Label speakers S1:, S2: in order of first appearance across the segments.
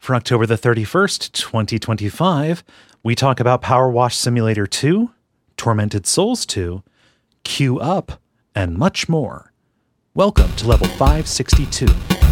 S1: For October the 31st, 2025, we talk about Power Wash Simulator 2, Tormented Souls 2, Queue Up, and much more. Welcome to Level 562.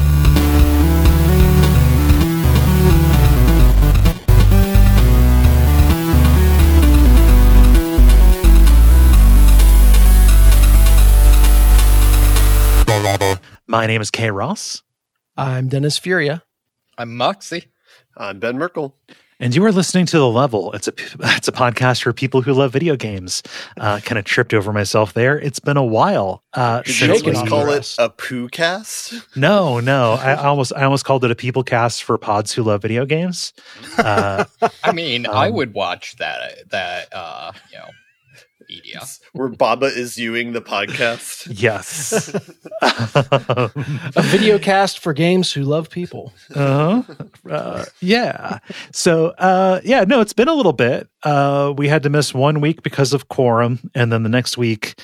S1: My name is Kay Ross.
S2: I'm Dennis Furia.
S3: I'm Moxie.
S4: I'm Ben Merkel.
S1: And you are listening to The Level. It's a podcast for people who love video games. Kind of tripped over myself there. It's been a while.
S4: Did you almost call it a poo cast?
S1: No. I almost called it a people cast for pods who love video games.
S3: I mean, I would watch that media.
S4: Where Baba is viewing the podcast.
S1: Yes.
S2: A video cast for games who love people.
S1: Yeah. So, no, it's been a little bit. We had to miss 1 week because of quorum. And then the next week,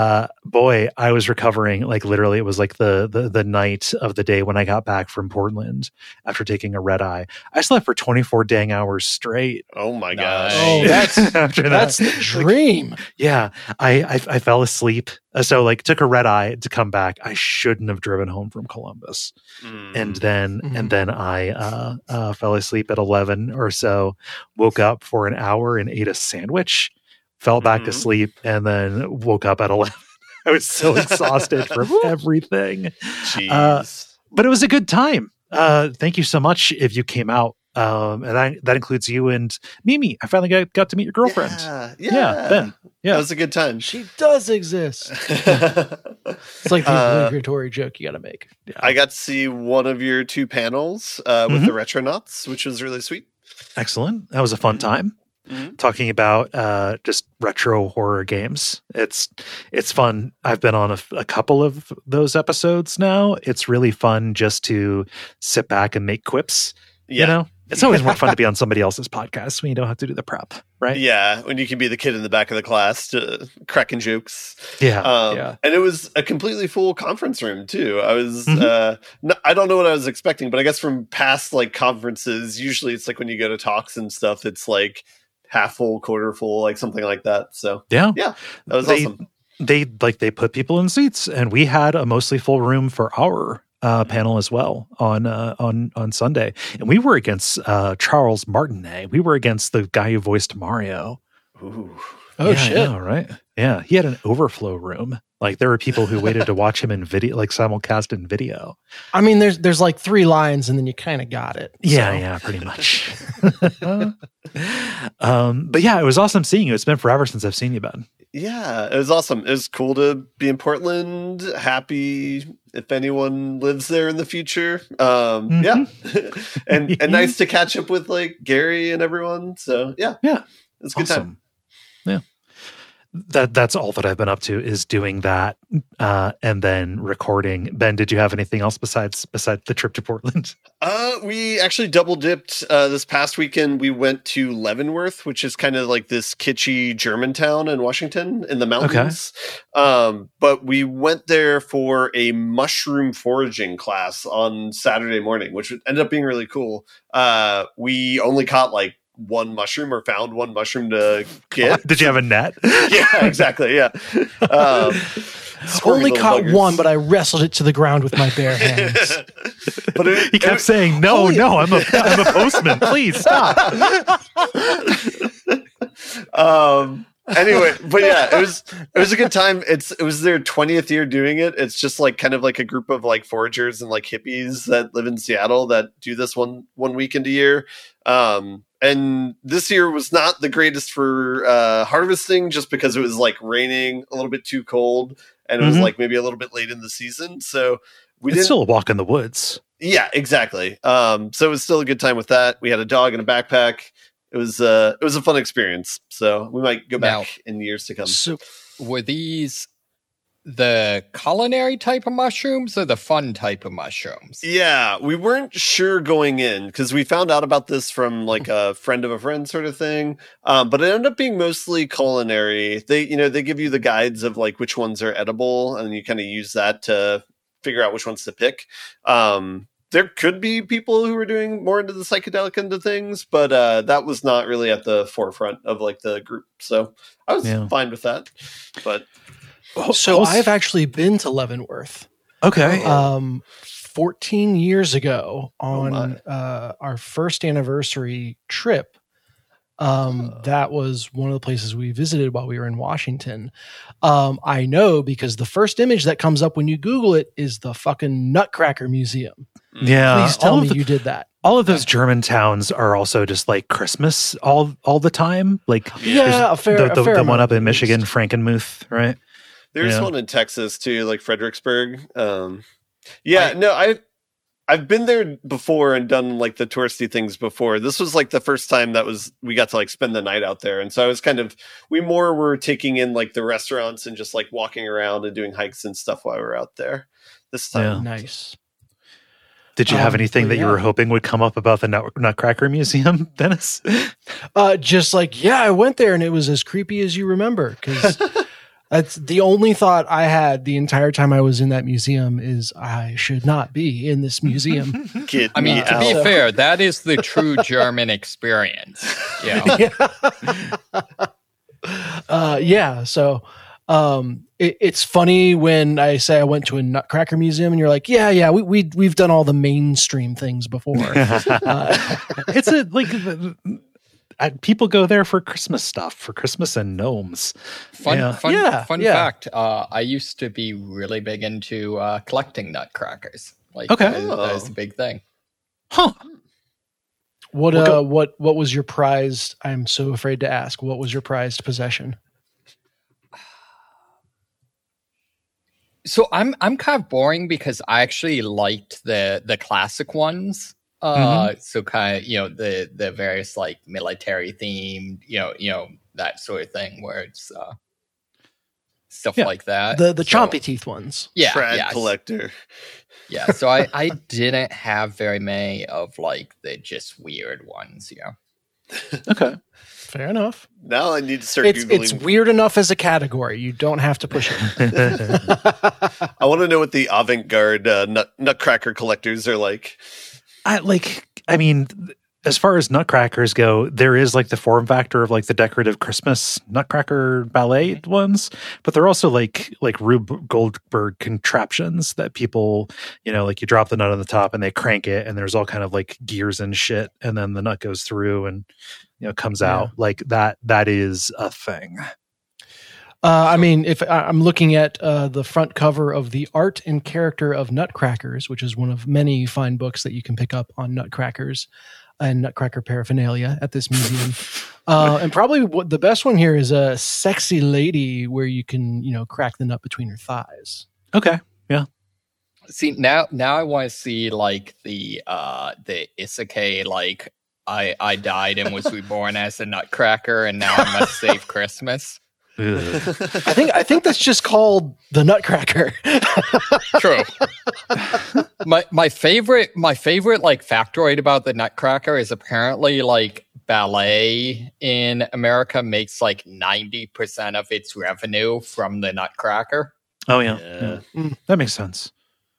S1: I was recovering. Like literally it was like the night of the day when I got back from Portland after taking a red eye. I slept for 24 dang hours straight.
S4: Oh my gosh.
S2: Oh, that's the dream.
S1: Yeah. I fell asleep. So like took a red eye to come back. I shouldn't have driven home from Columbus. And then I fell asleep at 11 or so, woke up for an hour and ate a sandwich, fell back asleep, and then woke up at 11. I was so exhausted from everything.
S4: Jeez.
S1: But it was a good time. Thank you so much if you came out. And that includes you and Mimi. I finally got to meet your girlfriend.
S4: Yeah,
S1: Ben. Yeah,
S4: that was a good time.
S2: She does exist. It's like the obligatory joke you got to make.
S1: Yeah.
S4: I got to see one of your two panels with the Retronauts, which was really sweet.
S1: Excellent. That was a fun time. Talking about just retro horror games. It's fun. I've been on a couple of those episodes now. It's really fun just to sit back and make quips.
S4: Yeah.
S1: You know, it's always more fun to be on somebody else's podcast when you don't have to do the prep, right?
S4: Yeah, when you can be the kid in the back of the class cracking jokes.
S1: Yeah.
S4: And it was a completely full conference room too. I was, I don't know what I was expecting, but I guess from past like conferences, usually it's like when you go to talks and stuff, it's like half full, quarter full, like something like that. So yeah, that was awesome.
S1: They put people in seats, and we had a mostly full room for our panel as well on Sunday, and we were against Charles Martinet. We were against the guy who voiced Mario.
S4: Ooh.
S2: Oh, shit!
S1: All right, yeah, he had an overflow room. Like there were people who waited to watch him in video, like simulcast in video.
S2: I mean, there's like 3 lines, and then you kind of got it.
S1: Yeah, pretty much. But yeah, it was awesome seeing you. It's been forever since I've seen you, Ben.
S4: Yeah, it was awesome. It was cool to be Portland. Happy if anyone lives there in the future. Yeah, and nice to catch up with like Gary and everyone. So yeah, it's a good time.
S1: Yeah. That's all that I've been up to is doing that and then recording. Ben, did you have anything else besides the trip to Portland?
S4: We actually double dipped this past weekend. We went to Leavenworth, which is kind of like this kitschy German town in Washington in the mountains. Okay. But we went there for a mushroom foraging class on Saturday morning, which ended up being really cool. We only caught like one mushroom or found one mushroom to get.
S1: Did you have a net?
S4: Yeah, exactly. Yeah.
S2: Only caught one, but I wrestled it to the ground with my bare hands.
S1: But he kept saying, no, I'm a postman. Please stop.
S4: Anyway, but yeah, it was a good time. It was their 20th year doing it. It's just like kind of like a group of like foragers and like hippies that live in Seattle that do this one weekend a year. And this year was not the greatest for harvesting just because it was like raining, a little bit too cold, and it was like maybe a little bit late in the season. So
S1: it's still a walk in the woods.
S4: Yeah, exactly. So it was still a good time with that. We had a dog and a backpack. It was a fun experience. So we might go back in years to come.
S3: So were these the culinary type of mushrooms or the fun type of mushrooms?
S4: Yeah, we weren't sure going in because we found out about this from like a friend of a friend sort of thing. But it ended up being mostly culinary. They give you the guides of like which ones are edible, and you kind of use that to figure out which ones to pick. there could be people who were doing more into the psychedelic end of things, but that was not really at the forefront of like the group. So I was fine with that. But
S2: so I've actually been to Leavenworth.
S1: Okay.
S2: 14 years ago on our first anniversary trip. That was one of the places we visited while we were in Washington. I know because the first image that comes up when you Google it is the fucking Nutcracker Museum.
S1: Yeah.
S2: Please tell me you did that.
S1: All of those German towns are also just like Christmas all the time. Like the one up in Michigan, Frankenmuth, right?
S4: There's one in Texas too, like Fredericksburg. I've been there before and done like the touristy things before. This was like the first time we got to like spend the night out there. And so I was we were taking in like the restaurants and just like walking around and doing hikes and stuff while we were out there this time.
S2: Yeah. Nice.
S1: Did you have anything that you were hoping would come up about the Nutcracker Museum, Dennis?
S2: Just like, I went there and it was as creepy as you remember. Because that's the only thought I had the entire time I was in that museum is I should not be in this museum.
S3: To be fair, that is the true German experience.
S2: So it's funny when I say I went to a Nutcracker museum and you're like, we've done all the mainstream things before.
S1: People go there for Christmas stuff, for Christmas and gnomes.
S3: Fun fact. I used to be really big into collecting nutcrackers. That was a big thing.
S1: Huh.
S2: What was your prized? I'm so afraid to ask. What was your prized possession?
S3: So I'm kind of boring because I actually liked the classic ones. So kind of, the various like military themed, that sort of thing where it's stuff like that.
S2: The chompy teeth ones.
S4: Trad collector.
S3: Yeah. So I didn't have very many of like the just weird ones,
S1: Okay.
S2: Fair enough.
S4: Now I need to start Googling.
S2: It's weird enough as a category. You don't have to push it.
S4: I want to know what the avant-garde nutcracker collectors are like.
S1: As far as nutcrackers go, there is like the form factor of like the decorative Christmas nutcracker ballet ones, but they're also like Rube Goldberg contraptions that people, like you drop the nut on the top and they crank it and there's all kind of like gears and shit. And then the nut goes through and, comes out like that. That is a thing.
S2: If I'm looking at the front cover of The Art and Character of Nutcrackers, which is one of many fine books that you can pick up on nutcrackers and nutcracker paraphernalia at this museum. And probably the best one here is a sexy lady where you can, crack the nut between her thighs.
S1: Okay. Yeah.
S3: See, now I want to see like the isekai, like I died and was reborn as a nutcracker and now I must save Christmas.
S2: I think that's just called the Nutcracker.
S3: True. My favorite like factoid about the Nutcracker is apparently like ballet in America makes like 90% of its revenue from the Nutcracker.
S1: Oh yeah. That makes sense.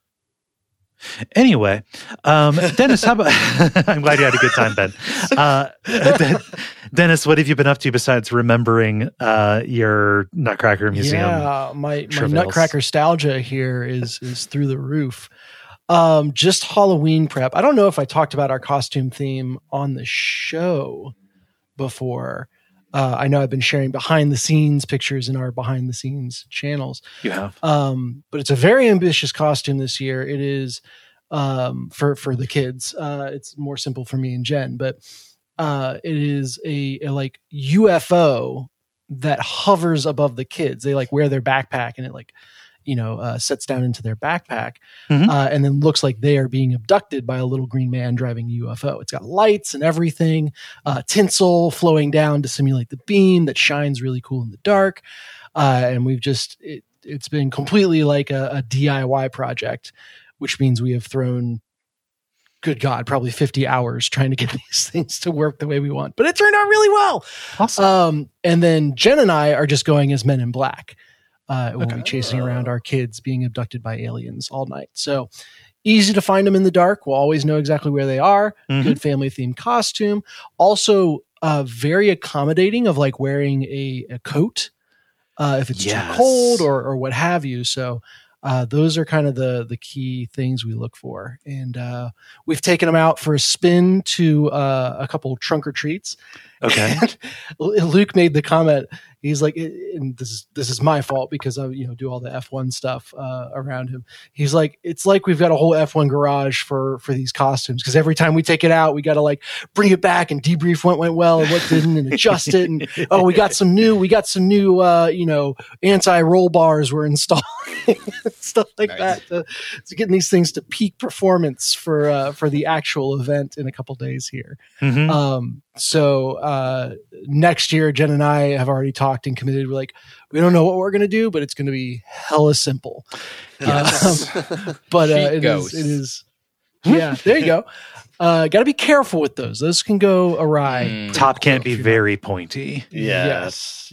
S1: Anyway, Dennis, how about? I'm glad you had a good time, Ben. Dennis, what have you been up to besides remembering your Nutcracker Museum?
S2: Yeah, my Nutcracker nostalgia here is through the roof. Just Halloween prep. I don't know if I talked about our costume theme on the show before. I know I've been sharing behind the scenes pictures in our behind the scenes channels.
S1: You have.
S2: But it's a very ambitious costume this year. It is for the kids. It's more simple for me and Jen, but it is a like UFO that hovers above the kids. They like wear their backpack and it like, sets down into their backpack and then looks like they are being abducted by a little green man driving a UFO. It's got lights and everything, tinsel flowing down to simulate the beam that shines really cool in the dark. And we've it's been completely like a DIY project, which means we have thrown, good God, probably 50 hours trying to get these things to work the way we want, but it turned out really well.
S1: Awesome.
S2: And then Jen and I are just going as Men in Black. We'll be chasing around our kids being abducted by aliens all night. So easy to find them in the dark. We'll always know exactly where they are. Good family themed costume. Also, very accommodating of like wearing a coat if it's too cold or what have you. So those are kind of the key things we look for. And we've taken them out for a spin to a couple trunk or treats.
S1: Okay.
S2: Luke made the comment. He's like, and this is my fault because I do all the F1 stuff around him. He's like, it's like we've got a whole F1 garage for these costumes because every time we take it out, we got to like bring it back and debrief what went well and what didn't and adjust it. And we got some new anti-roll bars we're installing, stuff like that to getting these things to peak performance for the actual event in a couple days here. So next year, Jen and I have already talked and committed. We're like, we don't know what we're going to do, but it's going to be hella simple.
S3: Yes.
S2: But it is. Yeah, there you go. Got to be careful with those. Those can go awry.
S1: Top can't be very pointy.
S2: Yes.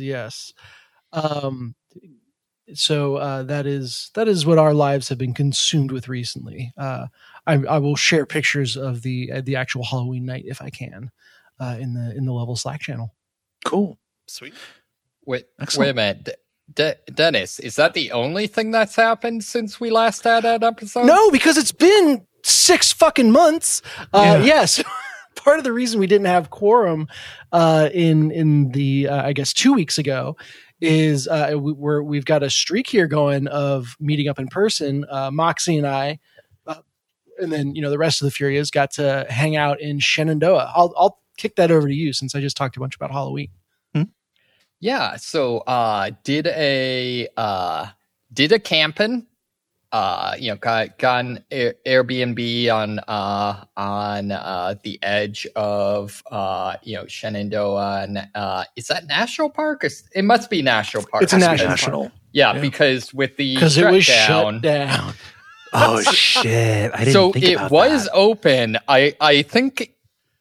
S2: So that is what our lives have been consumed with recently. I will share pictures of the actual Halloween night if I can in the Level Slack channel.
S1: Cool.
S4: Sweet.
S3: Wait a minute. Dennis, is that the only thing that's happened since we last had that episode?
S2: No, because it's been 6 fucking months. Yes. Part of the reason we didn't have quorum in the I guess 2 weeks ago is we've got a streak here going of meeting up in person. Moxie and I, and then the rest of the Furias got to hang out in Shenandoah. I'll kick that over to you since I just talked a bunch about Halloween.
S3: Yeah, so did a camping, got an Airbnb on the edge of Shenandoah, and is that national park? It must be national park.
S2: It's a national.
S3: Yeah, because with the
S2: it was shut down.
S1: Oh shit! I didn't
S3: so
S1: think about
S3: it was
S1: that.
S3: open. I think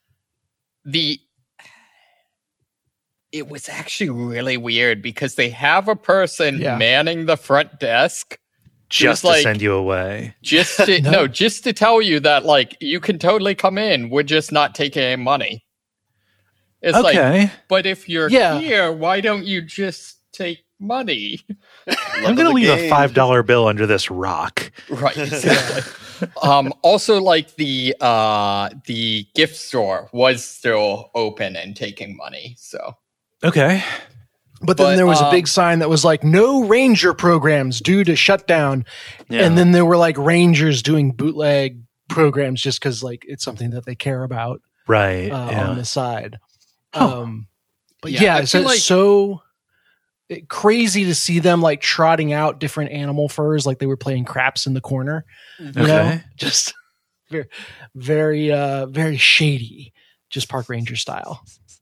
S3: it was actually really weird because they have a person manning the front desk
S1: just to send you away.
S3: Just to just to tell you that like you can totally come in. We're just not taking any money. It's like, but if you're here, why don't you just take money?
S1: I'm going to leave a $5 bill under this rock.
S3: Right. Exactly. Also, like the gift store was still open and taking money. So
S1: okay.
S2: But then there was a big sign that was like, no Ranger programs due to shutdown. Yeah. And then there were like Rangers doing bootleg programs just because like it's something that they care about.
S1: Right.
S2: On the side.
S1: Huh.
S2: But so crazy to see them like trotting out different animal furs like they were playing craps in the corner. You know? Just very, very, very shady, just park ranger style.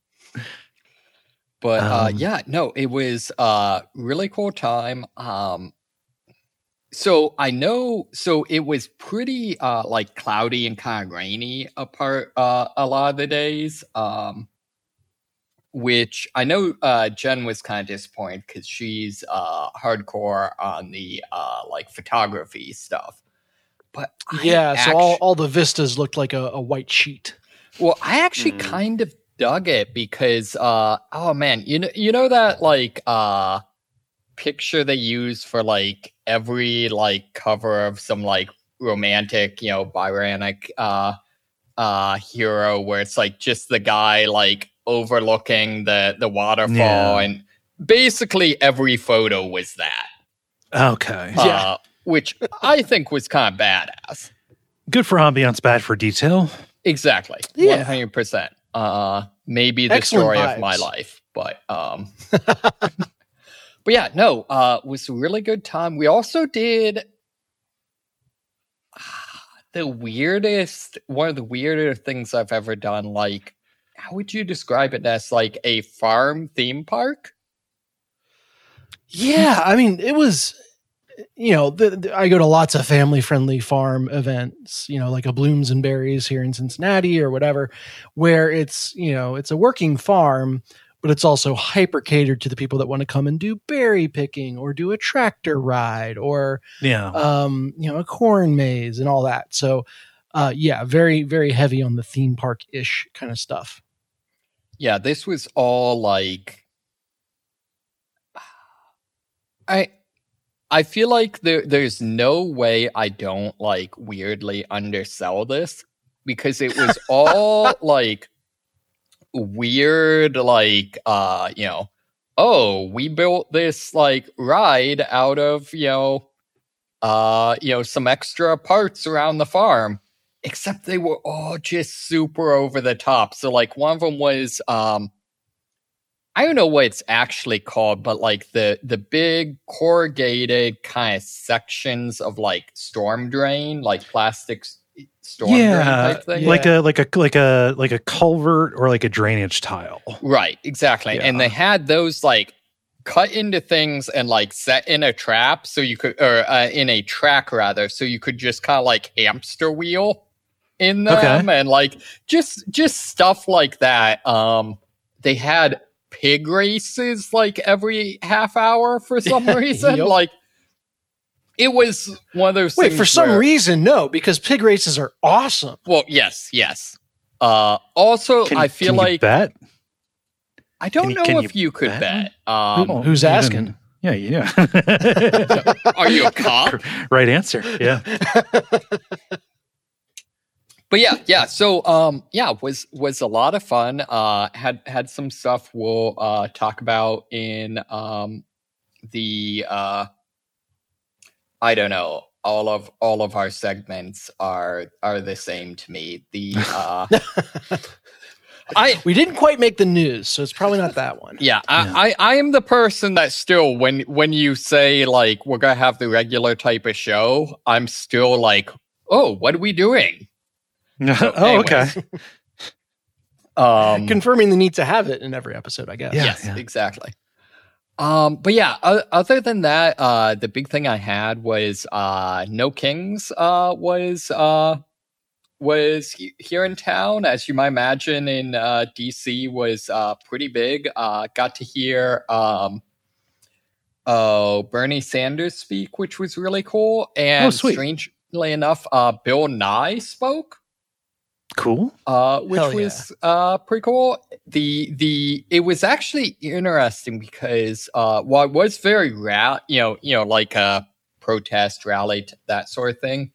S3: But it was a really cool time. So it was pretty like cloudy and kind of rainy a lot of the days. Which I know Jen was kind of disappointed because she's hardcore on the like photography stuff. But
S2: so all the vistas looked like a white sheet.
S3: Well, I actually kind of dug it because oh man, you know that like picture they use for like every like cover of some like romantic, Byronic hero where it's like just the guy like overlooking the waterfall, and basically every photo was that.
S1: Okay.
S3: Which I think was kind of badass.
S1: Good for ambiance, bad for detail.
S3: Exactly. 100%. Maybe the
S2: Excellent
S3: story
S2: vibes.
S3: of my life, but but yeah, no, it was a really good time. We also did one of the weirder things I've ever done. Like, how would you describe it as like a farm theme park?
S2: Yeah, I mean, it was, I go to lots of family-friendly farm events, like a Blooms and Berries here in Cincinnati or whatever, where it's, it's a working farm, but it's also hyper catered to the people that want to come and do berry picking or do a tractor ride or, a corn maze and all that. So, very, very heavy on the theme park-ish kind of stuff.
S3: Yeah, this was all like, I feel like there's no way I don't like weirdly undersell this, because it was all like weird, like, we built this like ride out of, some extra parts around the farm, except they were all just super over the top. So like one of them was, I don't know what it's actually called, but like the big corrugated kind of sections of like storm drain, like plastic storm drain type thing.
S1: Like a culvert or like a drainage tile.
S3: Right, exactly. Yeah. And they had those like cut into things and like set in a trap so you could, or in a track rather, so you could just kind of like hamster wheel in them and like just stuff like that. They had pig races like every half hour for some reason. Yep. Like it was one of those things.
S2: Wait, for some reason, no, because pig races are awesome.
S3: Well, yes. Also, I feel like
S1: bet?
S3: I don't know if you could bet.
S2: Who's asking?
S1: Yeah.
S3: Are you a cop?
S1: Right answer. Yeah.
S3: But yeah. So was a lot of fun. Had some stuff we'll talk about in the I don't know. All of our segments are the same to me.
S2: We didn't quite make the news, so it's probably not that one.
S3: Yeah, I am the person that still when you say like we're gonna have the regular type of show, I'm still like, oh, what are we doing?
S1: So, okay.
S2: Confirming the need to have it in every episode, I guess.
S3: Yes, exactly. But yeah, other than that, the big thing I had was No Kings was here in town, as you might imagine. In DC was pretty big. Got to hear Bernie Sanders speak, which was really cool. And strangely enough, Bill Nye spoke.
S1: Cool.
S3: Which was pretty cool. It was actually interesting because while it was very like a protest rally, that sort of thing,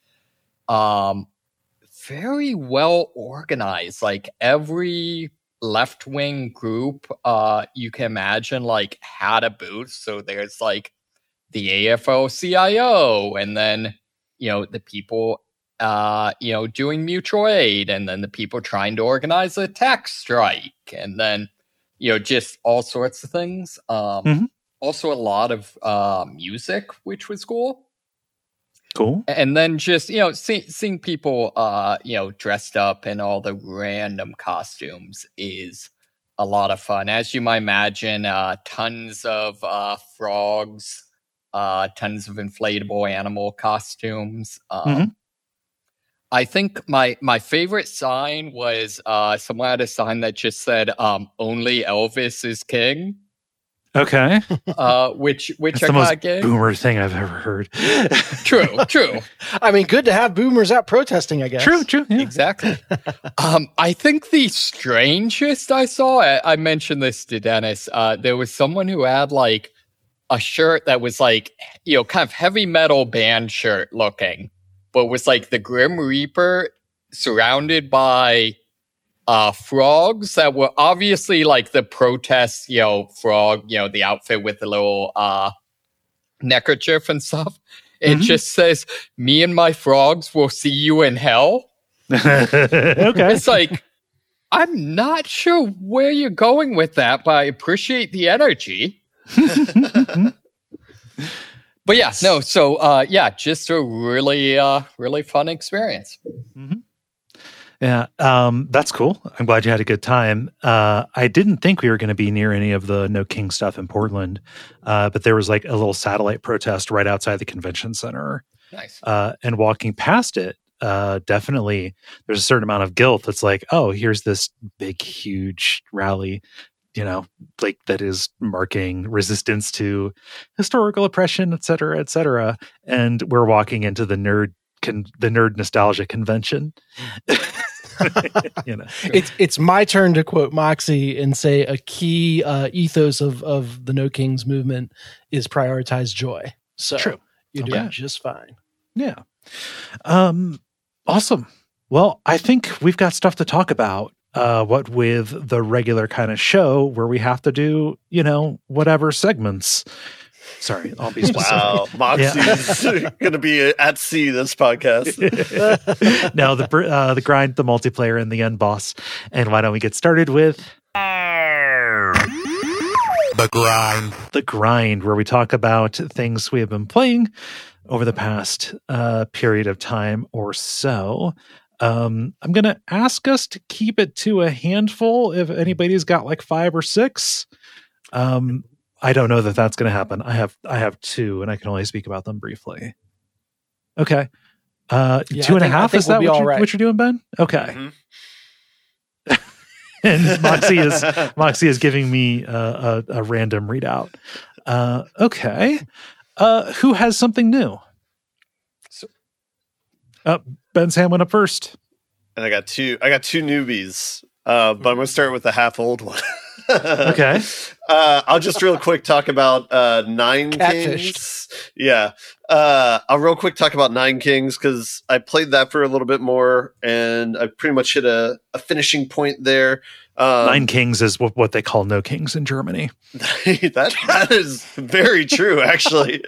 S3: very well organized. Like every left-wing group you can imagine like had a booth. So there's like the AFL-CIO, and then the people doing mutual aid, and then the people trying to organize a tax strike, and then, just all sorts of things. Also a lot of music, which was cool.
S1: Cool.
S3: And then just, seeing people, dressed up in all the random costumes is a lot of fun. As you might imagine, tons of frogs, tons of inflatable animal costumes. I think my favorite sign was someone had a sign that just said "Only Elvis is King."
S1: Okay,
S3: which
S1: that's the most boomer thing I've ever heard.
S3: True.
S2: I mean, good to have boomers out protesting, I guess.
S1: True. Yeah.
S3: Exactly. I think the strangest I saw, I mentioned this to Dennis. There was someone who had like a shirt that was like kind of heavy metal band shirt looking, but was like the Grim Reaper surrounded by frogs that were obviously like the protest, frog, the outfit with the little neckerchief and stuff. It just says, "Me and my frogs will see you in hell."
S1: Okay.
S3: It's like, I'm not sure where you're going with that, but I appreciate the energy. But yeah, no. So just a really, really fun experience.
S1: Mm-hmm. Yeah, that's cool. I'm glad you had a good time. I didn't think we were going to be near any of the No King stuff in Portland, but there was like a little satellite protest right outside the convention center.
S3: Nice.
S1: And walking past it, definitely there's a certain amount of guilt. It's like, oh, here's this big, huge rally. like that is marking resistance to historical oppression, et cetera, and we're walking into the nerd nostalgia convention.
S2: It's my turn to quote Moxie and say a key ethos of the No Kings movement is prioritize joy. So
S1: true.
S2: You're doing just fine.
S1: Yeah. Awesome. Well, I think we've got stuff to talk about. What with the regular kind of show where we have to do, whatever segments. Sorry, I'll be specific.
S4: Wow, Moxie's going to be at sea this podcast.
S1: No, the grind, the multiplayer, and the end boss. And why don't we get started with
S5: the grind?
S1: The grind, where we talk about things we have been playing over the past period of time or so. I'm going to ask us to keep it to a handful if anybody's got like 5 or 6. I don't know that that's going to happen. I have 2 and I can only speak about them briefly. Okay. 2.5, is that what you're doing, Ben? Okay. Mm-hmm. And Moxie is giving me a random readout. Okay. Who has something new? Ben's hand went up first.
S4: And I got two newbies. But I'm going to start with the half old one.
S1: Okay.
S4: I'll just real quick talk about Nine Kings. Yeah. I'll real quick talk about Nine Kings because I played that for a little bit more and I pretty much hit a finishing point there.
S1: Nine Kings is what they call No Kings in Germany.
S4: that is very true, actually.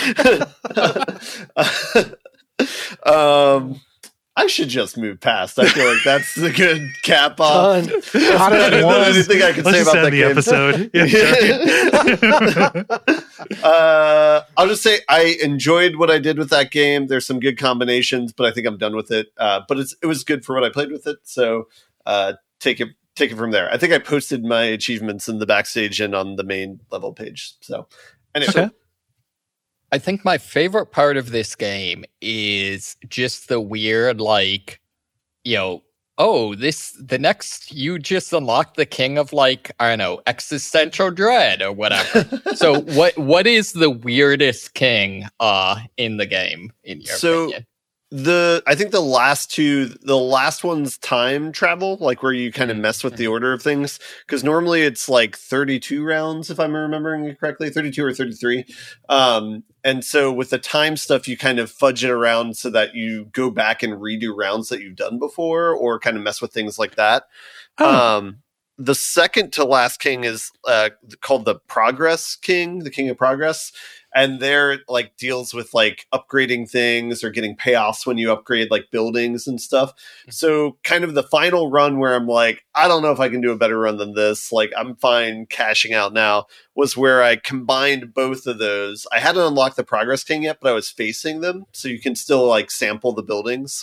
S4: I should just move past. I feel like that's a good cap off. Anything I can say about that game. Episode. I'll just say I enjoyed what I did with that game. There's some good combinations, but I think I'm done with it. But it was good for what I played with it. So take it from there. I think I posted my achievements in the backstage and on the main level page. So anyway.
S1: Okay.
S3: I think my favorite part of this game is just the weird, the next you just unlocked the king of existential dread or whatever. So what is the weirdest king in the game in your opinion?
S4: I think the last one's time travel, like where you kind of mess with the order of things. Because normally it's like 32 rounds, if I'm remembering it correctly, 32 or 33. And so with the time stuff, you kind of fudge it around so that you go back and redo rounds that you've done before or kind of mess with things like that. Oh. The second to last king is called the Progress King, the King of Progress. And there deals with upgrading things or getting payoffs when you upgrade buildings and stuff. So kind of the final run where I'm I don't know if I can do a better run than this. I'm fine cashing out now was where I combined both of those. I hadn't unlocked the Progress King yet, but I was facing them. So you can still sample the buildings.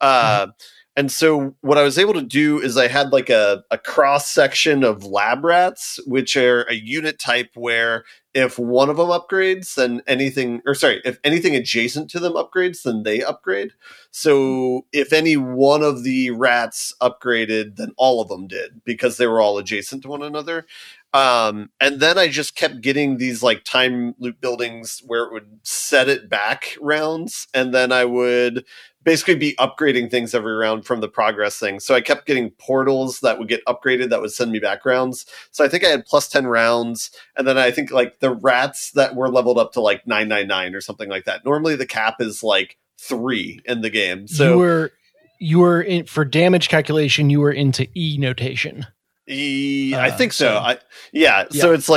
S4: And so what I was able to do is I had a cross section of lab rats, which are a unit type where if one of them upgrades, then if anything adjacent to them upgrades, then they upgrade. So if any one of the rats upgraded, then all of them did because they were all adjacent to one another. And then I just kept getting these time loop buildings where it would set it back rounds. And then I would basically be upgrading things every round from the progress thing. So I kept getting portals that would get upgraded that would send me back rounds. So I think I had plus 10 rounds. And then I think the rats that were leveled up to 999 or something like that. Normally the cap is 3 in the game. So
S2: you were in for damage calculation. You were into E notation.
S4: I think so. So it's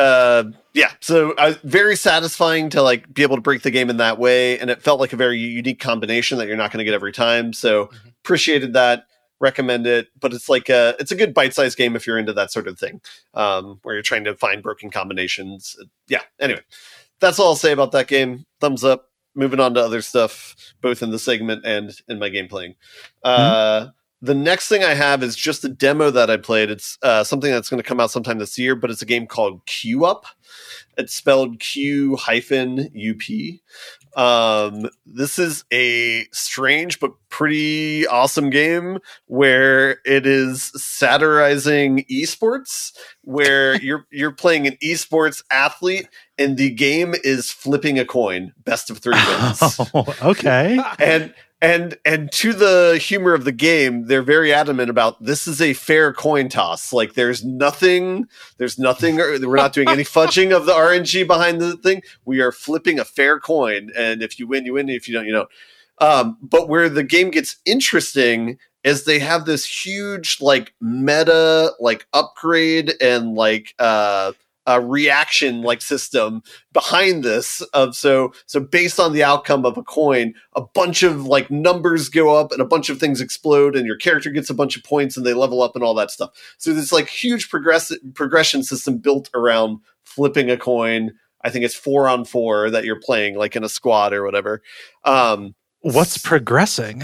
S4: so very satisfying to be able to break the game in that way, and it felt like a very unique combination that you're not going to get every time. So appreciated that, recommend it, but it's it's a good bite-sized game if you're into that sort of thing, where you're trying to find broken combinations. Anyway, that's all I'll say about that game. Thumbs up. Moving on to other stuff, both in the segment and in my game playing. The next thing I have is just a demo that I played. It's something that's going to come out sometime this year, but it's a game called Q Up. It's spelled Q-UP. This is a strange but pretty awesome game where it is satirizing esports, where you're playing an esports athlete, and the game is flipping a coin, best of 3 wins.
S1: Oh, okay.
S4: And to the humor of the game, they're very adamant about this is a fair coin toss. Like there's nothing, we're not doing any fudging of the RNG behind the thing. We are flipping a fair coin. And if you win, you win. If you don't, you don't. But where the game gets interesting is they have this huge like meta, like upgrade and like, a reaction like system behind this so based on the outcome of a coin, a bunch of like numbers go up and a bunch of things explode and your character gets a bunch of points and they level up and all that stuff. So this like huge progression system built around flipping a coin. I think it's 4-on-4 that you're playing like in a squad or whatever.
S1: What's progressing?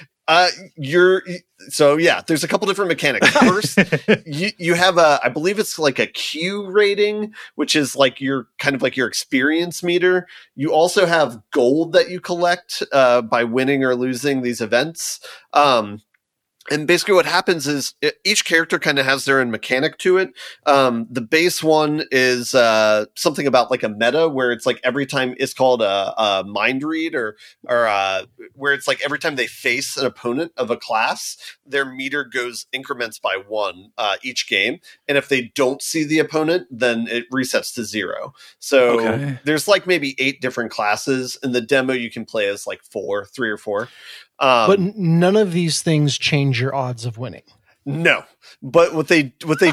S4: There's a couple different mechanics. First, you have I believe it's like a Q rating, which is like your kind of like your experience meter. You also have gold that you collect by winning or losing these events. And basically what happens is each character kind of has their own mechanic to it. The base one is something about like a meta where it's like every time it's called a mind read or where it's like every time they face an opponent of a class, their meter goes increments by 1 each game. And if they don't see the opponent, then it resets to 0. So there's like maybe 8 different classes. In the demo, you can play as like 3 or 4.
S2: But none of these things change your odds of winning.
S4: No, but what they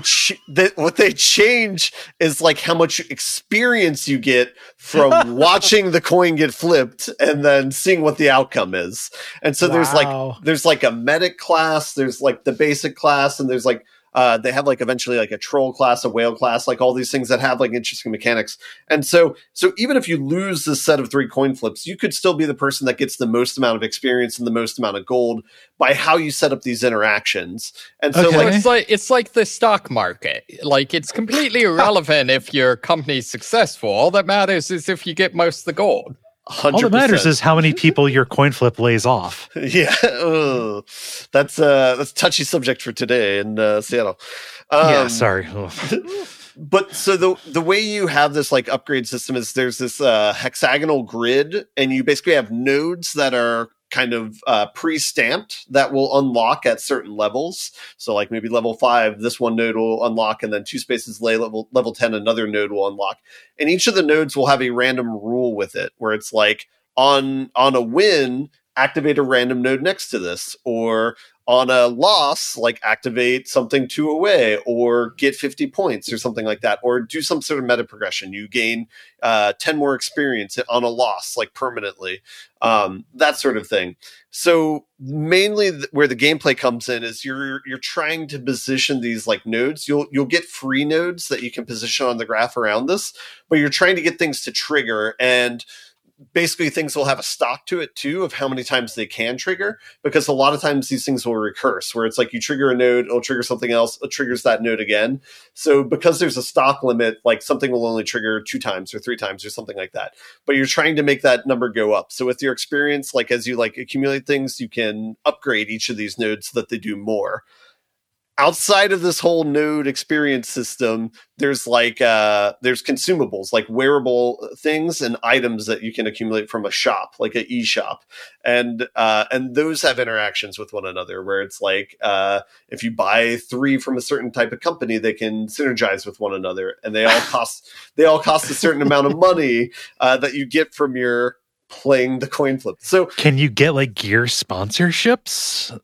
S4: change is like how much experience you get from watching the coin get flipped and then seeing what the outcome is. And so there's like a medic class, there's like the basic class, and there's like they have like eventually like a troll class, a whale class, like all these things that have like interesting mechanics. And so even if you lose this set of 3 coin flips, you could still be the person that gets the most amount of experience and the most amount of gold by how you set up these interactions. And so
S3: it's like the stock market. Like it's completely irrelevant if your company's successful. All that matters is if you get most of the gold.
S4: 100%.
S1: All that matters is how many people your coin flip lays off.
S4: Yeah, that's a touchy subject for today in Seattle.
S1: Sorry.
S4: But so the way you have this like upgrade system is there's this hexagonal grid, and you basically have nodes that are kind of pre-stamped that will unlock at certain levels. So like maybe level 5, this one node will unlock, and then 2 spaces later, level 10, another node will unlock. And each of the nodes will have a random rule with it, where it's like on a win, activate a random node next to this, or on a loss, like activate something 2 away, or get 50 points or something like that, or do some sort of meta progression. You gain 10 more experience on a loss, like permanently, that sort of thing. So mainly where the gameplay comes in is you're trying to position these like nodes. You'll get free nodes that you can position on the graph around this, but you're trying to get things to trigger, and basically things will have a stock to it too of how many times they can trigger, because a lot of times these things will recurse, where it's like you trigger a node, it'll trigger something else, it triggers that node again. So because there's a stock limit, like something will only trigger 2 times or 3 times or something like that. But you're trying to make that number go up. So with your experience, like as you like accumulate things, you can upgrade each of these nodes so that they do more. Outside of this whole node experience system, there's like there's consumables, like wearable things and items that you can accumulate from a shop, like an e-shop, and those have interactions with one another, where it's like if you buy 3 from a certain type of company, they can synergize with one another, and they all cost a certain amount of money that you get from your playing the coin flip. So
S1: can you get like gear sponsorships?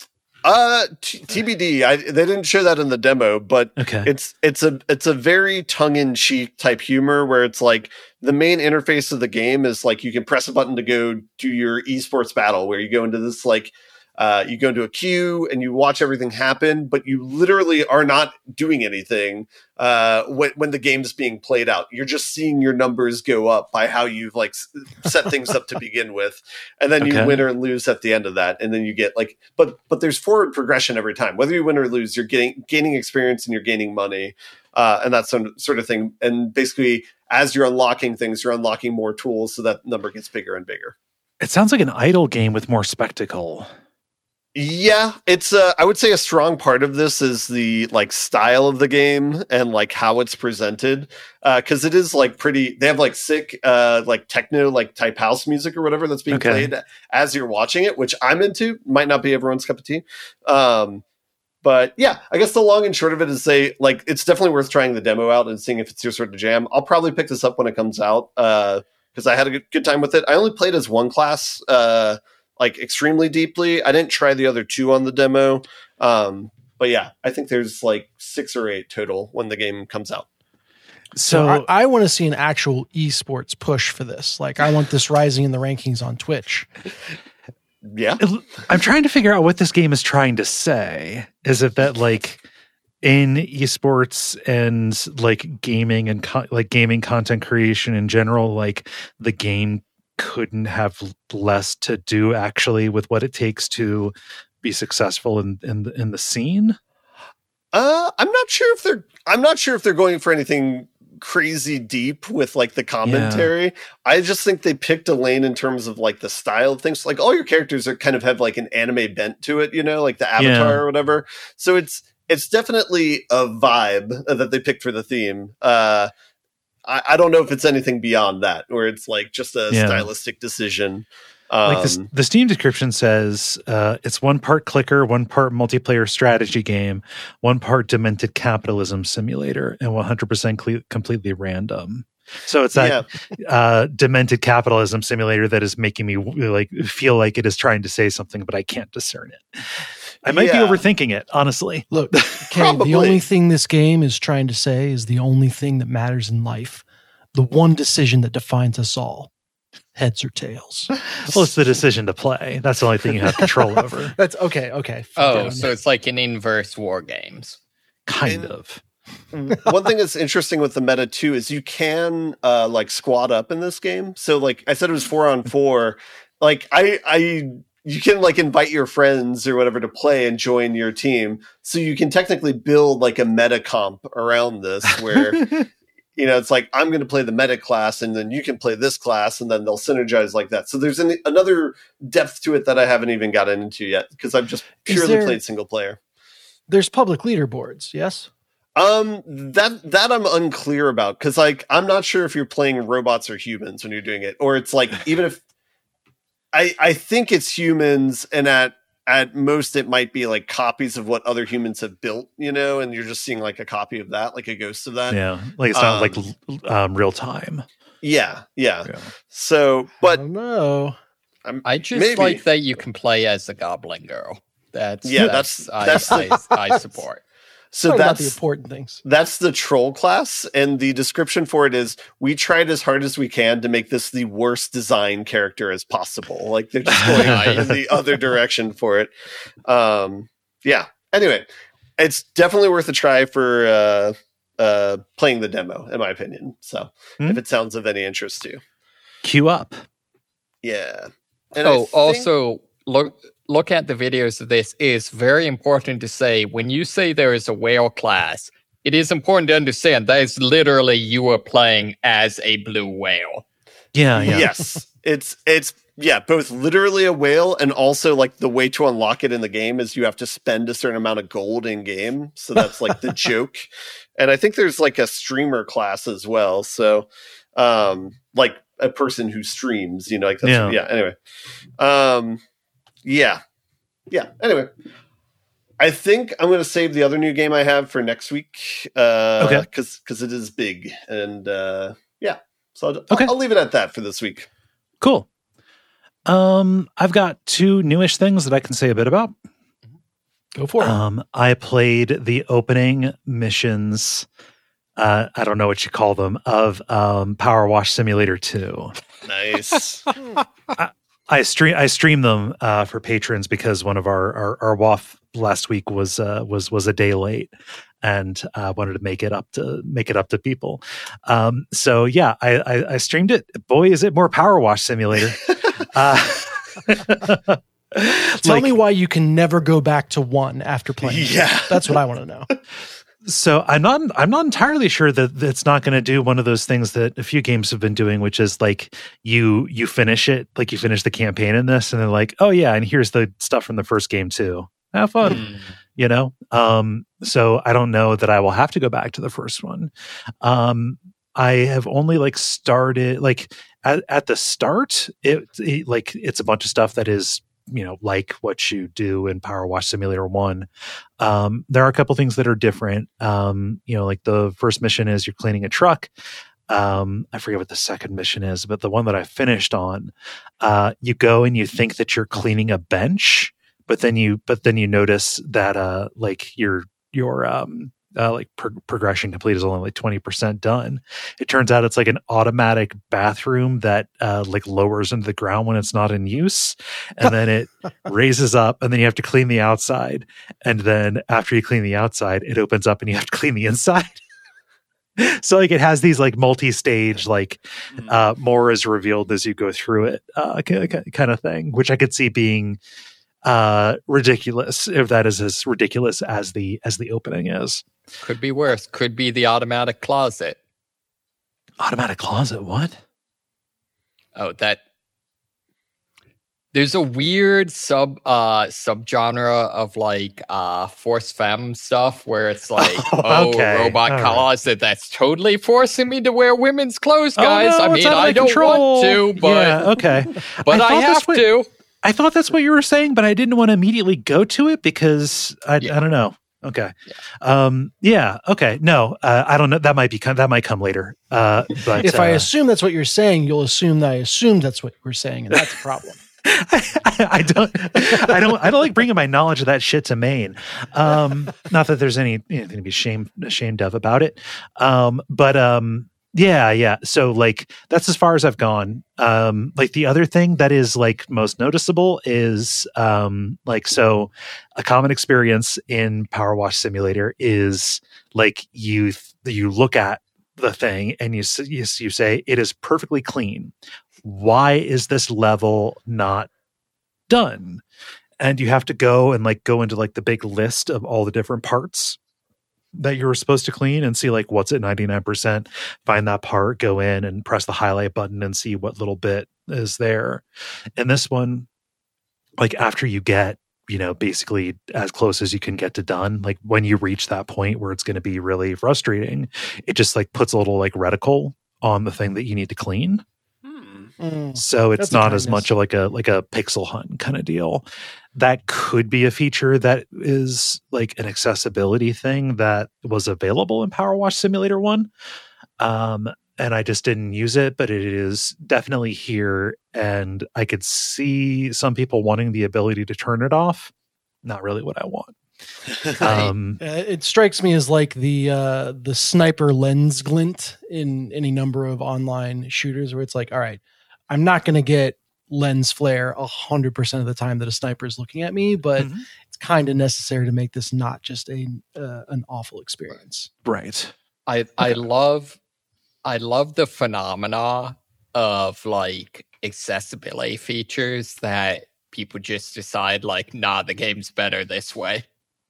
S4: TBD. They didn't show that in the demo, but it's a very tongue-in-cheek type humor, where it's like the main interface of the game is like you can press a button to go do your esports battle, where you go into this like you go into a queue and you watch everything happen, but you literally are not doing anything when the game's being played out. You're just seeing your numbers go up by how you've like set things up to begin with, and then you win or lose at the end of that, and then you get like, but there's forward progression every time. Whether you win or lose, you're gaining experience and you're gaining money, and that sort of thing. And basically, as you're unlocking things, you're unlocking more tools, so that number gets bigger and bigger.
S1: It sounds like an idle game with more spectacle.
S4: Yeah, it's I would say a strong part of this is the like style of the game and like how it's presented, because it is like pretty. They have like sick like techno like type house music or whatever that's being played as you're watching it, which I'm into. Might not be everyone's cup of tea, but yeah, I guess the long and short of it is it's definitely worth trying the demo out and seeing if it's your sort of jam. I'll probably pick this up when it comes out because I had a good time with it. I only played as one class. Like extremely deeply. I didn't try the other two on the demo. But yeah, I think there's like 6 or 8 total when the game comes out.
S2: So I want to see an actual esports push for this. Like I want this rising in the rankings on Twitch.
S4: Yeah.
S1: I'm trying to figure out what this game is trying to say. Is it that like in esports and like gaming and gaming content creation in general, like the game couldn't have less to do actually with what it takes to be successful in the scene?
S4: I'm not sure if they're going for anything crazy deep with like the commentary. Yeah. I just think they picked a lane in terms of like the style of things. Like all your characters are kind of have like an anime bent to it, you know, like the avatar or whatever. So it's definitely a vibe that they picked for the theme. I don't know if it's anything beyond that, where it's like just a stylistic decision.
S1: Like the Steam description says, it's 1 part clicker, 1 part multiplayer strategy game, 1 part demented capitalism simulator, and 100% completely random. So it's that demented capitalism simulator that is making me like feel like it is trying to say something, but I can't discern it. I might be overthinking it, honestly.
S2: Look, okay, the only thing this game is trying to say is the only thing that matters in life. The one decision that defines us all. Heads or tails.
S1: Well, it's the decision to play. That's the only thing you have control over.
S2: That's okay.
S3: Oh, so it's like an inverse war games.
S1: Kind of.
S4: One thing that's interesting with the meta too is you can like squad up in this game. So like I said, it was 4-on-4. Like you can like invite your friends or whatever to play and join your team. So you can technically build like a meta comp around this where, you know, it's like, I'm going to play the meta class and then you can play this class and then they'll synergize like that. So there's another depth to it that I haven't even gotten into yet because I've just purely played single player.
S2: There's public leaderboards. Yes.
S4: That I'm unclear about because like, I'm not sure if you're playing robots or humans when you're doing it, or it's like, even if I think it's humans and at most it might be like copies of what other humans have built, you know, and you're just seeing like a copy of that, like a ghost of that.
S1: Yeah. Like it's not like real time.
S4: Yeah. So, but
S2: I don't know.
S3: I just like that you can play as the Goblin Girl. That's I support.
S2: So that's the important things.
S4: That's the troll class, and the description for it is: we tried as hard as we can to make this the worst design character as possible. Like they're just going in the other direction for it. Yeah. Anyway, it's definitely worth a try for playing the demo, in my opinion. So, if it sounds of any interest to you,
S1: queue up.
S4: Yeah. And
S3: also look at the videos of this. Is very important to say when you say there is a whale class, it is important to understand that is literally you are playing as a blue whale.
S1: Yeah.
S4: Yes. It's both literally a whale and also like the way to unlock it in the game is you have to spend a certain amount of gold in game. So that's like the joke. And I think there's like a streamer class as well. So like a person who streams, you know, like that's, anyway. Anyway, I think I'm going to save the other new game I have for next week. Okay. Because it is big. And so I'll leave it at that for this week.
S1: Cool. I've got 2 newish things that I can say a bit about.
S2: Go for it.
S1: I played the opening missions. I don't know what you call them, of Power Wash Simulator 2.
S4: Nice.
S1: I streamed them for patrons because one of our WAF last week was a day late, and wanted to make it up to people. So yeah, I streamed it. Boy, is it more Power Wash Simulator.
S2: Tell me why you can never go back to 1 after playing.
S4: Yeah,
S2: that's what I want to know.
S1: So I'm not entirely sure that it's not going to do one of those things that a few games have been doing, which is like you finish it, like you finish the campaign in this, and they're like, oh yeah, and here's the stuff from the first game too. Have fun, you know. So I don't know that I will have to go back to the first one. I have only like started like at the start. It's a bunch of stuff that is, you know, like what you do in Power Wash Simulator 1. There are a couple things that are different. You know, like the first mission is you're cleaning a truck. I forget what the second mission is, but the one that I finished on, you go and you think that you're cleaning a bench, but then you notice that like your progression complete is only like 20% done. It turns out it's like an automatic bathroom that like lowers into the ground when it's not in use, and then it raises up, and then you have to clean the outside, and then after you clean the outside, it opens up and you have to clean the inside. So like it has these like multi-stage, like more is revealed as you go through it kind of thing, which I could see being ridiculous if that is as ridiculous as the opening is.
S3: Could be worse. Could be the automatic closet.
S1: Automatic closet? What?
S3: Oh, that. There's a weird subgenre of like force femme stuff where it's like, robot closet that's totally forcing me to wear women's clothes, guys.
S1: Oh, no,
S3: I mean, I don't want to, but
S1: yeah, okay.
S3: But I have to.
S1: I thought that's what you were saying, but I didn't want to immediately go to it because I don't know. Okay. Okay. No, I don't know. That might come later. But
S2: if I assume that's what you're saying, you'll assume that I assumed that's what you were saying, and that's a problem.
S1: I don't like bringing my knowledge of that shit to Maine. Not that there's anything to be ashamed of about it. Yeah. So like that's as far as I've gone. Like the other thing that is like most noticeable is so a common experience in Power Wash Simulator is like you look at the thing and you say it is perfectly clean. Why is this level not done? And you have to go into like the big list of all the different parts that you were supposed to clean and see like what's at 99%, find that part, go in and press the highlight button and see what little bit is there. And this one, like after you get, you know, basically as close as you can get to done, like when you reach that point where it's going to be really frustrating, it just like puts a little like reticle on the thing that you need to clean. So it's not as much of like a pixel hunt kind of deal. That could be a feature that is like an accessibility thing that was available in Power Wash Simulator 1. And I just didn't use it, but it is definitely here. And I could see some people wanting the ability to turn it off. Not really what I want.
S2: It strikes me as like the sniper lens glint in any number of online shooters where it's like, all right, I'm not going to get lens flare 100% of the time that a sniper is looking at me, but it's kind of necessary to make this not just an awful experience.
S1: Right.
S3: I love the phenomena of like accessibility features that people just decide like, nah, the game's better this way.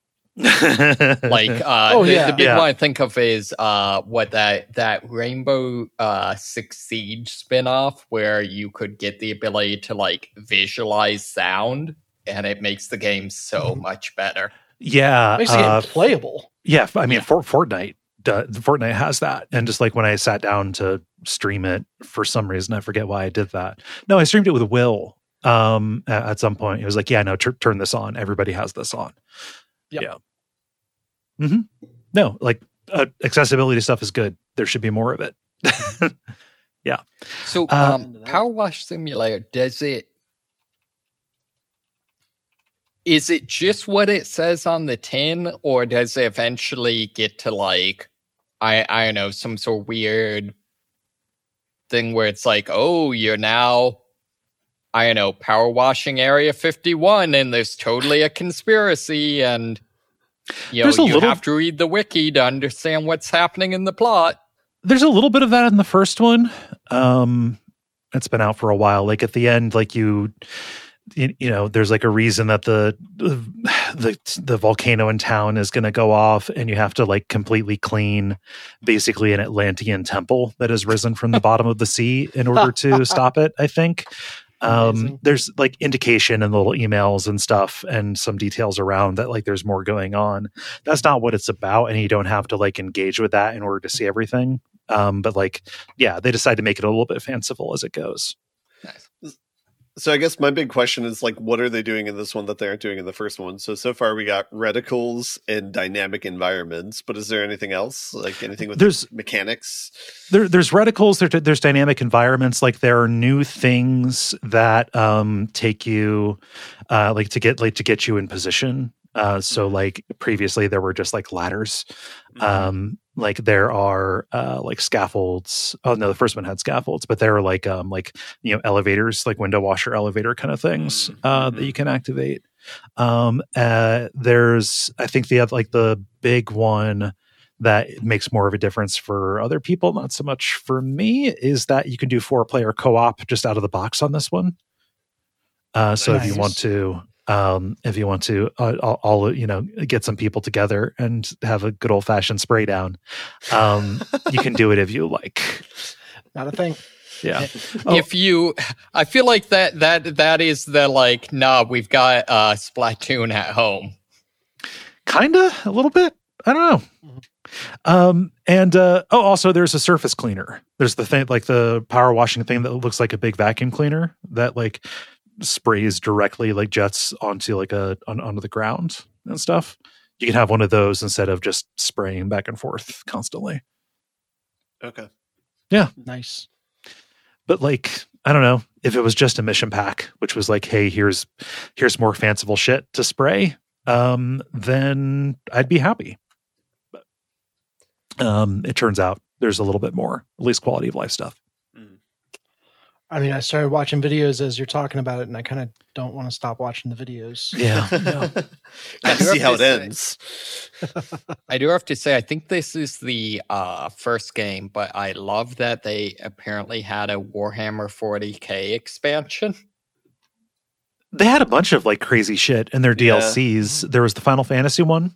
S3: Like the big one I think of is what that Rainbow Six Siege spinoff where you could get the ability to like visualize sound and it makes the game so much better.
S1: Yeah,
S2: it makes the game playable.
S1: Yeah, I mean Fortnite has that, and just like when I sat down to stream it for some reason, I forget why I did that. No, I streamed it with Will at some point. It was like, yeah, no, turn this on. Everybody has this on.
S2: Yep.
S1: Yeah. No, like accessibility stuff is good. There should be more of it. Yeah.
S3: So Power Wash Simulator, is it just what it says on the tin, or does it eventually get to like, I don't know, some sort of weird thing where it's like, oh, you're now, I don't know, power washing Area 51 and there's totally a conspiracy and you have to read the wiki to understand what's happening in the plot.
S1: There's a little bit of that in the first one. It's been out for a while. Like at the end, like you know, there's like a reason that the volcano in town is going to go off, and you have to like completely clean basically an Atlantean temple that has risen from the bottom of the sea in order to stop it, I think. There's like indication in the little emails and stuff and some details around that like there's more going on. That's not what it's about, and you don't have to like engage with that in order to see everything. But like, yeah, they decide to make it a little bit fanciful as it goes.
S4: Nice. So I guess my big question is like, what are they doing in this one that they aren't doing in the first one? So far we got reticles and dynamic environments, but is there anything else? Like anything with mechanics?
S1: There's reticles, there's dynamic environments. Like there are new things that take you like to get you in position. So like previously there were just like ladders. Like there are like scaffolds. Oh no, the first one had scaffolds, but there are like elevators, like window washer elevator kind of things that you can activate. There's I think the big one that makes more of a difference for other people, not so much for me, is that you can do 4-player co-op just out of the box on this one. So nice. If you want to all get some people together and have a good old fashioned spray down, you can do it if you like.
S2: Not a thing.
S1: Yeah.
S3: I feel like that is the like, nah, we've got Splatoon at home.
S1: Kinda, a little bit. I don't know. Also there's a surface cleaner. There's the thing like the power washing thing that looks like a big vacuum cleaner that like sprays directly like jets onto like onto the ground and stuff. You can have one of those instead of just spraying back and forth constantly.
S4: Okay.
S1: Yeah.
S2: Nice.
S1: But like, I don't know, if it was just a mission pack, which was like, hey, here's more fanciful shit to spray, then I'd be happy. But it turns out there's a little bit more, at least quality of life stuff.
S2: I mean, I started watching videos as you're talking about it, and I kind of don't want to stop watching the videos.
S1: Yeah.
S4: I see how it ends.
S3: I do have to say, I think this is the first game, but I love that they apparently had a Warhammer 40K expansion.
S1: They had a bunch of like crazy shit in their DLCs. There was the Final Fantasy one.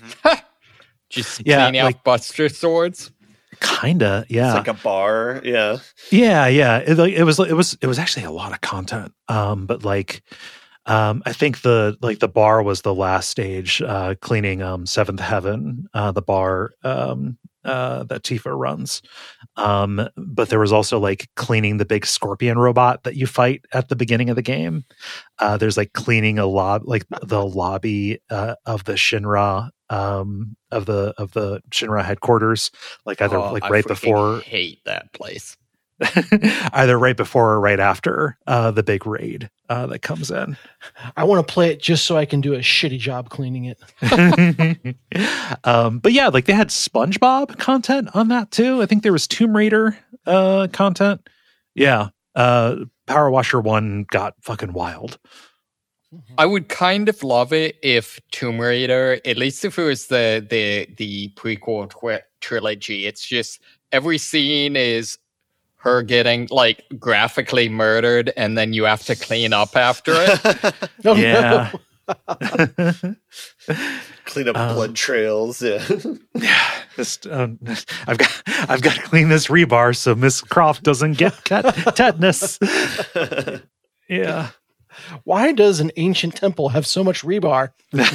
S3: Just cleaning out Buster Swords.
S1: Kinda, yeah.
S4: It's like a bar, yeah.
S1: Yeah. It was actually a lot of content. But like, I think the bar was the last stage, cleaning Seventh Heaven, the bar that Tifa runs. But there was also like cleaning the big scorpion robot that you fight at the beginning of the game. There's like cleaning the lobby of the Shinra. Of the Shinra headquarters, like either right before.
S3: Hate that place.
S1: Either right before or right after the big raid that comes in.
S2: I want to play it just so I can do a shitty job cleaning it.
S1: But yeah, like they had SpongeBob content on that too. I think there was Tomb Raider content. Yeah, Power Washer 1 got fucking wild.
S3: I would kind of love it if Tomb Raider, at least if it was the prequel trilogy, it's just every scene is her getting like graphically murdered and then you have to clean up after it.
S1: Yeah.
S4: Clean up blood trails. Yeah.
S1: Yeah. Just, I've got to clean this rebar so Miss Croft doesn't get tetanus. Yeah.
S2: Why does an ancient temple have so much rebar?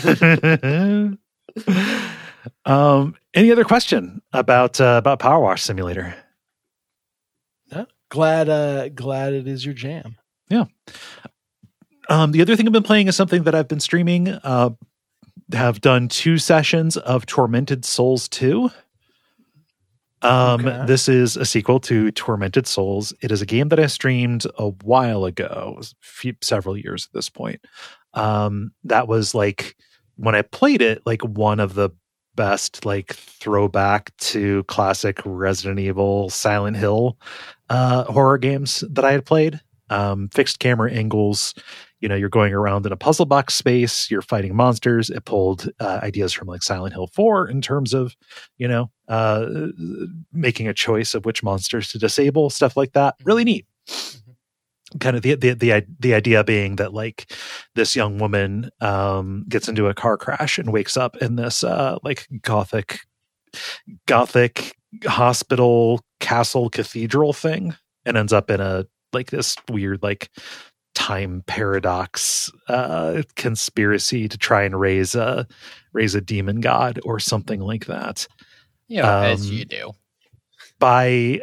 S1: Any other question about Power Wash Simulator?
S2: No. Glad it is your jam.
S1: Yeah. The other thing I've been playing is something that I've been streaming. Have done 2 sessions of Tormented Souls 2.
S2: Okay.
S1: This is a sequel to Tormented Souls. It is a game that I streamed a while ago, several years at this point. That was like when I played it, like one of the best like throwback to classic Resident Evil, Silent Hill horror games that I had played. Fixed camera angles. You're going around in a puzzle box space, you're fighting monsters. It pulled ideas from like Silent Hill 4 in terms of, making a choice of which monsters to disable, stuff like that. Really neat. kind of the idea being that like this young woman gets into a car crash and wakes up in this like gothic hospital castle cathedral thing, and ends up in a like this weird like time paradox conspiracy to try and raise a demon god or something like that.
S3: As you do.
S1: By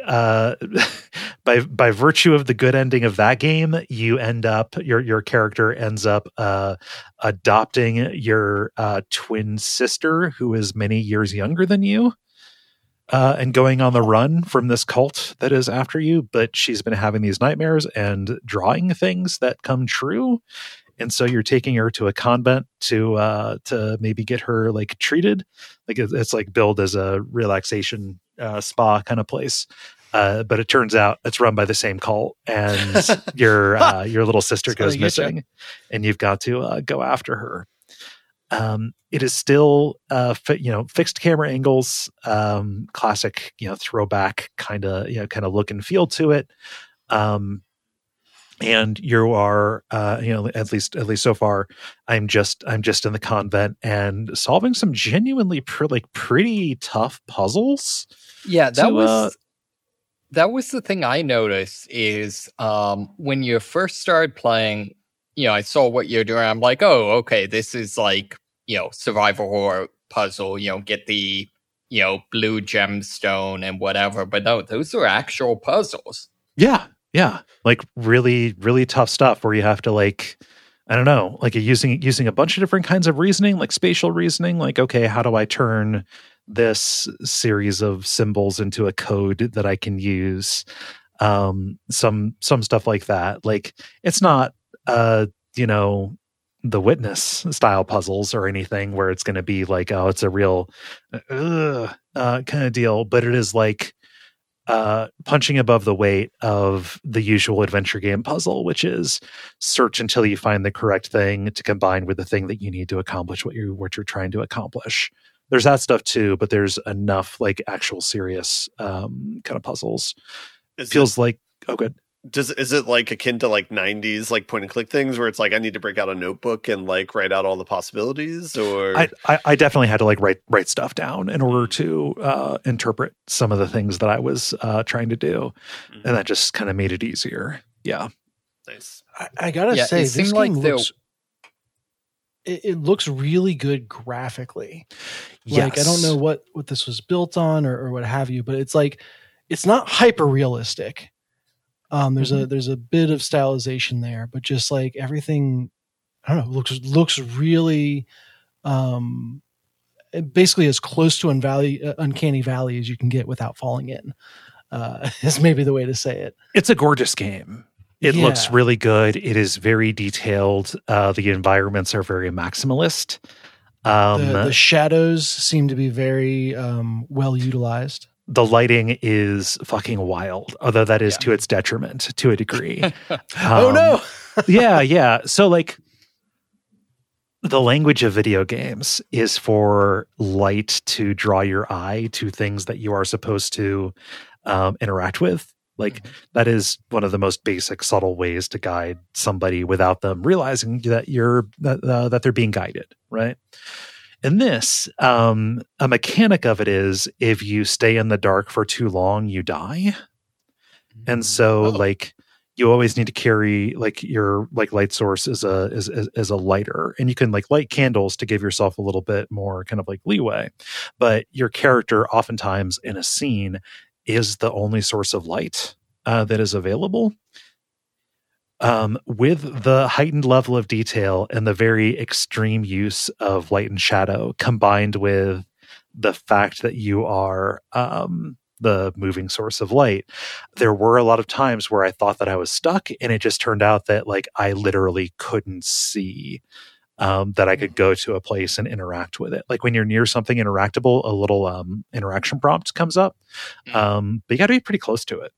S1: virtue of the good ending of that game, you end up your character ends up adopting your twin sister, who is many years younger than you, and going on the run from this cult that is after you. But she's been having these nightmares and drawing things that come true, and so you're taking her to a convent to maybe get her like treated. Like it's like billed as a relaxation spa kind of place, but it turns out it's run by the same cult, and your little sister goes missing, and you've got to go after her. It is still fixed camera angles, classic throwback kind of look and feel to it. And you are at least so far I'm just in the convent and solving some genuinely pretty tough puzzles.
S3: Yeah, that was the thing I noticed is when you first started playing, I saw what you're doing. I'm like, oh, okay, this is like, survival horror puzzle, get the, blue gemstone and whatever. But no, those are actual puzzles.
S1: Yeah. Yeah. Like really, really tough stuff where you have to like, I don't know, like using a bunch of different kinds of reasoning, like spatial reasoning, like, okay, how do I turn this series of symbols into a code that I can use? Some stuff like that. Like it's not, the Witness style puzzles or anything where it's going to be like, oh, it's a real kind of deal, but it is like punching above the weight of the usual adventure game puzzle, which is search until you find the correct thing to combine with the thing that you need to accomplish what you're trying to accomplish. There's that stuff too, but there's enough like actual serious kind of puzzles. Feels like good.
S4: Is it like akin to like 90s like point and click things where it's like I need to break out a notebook and like write out all the possibilities? Or
S1: I definitely had to like write stuff down in order to interpret some of the things that I was trying to do, and that just kind of made it easier. Yeah,
S4: nice.
S2: I gotta say, this game looks. It looks really good graphically.
S1: Yes.
S2: Like I don't know what this was built on or what have you, but it's like it's not hyper realistic. There's a bit of stylization there, but just like everything, I don't know, looks really, basically as close to Uncanny Valley as you can get without falling in. Is maybe the way to say it.
S1: It's a gorgeous game. It looks really good. It is very detailed. The environments are very maximalist.
S2: The shadows seem to be very well utilized.
S1: The lighting is fucking wild, although that is to its detriment to a degree.
S2: Oh no.
S1: Yeah. So like the language of video games is for light to draw your eye to things that you are supposed to interact with. Like that is one of the most basic, subtle ways to guide somebody without them realizing that that they're being guided, right? And this, a mechanic of it is if you stay in the dark for too long, you die. And so like you always need to carry like your like light source as a lighter, and you can like light candles to give yourself a little bit more kind of like leeway. But your character oftentimes in a scene is the only source of light that is available. With the heightened level of detail and the very extreme use of light and shadow, combined with the fact that you are the moving source of light, there were a lot of times where I thought that I was stuck, and it just turned out that like I literally couldn't see that I could go to a place and interact with it. Like when you're near something interactable, a little interaction prompt comes up, but you got to be pretty close to it.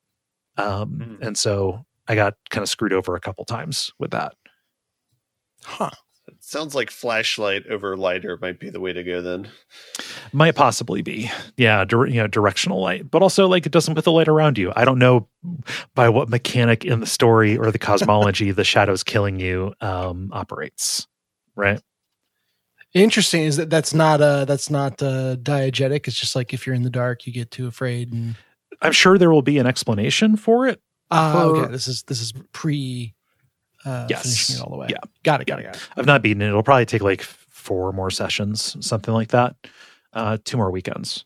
S1: And so I got kind of screwed over a couple times with that.
S2: Huh.
S4: Sounds like flashlight over lighter might be the way to go then.
S1: Might possibly be. Yeah, directional light. But also, like, it doesn't put the light around you. I don't know by what mechanic in the story or the cosmology the shadows killing you operates. Right?
S2: Interesting is that's not diegetic. It's just like if you're in the dark, you get too afraid. And
S1: I'm sure there will be an explanation for it.
S2: Okay, this is pre
S1: yes.
S2: finishing it all the way.
S1: Yeah.
S2: Got it.
S1: I've not beaten it. It'll probably take like 4 more sessions, something like that. 2 more weekends.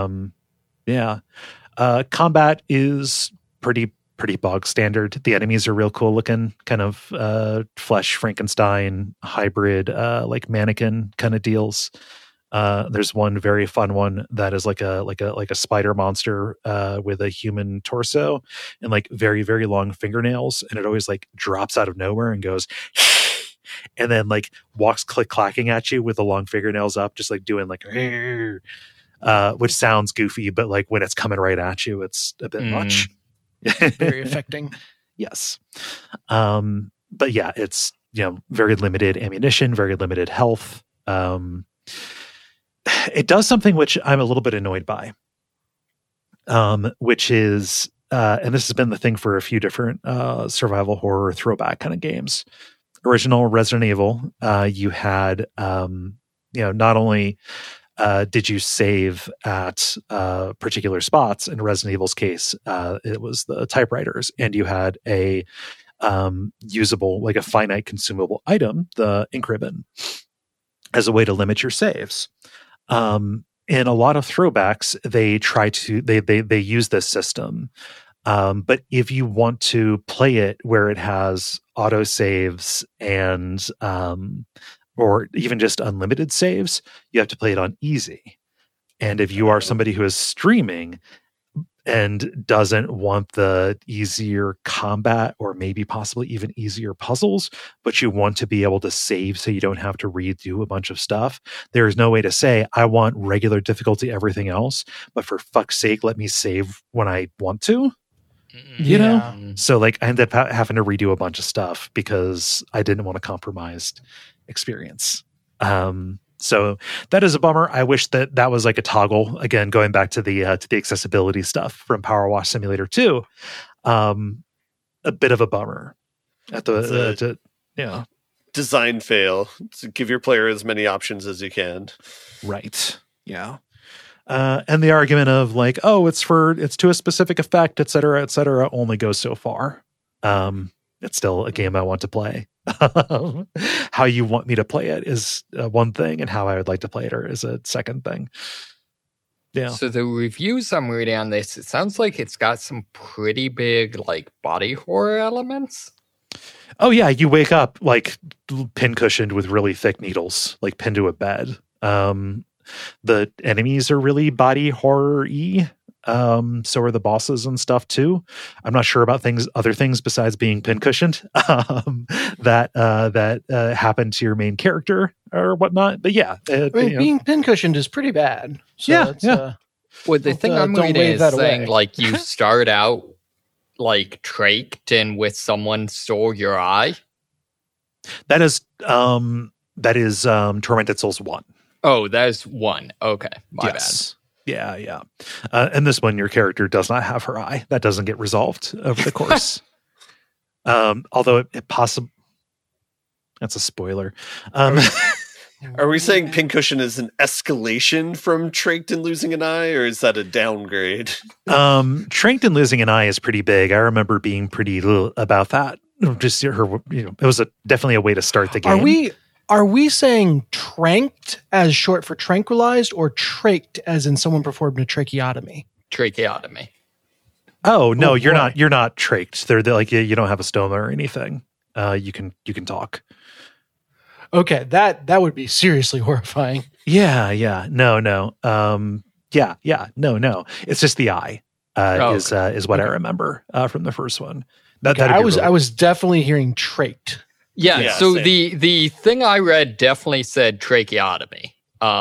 S1: Combat is pretty bog standard. The enemies are real cool looking, kind of flesh Frankenstein hybrid, like mannequin kind of deals. There's one very fun one that is like a spider monster with a human torso and like very, very long fingernails, and it always like drops out of nowhere and goes and then like walks clacking at you with the long fingernails up, just like doing like which sounds goofy, but like when it's coming right at you, it's a bit much.
S2: Very affecting.
S1: Yes. But yeah, it's very limited ammunition, very limited health. It does something which I'm a little bit annoyed by, which is, and this has been the thing for a few different survival horror throwback kind of games. Original Resident Evil, you had, not only did you save at particular spots, in Resident Evil's case, it was the typewriters, and you had a usable, like a finite consumable item, the ink ribbon, as a way to limit your saves. In a lot of throwbacks, they use this system. But if you want to play it where it has auto saves and, or even just unlimited saves, you have to play it on easy. And if you are somebody who is streaming and doesn't want the easier combat or maybe possibly even easier puzzles, but you want to be able to save so you don't have to redo a bunch of stuff, there is no way to say, I want regular difficulty, everything else, but for fuck's sake, let me save when I want to. You know? So like I ended up having to redo a bunch of stuff because I didn't want a compromised experience. So that is a bummer. I wish that was like a toggle. Again, going back to the accessibility stuff from Power Wash Simulator 2, a bit of a bummer.
S4: Design fail. So give your player as many options as you can.
S1: Right. Yeah. And the argument of like, oh, it's to a specific effect, et cetera, only goes so far. It's still a game I want to play. How you want me to play it is one thing, and how I would like to play it is a second thing. Yeah.
S3: So the reviews I'm reading on this, it sounds like it's got some pretty big like body horror elements.
S1: Oh yeah, you wake up like pincushioned with really thick needles, like pinned to a bed. The enemies are really body horror-y. So are the bosses and stuff too. I'm not sure about other things besides being pincushioned that happen to your main character or whatnot. But yeah,
S2: being pincushioned is pretty bad. So
S1: yeah.
S3: Well, the thing I'm reading is saying like you start out like traked and with someone stole your eye.
S1: That is Tormented Souls 1.
S3: Oh, that is 1. Okay, my bad.
S1: Yeah. And this one, your character does not have her eye. That doesn't get resolved over the course. Although it possibly... That's a spoiler.
S4: Are we saying pincushion is an escalation from Traked and losing an eye, or is that a downgrade?
S1: Traked and losing an eye is pretty big. I remember being pretty about that. Just her, it was definitely a way to start the game.
S2: Are we saying tranked as short for tranquilized, or traked as in someone performed a tracheotomy?
S3: Tracheotomy.
S1: Oh no, you're not traked. They're like you don't have a stoma or anything. You can talk.
S2: Okay, that would be seriously horrifying.
S1: Yeah. No. No. It's just the eye is what I remember from the first one.
S2: I was definitely hearing traked.
S3: Yeah, so same. The thing I read definitely said tracheotomy.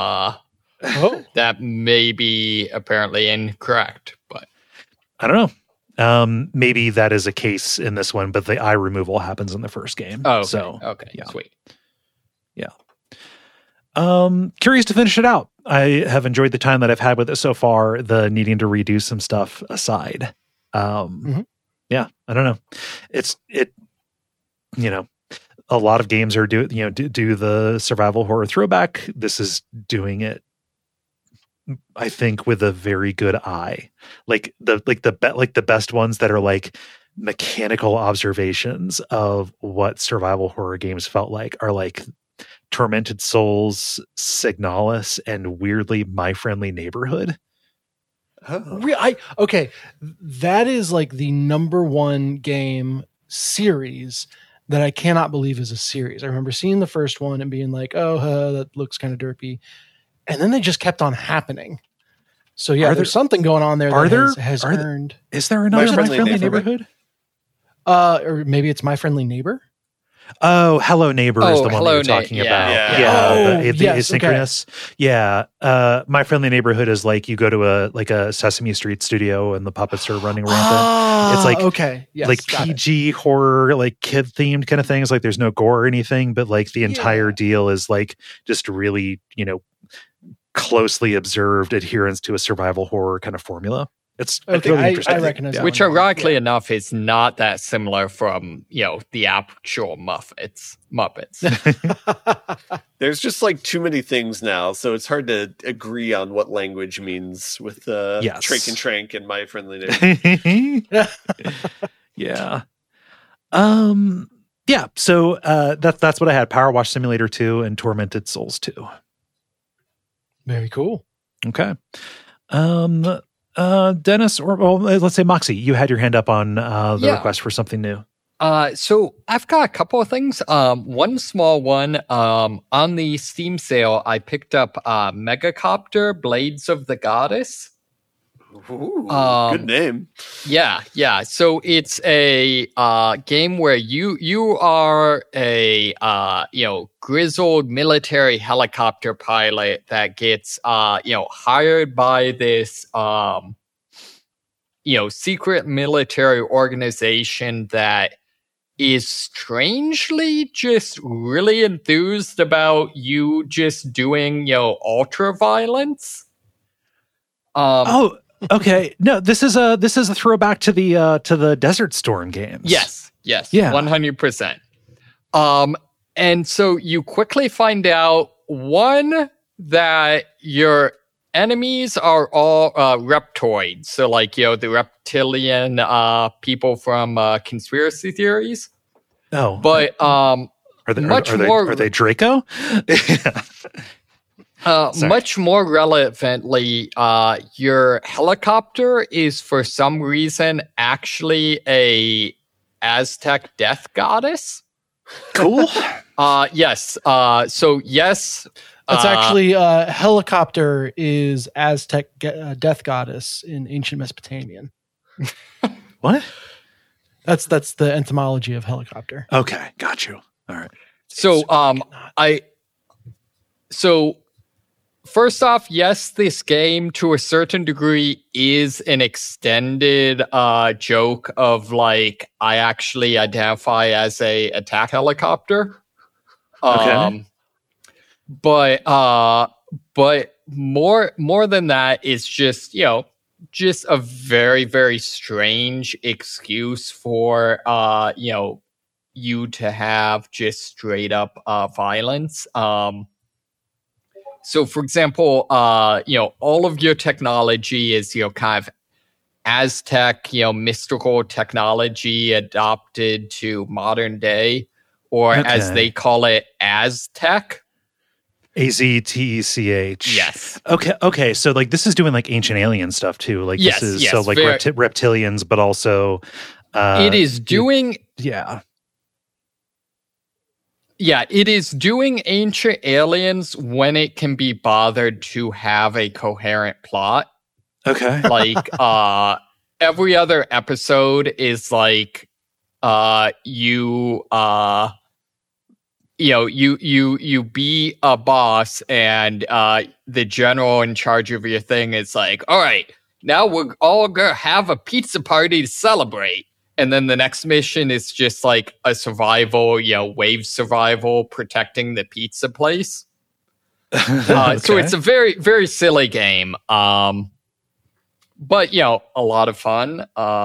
S3: That may be apparently incorrect, but
S1: I don't know. Maybe that is a case in this one, but the eye removal happens in the first game.
S3: Oh, okay.
S1: So,
S3: okay,
S1: yeah.
S3: Sweet.
S1: Curious to finish it out. I have enjoyed the time that I've had with it so far, the needing to redo some stuff aside. Yeah, I don't know. A lot of games are do the survival horror throwback. This is doing it, I think, with a very good eye. Like the best ones that are like mechanical observations of what survival horror games felt like are like Tormented Souls, Signalis, and weirdly My Friendly Neighborhood.
S2: Okay, that is like the number one game series that I cannot believe is a series. I remember seeing the first one and being like, "Oh, that looks kind of derpy," and then they just kept on happening. So yeah, there's something going on there. Has earned.
S1: Is there another My Friendly Neighborhood?
S2: Or maybe it's My Friendly Neighbor.
S1: Oh, Hello Neighbor is the one that you're talking about.
S2: Yeah.
S1: The asynchronous. Okay. Yeah. My Friendly Neighborhood is like you go to a Sesame Street studio and the puppets are running rampant. It's like
S2: okay, yes,
S1: like PG horror, like kid themed kind of things. Like there's no gore or anything, but like the entire deal is like just really, closely observed adherence to a survival horrore kind of formula. It's
S2: okay.
S1: really interesting.
S2: I recognize that.
S3: Which, ironically enough, is not that similar from the actual Muppets.
S4: There's just like too many things now, so it's hard to agree on what language means with Trank and Trank and My Friendly Neighborhood.
S1: Yeah. Yeah. So that's what I had: Power Wash Simulator 2 and Tormented Souls 2.
S2: Very cool.
S1: Okay. Dennis, or let's say Moxie, you had your hand up on the request for something new.
S3: So I've got a couple of things. One small one, on the Steam sale, I picked up Megacopter Blades of the Goddess.
S4: Ooh, good name.
S3: Yeah. So it's a game where you are a grizzled military helicopter pilot that gets hired by this secret military organization that is strangely just really enthused about you just doing ultra violence.
S1: Okay. No, this is a throwback to the Desert Storm games.
S3: Yes. Yeah. 100%. And so you quickly find out, one, that your enemies are all reptoids. So like, the reptilian people from conspiracy theories.
S1: Oh.
S3: But are
S1: they Draco?
S3: Much more relevantly, your helicopter is for some reason actually a Aztec death goddess.
S1: Cool.
S3: Yes. So yes.
S2: That's actually helicopter is Aztec death goddess in ancient Mesopotamian.
S1: What?
S2: That's the etymology of helicopter.
S1: Okay, got you. All right.
S3: So first off, yes, this game to a certain degree is an extended joke of like, I actually identify as a attack helicopter.
S1: Okay.
S3: But more than that is just a very, very strange excuse for you to have just straight up violence. So, for example, all of your technology is, kind of Aztec, mystical technology adopted to modern day, or as they call it, Aztec.
S1: Aztech.
S3: Yes.
S1: Okay. So, like, this is doing like ancient alien stuff too. Like, this is reptilians, but also
S3: it is doing. Yeah, it is doing ancient aliens when it can be bothered to have a coherent plot.
S1: Okay.
S3: Like, every other episode is like, you be a boss and, the general in charge of your thing is like, all right, now we're all gonna have a pizza party to celebrate. And then the next mission is just like a survival, wave survival, protecting the pizza place.
S1: Okay.
S3: So it's a very, very silly game. But, a lot of fun.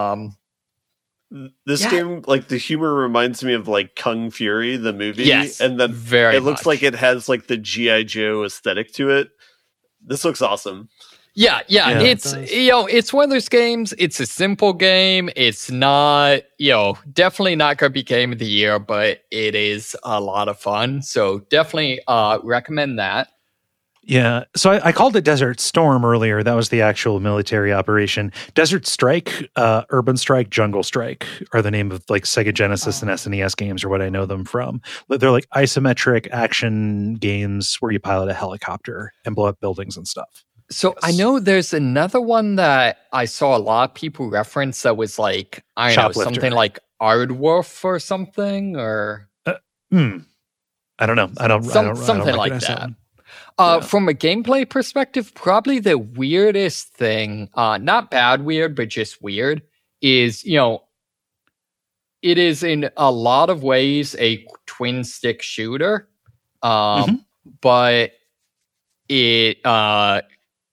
S4: This game, like the humor reminds me of like Kung Fury, the movie.
S3: Yes,
S4: and then
S3: very
S4: it looks
S3: much.
S4: like it has like the G.I. Joe aesthetic to it. This looks awesome.
S3: Yeah. It's it's one of those games. It's a simple game. It's not, definitely not going to be game of the year, but it is a lot of fun. So definitely recommend that.
S1: Yeah. So I called it Desert Storm earlier. That was the actual military operation. Desert Strike, Urban Strike, Jungle Strike are the name of like Sega Genesis and SNES games, or what I know them from. They're like isometric action games where you pilot a helicopter and blow up buildings and stuff.
S3: So I know there's another one that I saw a lot of people reference that was like, I don't know, something like Aardwolf or something, or
S1: I don't know. I don't
S3: something like that. From a gameplay perspective, probably the weirdest thing, not bad weird, but just weird, is, it is in a lot of ways a twin stick shooter. But it,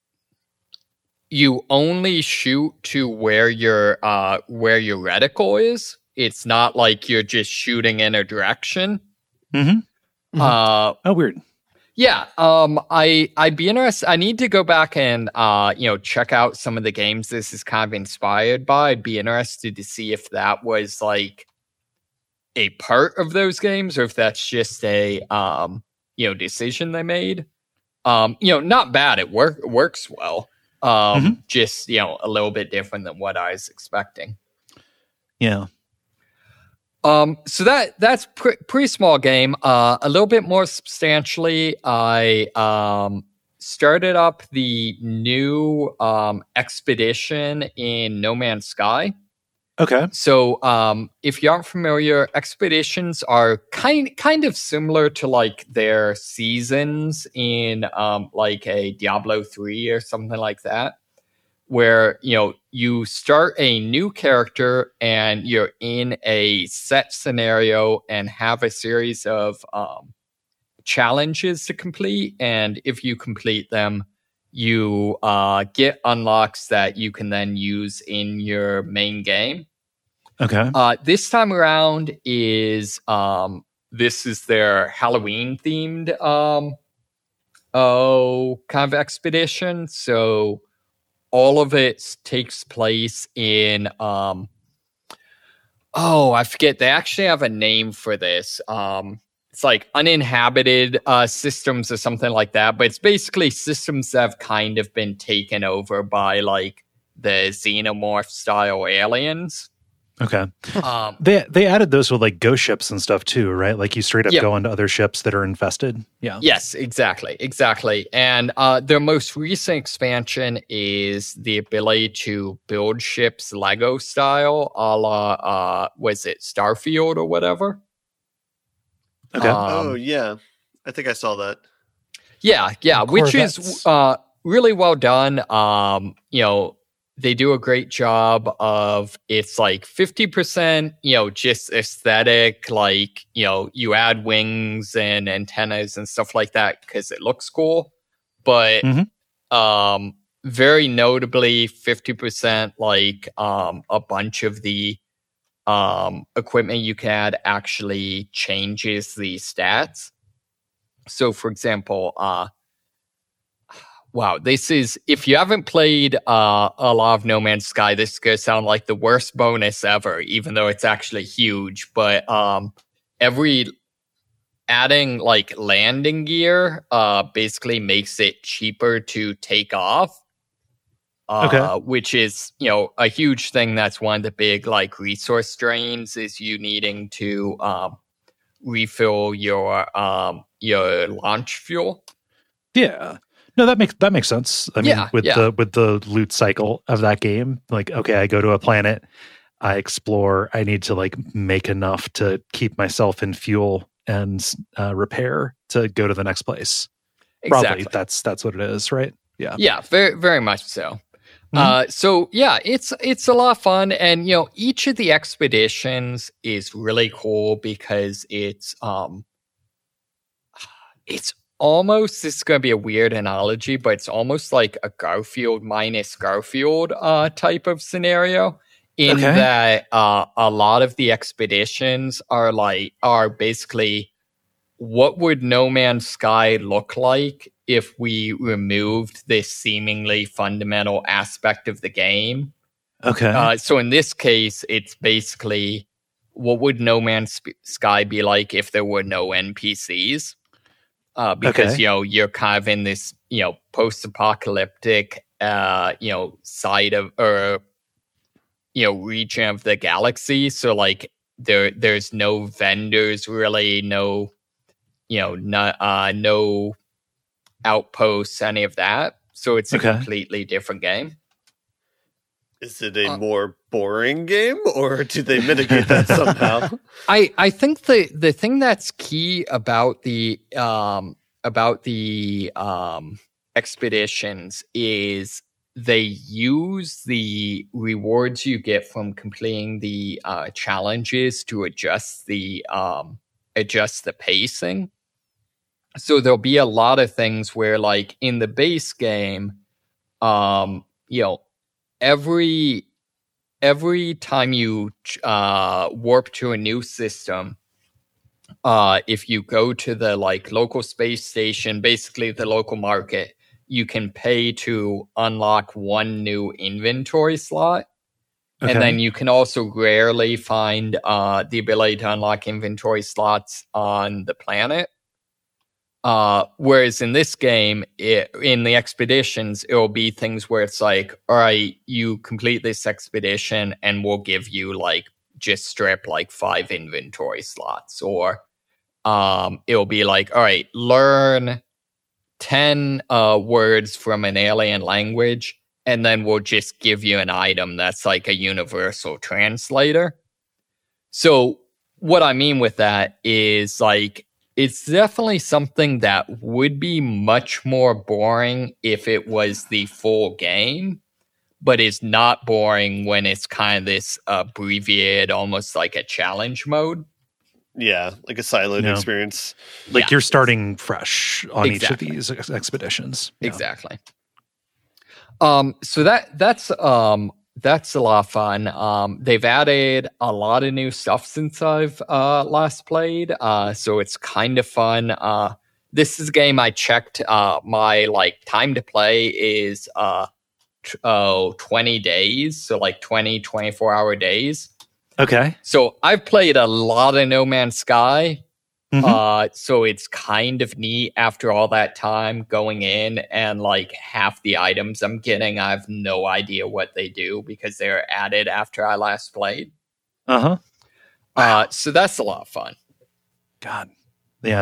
S3: you only shoot to where your reticle is. It's not like you're just shooting in a direction.
S1: Oh, weird.
S3: Yeah, I'd be interested. I need to go back and check out some of the games this is kind of inspired by. I'd be interested to see if that was like a part of those games, or if that's just a decision they made. Not bad. It works well. Just a little bit different than what I was expecting.
S1: Yeah.
S3: So that's pretty small game. A little bit more substantially, I started up the new expedition in No Man's Sky.
S1: Okay.
S3: So if you aren't familiar, expeditions are kind of similar to like their seasons in like a Diablo 3 or something like that, where you start a new character and you're in a set scenario and have a series of challenges to complete, and if you complete them, you get unlocks that you can then use in your main game.
S1: Okay.
S3: This time around is this is their Halloween themed kind of expedition. So all of it takes place in I forget. They actually have a name for this. It's like uninhabited systems or something like that. But it's basically systems that have kind of been taken over by like the xenomorph style aliens.
S1: Okay. They added those with like ghost ships and stuff too, right? Like you straight up go onto other ships that are infested. Yeah.
S3: Yes, exactly. And their most recent expansion is the ability to build ships Lego style, a la was it Starfield or whatever?
S1: Okay.
S4: Oh yeah, I think I saw that.
S3: Yeah, which is really well done. They do a great job of, it's like 50%, just aesthetic, like, you add wings and antennas and stuff like that because it looks cool. But very notably, 50%, like a bunch of the equipment you can add actually changes the stats. So, for example, wow, this is, if you haven't played a lot of No Man's Sky, this is going to sound like the worst bonus ever, even though it's actually huge. But adding like landing gear basically makes it cheaper to take off. Which is, a huge thing. That's one of the big like resource drains, is you needing to refill your launch fuel.
S1: Yeah. No, that makes sense. I mean, with the loot cycle of that game, like, okay, I go to a planet, I explore, I need to like make enough to keep myself in fuel and repair to go to the next place.
S3: Exactly.
S1: Probably that's what it is, right? Yeah.
S3: Yeah, very, very much so. So yeah, it's a lot of fun, and each of the expeditions is really cool because it's almost, this is going to be a weird analogy, but it's almost like a Garfield minus Garfield type of scenario. In that a lot of the expeditions are basically, what would No Man's Sky look like if we removed this seemingly fundamental aspect of the game?
S1: Okay.
S3: So in this case, it's basically, what would No Man's Sky be like if there were no NPCs? Because you're kind of in this post-apocalyptic side of, or region of the galaxy. So like there's no vendors really, no no outposts, any of that. So it's a completely different game.
S4: Is it a more boring game, or do they mitigate that somehow?
S3: I think the thing that's key about the expeditions is they use the rewards you get from completing the challenges to adjust the pacing. So there'll be a lot of things where, like in the base game, every time you warp to a new system, if you go to the local space station, basically the local market, you can pay to unlock one new inventory slot. Okay. And then you can also rarely find the ability to unlock inventory slots on the planet. Whereas in this game, in the expeditions, it will be things where it's like, all right, you complete this expedition and we'll give you just strip 5 inventory slots. Or it'll be like, all right, learn 10 words from an alien language, and then we'll just give you an item that's like a universal translator. So what I mean with that is it's definitely something that would be much more boring if it was the full game, but it's not boring when it's kind of this abbreviated, almost like a challenge mode.
S4: Yeah, like a siloed experience.
S1: You're starting fresh on each of these expeditions.
S3: Yeah. Exactly. So that's a lot of fun. They've added a lot of new stuff since I've last played. So it's kind of fun. This is a game I checked. My time to play is 20 days. So 24-hour days.
S1: Okay.
S3: So I've played a lot of No Man's Sky. Mm-hmm. So it's kind of neat after all that time going in, and half the items I'm getting, I have no idea what they do because they're added after I last played.
S1: Wow.
S3: So that's a lot of fun.
S1: God. Yeah,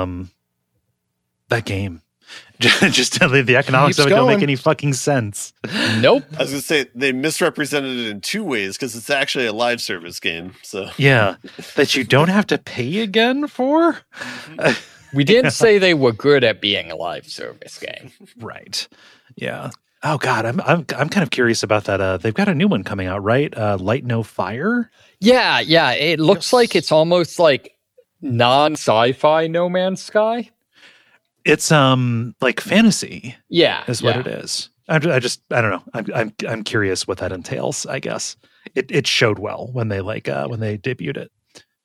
S1: that game. Just the economics of it don't make any fucking sense.
S3: Nope.
S4: I was going to say, they misrepresented it in 2 ways because it's actually a live service game. So
S1: yeah, that you don't have to pay again for.
S3: We didn't say they were good at being a live service game.
S1: Right. Yeah. Oh God, I'm kind of curious about that. They've got a new one coming out, right? Light No Fire.
S3: Yeah. It looks like it's almost like non-sci-fi No Man's Sky.
S1: It's fantasy.
S3: Yeah,
S1: is what it is. I don't know. I'm curious what that entails. I guess it showed well when they debuted it.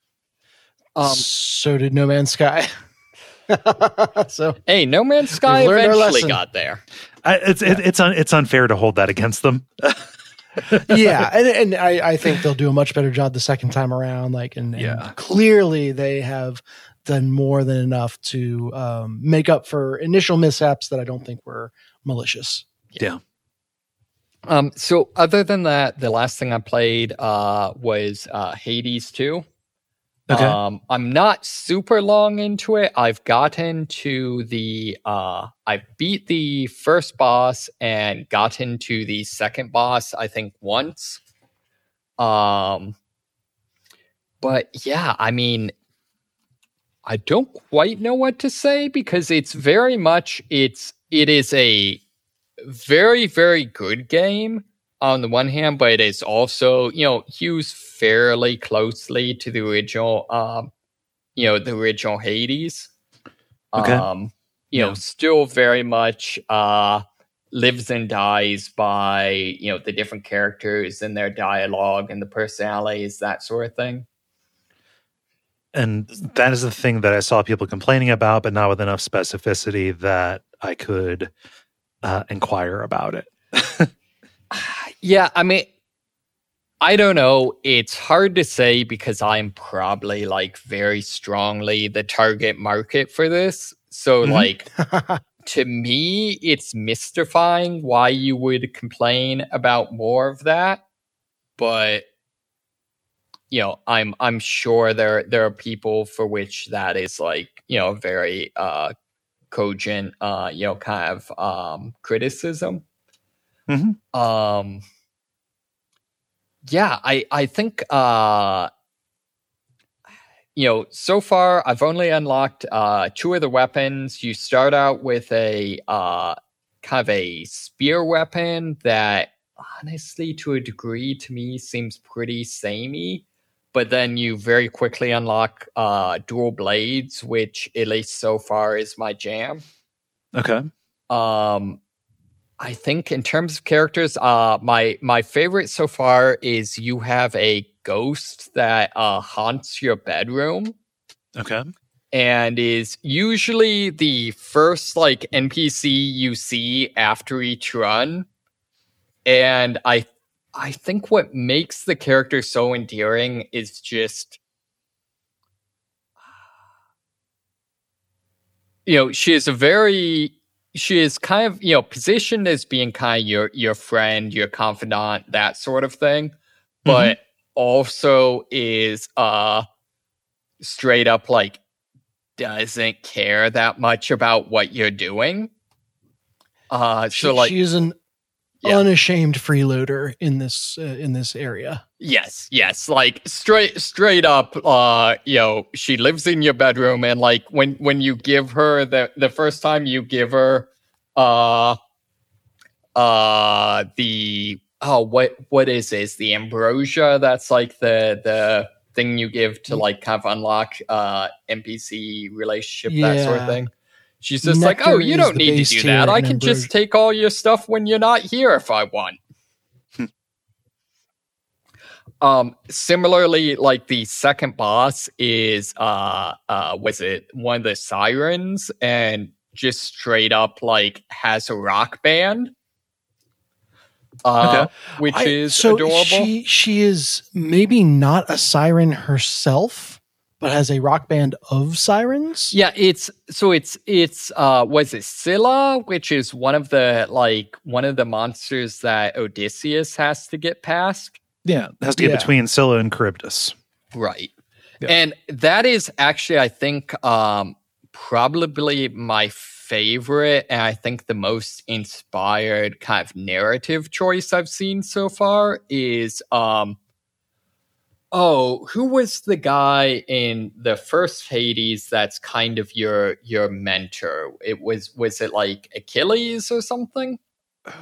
S2: So did No Man's Sky. So
S3: hey, No Man's Sky eventually got there.
S1: It's unfair to hold that against them.
S2: Yeah, and I think they'll do a much better job the second time around. And clearly they have done more than enough to make up for initial mishaps that I don't think were malicious.
S1: Yeah.
S3: So other than that, the last thing I played was Hades 2.
S1: Okay.
S3: I'm not super long into it. I've gotten to I beat the first boss and gotten to the second boss, I think, once. But yeah, I mean, I don't quite know what to say because it's very much it is a very, very good game on the one hand, but it is also, hews fairly closely to the original, the original Hades.
S1: Okay.
S3: Still very much lives and dies by, the different characters and their dialogue and the personalities, that sort of thing.
S1: And that is the thing that I saw people complaining about, but not with enough specificity that I could inquire about it.
S3: Yeah, I mean, I don't know. It's hard to say because I'm probably like very strongly the target market for this. So like, to me, it's mystifying why you would complain about more of that. But, I'm sure there are people for which that is like, very cogent, kind of criticism.
S1: Mm-hmm.
S3: Yeah, I think, so far I've only unlocked 2 of the weapons. You start out with a kind of a spear weapon that honestly, to a degree, to me seems pretty samey. But then you very quickly unlock dual blades, which at least so far is my jam.
S1: Okay.
S3: I think in terms of characters, my favorite so far is you have a ghost that haunts your bedroom.
S1: Okay.
S3: And is usually the first like NPC you see after each run. And I think what makes the character so endearing is just, she is kind of, positioned as being kind of your friend, your confidant, that sort of thing, but also is straight up like doesn't care that much about what you're doing.
S2: She is an unashamed freeloader in this area.
S3: Yes, like straight up, she lives in your bedroom, and like when you give her the first time you give her what is this? The ambrosia, that's like the thing you give to like kind of unlock NPC relationship, that sort of thing. She's just
S2: Nectar
S3: like, oh, you don't need to do that. I can just take all your stuff when you're not here if I want. Similarly, like the second boss is was it one of the sirens, and just straight up like has a rock band. Which is adorable.
S2: She is maybe not a siren herself, but has a rock band of sirens.
S3: Yeah, it's was it Scylla, which is one of the monsters that Odysseus has to get past.
S1: Yeah, it has to get between Scylla and Charybdis.
S3: Right. Yeah. And that is actually, I think, probably my favorite, and I think the most inspired kind of narrative choice I've seen so far is who was the guy in the first Hades that's kind of your mentor? Was it like Achilles or something?
S1: I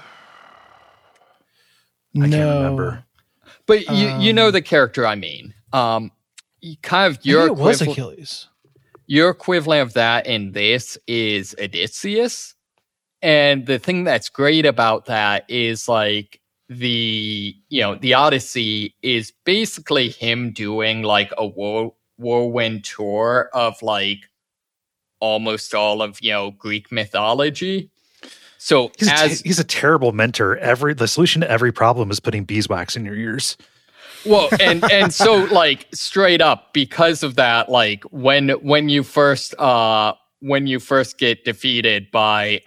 S1: can't remember.
S3: But you know the character I mean. Kind of your
S2: equivalent, was Achilles.
S3: Your equivalent of that in this is Odysseus. And the thing that's great about that is like the Odyssey is basically him doing like a whirlwind tour of like almost all of Greek mythology. So
S1: he's a terrible mentor. The solution to every problem is putting beeswax in your ears.
S3: Well, and so like straight up because of that, like when you first get defeated by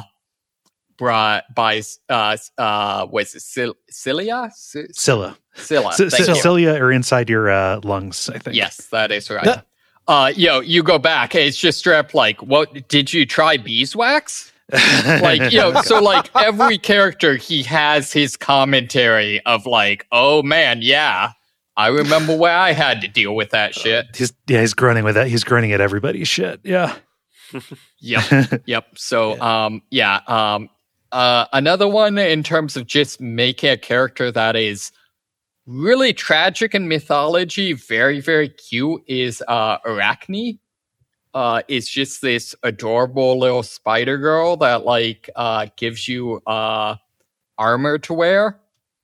S3: was it Scylla?
S1: Scylla.
S3: Cilia
S1: are inside your lungs, I think.
S3: Yes, that is right. You go back. It's just straight up like, what did you try beeswax? Like, so like every character, he has his commentary of like, oh man, yeah, I remember where I had to deal with that shit.
S1: He's grunting with that. He's grunting at everybody's shit. Yeah.
S3: Yep. So, Another one in terms of just making a character that is really tragic in mythology, very, very cute, is Arachne. It's just this adorable little spider girl that like gives you armor to wear.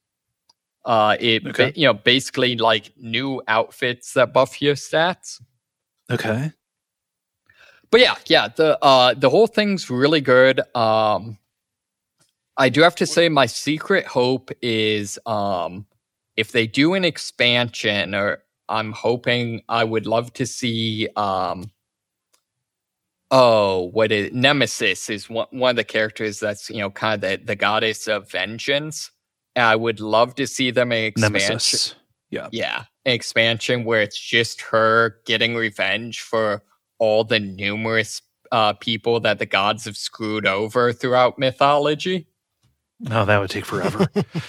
S3: Basically like new outfits that buff your stats.
S1: Okay.
S3: But yeah, the whole thing's really good. I do have to say my secret hope is if they do an expansion, or I'm hoping I would love to see Nemesis is one of the characters that's kind of the goddess of vengeance. I would love to see them an expansion.
S1: Nemesis. Yeah,
S3: an expansion where it's just her getting revenge for all the numerous people that the gods have screwed over throughout mythology.
S1: Oh, that would take forever.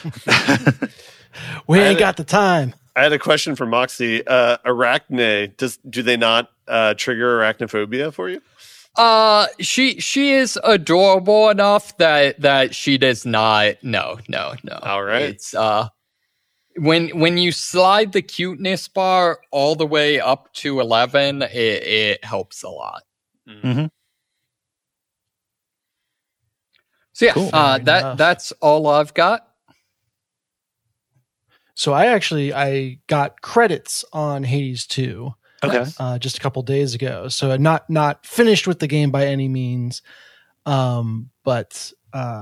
S2: We ain't got the time.
S4: I had a question for Moxie. Arachne, do they not trigger arachnophobia for you?
S3: She is adorable enough that she does not. No.
S4: All right.
S3: It's when you slide the cuteness bar all the way up to 11, it helps a lot.
S1: Mm-hmm.
S3: So yeah,
S1: Cool.
S3: that's all I've got.
S2: So I got credits on Hades 2.
S1: Okay.
S2: Just a couple days ago. So not finished with the game by any means. But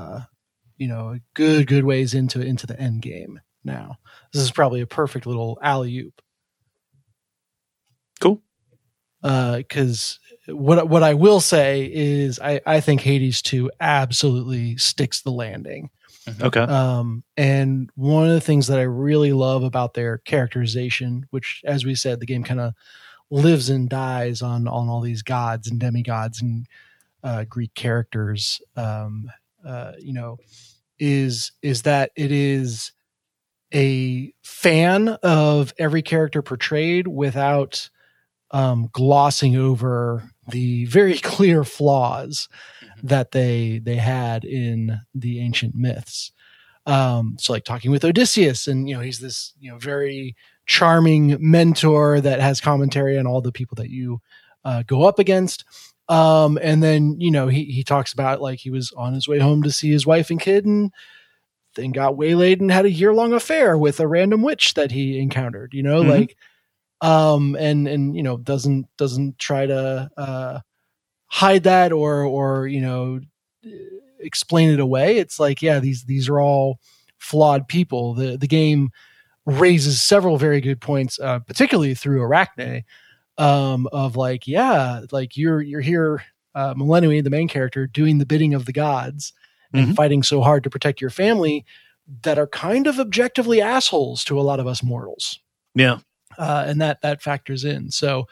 S2: good ways into the end game now. This is probably a perfect little alley-oop.
S1: Cool.
S2: Because what I will say is I think Hades 2 absolutely sticks the landing.
S1: Okay.
S2: And one of the things that I really love about their characterization, which, as we said, the game kind of lives and dies on all these gods and demigods and Greek characters, is that it is a fan of every character portrayed without glossing over the very clear flaws that they had in the ancient myths. So like talking with Odysseus, and he's this very charming mentor that has commentary on all the people that you go up against. And then he talks about like he was on his way home to see his wife and kid, and then got waylaid and had a year-long affair with a random witch that he encountered. And doesn't try to hide that or explain it away. It's like, yeah, these are all flawed people. The game raises several very good points, particularly through Arachne, of like, yeah, like you're here, Millennium, the main character, doing the bidding of the gods and fighting so hard to protect your family that are kind of objectively assholes to a lot of us mortals.
S1: Yeah.
S2: And that factors in. So,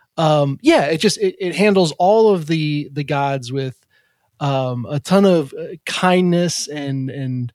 S2: it handles all of the gods with a ton of kindness and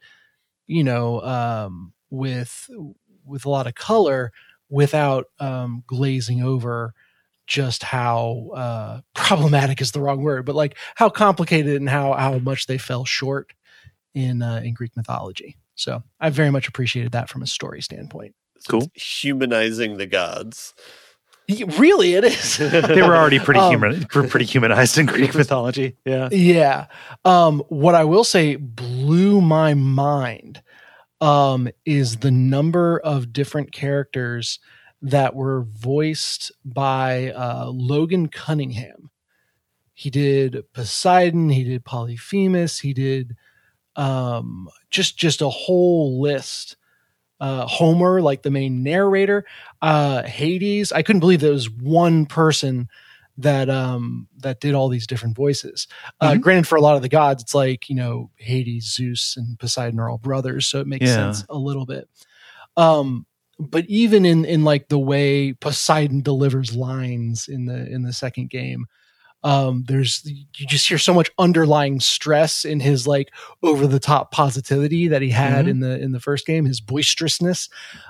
S2: with a lot of color without glazing over just how problematic is the wrong word, but like how complicated and how much they fell short in Greek mythology. So I very much appreciated that from a story standpoint.
S1: Cool.
S4: Humanizing the gods.
S2: Really, it is.
S1: They were already pretty humanized in Greek mythology. Yeah.
S2: Yeah. What I will say blew my mind is the number of different characters that were voiced by Logan Cunningham. He did Poseidon, he did Polyphemus, he did just a whole list. Homer, like the main narrator, Hades. I couldn't believe there was one person that did all these different voices. Granted, for a lot of the gods, it's like, Hades, Zeus, and Poseidon are all brothers, so it makes sense a little bit. But even in like the way Poseidon delivers lines in the second game, you just hear so much underlying stress in his like over the top positivity that he had in the first game, his boisterousness.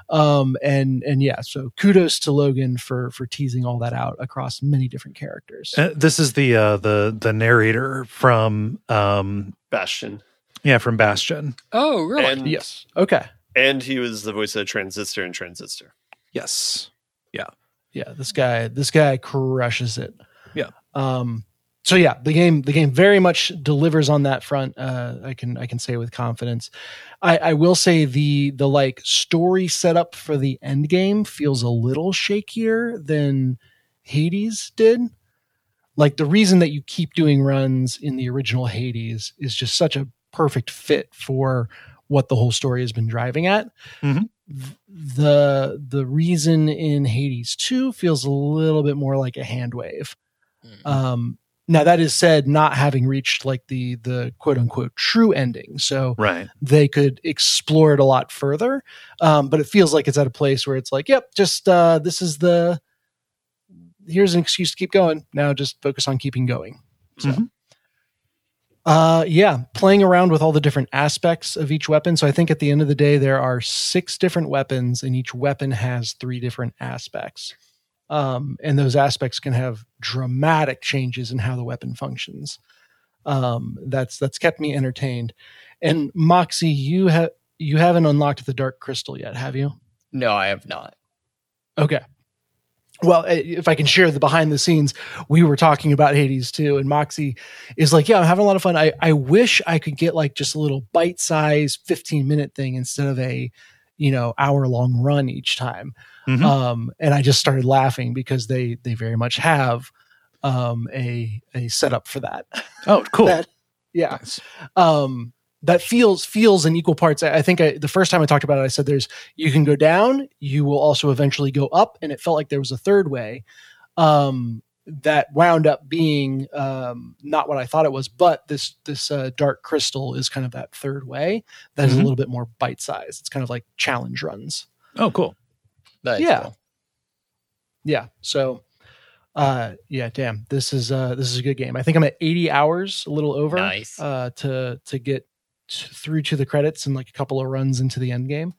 S2: So kudos to Logan for teasing all that out across many different characters.
S1: This is the narrator from
S4: Bastion.
S1: Yeah, from Bastion.
S3: Oh, really?
S4: And,
S2: Yes. Okay.
S4: and he was the voice of Transistor in Transistor.
S1: Yes.
S2: Yeah, this guy crushes it.
S1: Yeah.
S2: So yeah, the game very much delivers on that front. I can say with confidence. I will say the like story setup for the end game feels a little shakier than Hades did. Like the reason that you keep doing runs in the original Hades is just such a perfect fit for what the whole story has been driving at.
S1: Mhm.
S2: The reason in Hades 2 feels a little bit more like a hand wave. Now that is said, not having reached like the quote unquote true ending. So
S1: Right.
S2: they could explore it a lot further. But it feels like it's at a place where it's like, yep, just here's an excuse to keep going. Now just focus on keeping going. So
S1: Mhm.
S2: yeah, playing around with all the different aspects of each weapon. So I think at the end of the day, there are 6 different weapons, and each weapon has 3 different aspects. And those aspects can have dramatic changes in how the weapon functions. That's kept me entertained. And Moxie, you haven't unlocked the Dark Crystal yet, have you?
S3: No, I have not.
S2: Okay. Well, if I can share the behind the scenes, we were talking about Hades too, and Moxie is like, yeah, I'm having a lot of fun. I wish I could get like just a little bite-sized 15-minute thing instead of a, hour-long run each time.
S1: Mhm.
S2: And I just started laughing because they very much have a setup for that.
S1: Oh, cool.
S2: Yeah.
S1: Nice.
S2: That feels in equal parts. I think the first time I talked about it, I said you can go down, you will also eventually go up, and it felt like there was a third way that wound up being not what I thought it was, but this Dark Crystal is kind of that third way that is a little bit more bite sized. It's kind of like challenge runs.
S1: Oh, cool.
S3: That's
S2: Yeah.
S3: cool.
S2: Yeah. So damn, this is a good game. I think I'm at 80 hours, a little over.
S3: Nice.
S2: To get through to the credits and like a couple of runs into the end game.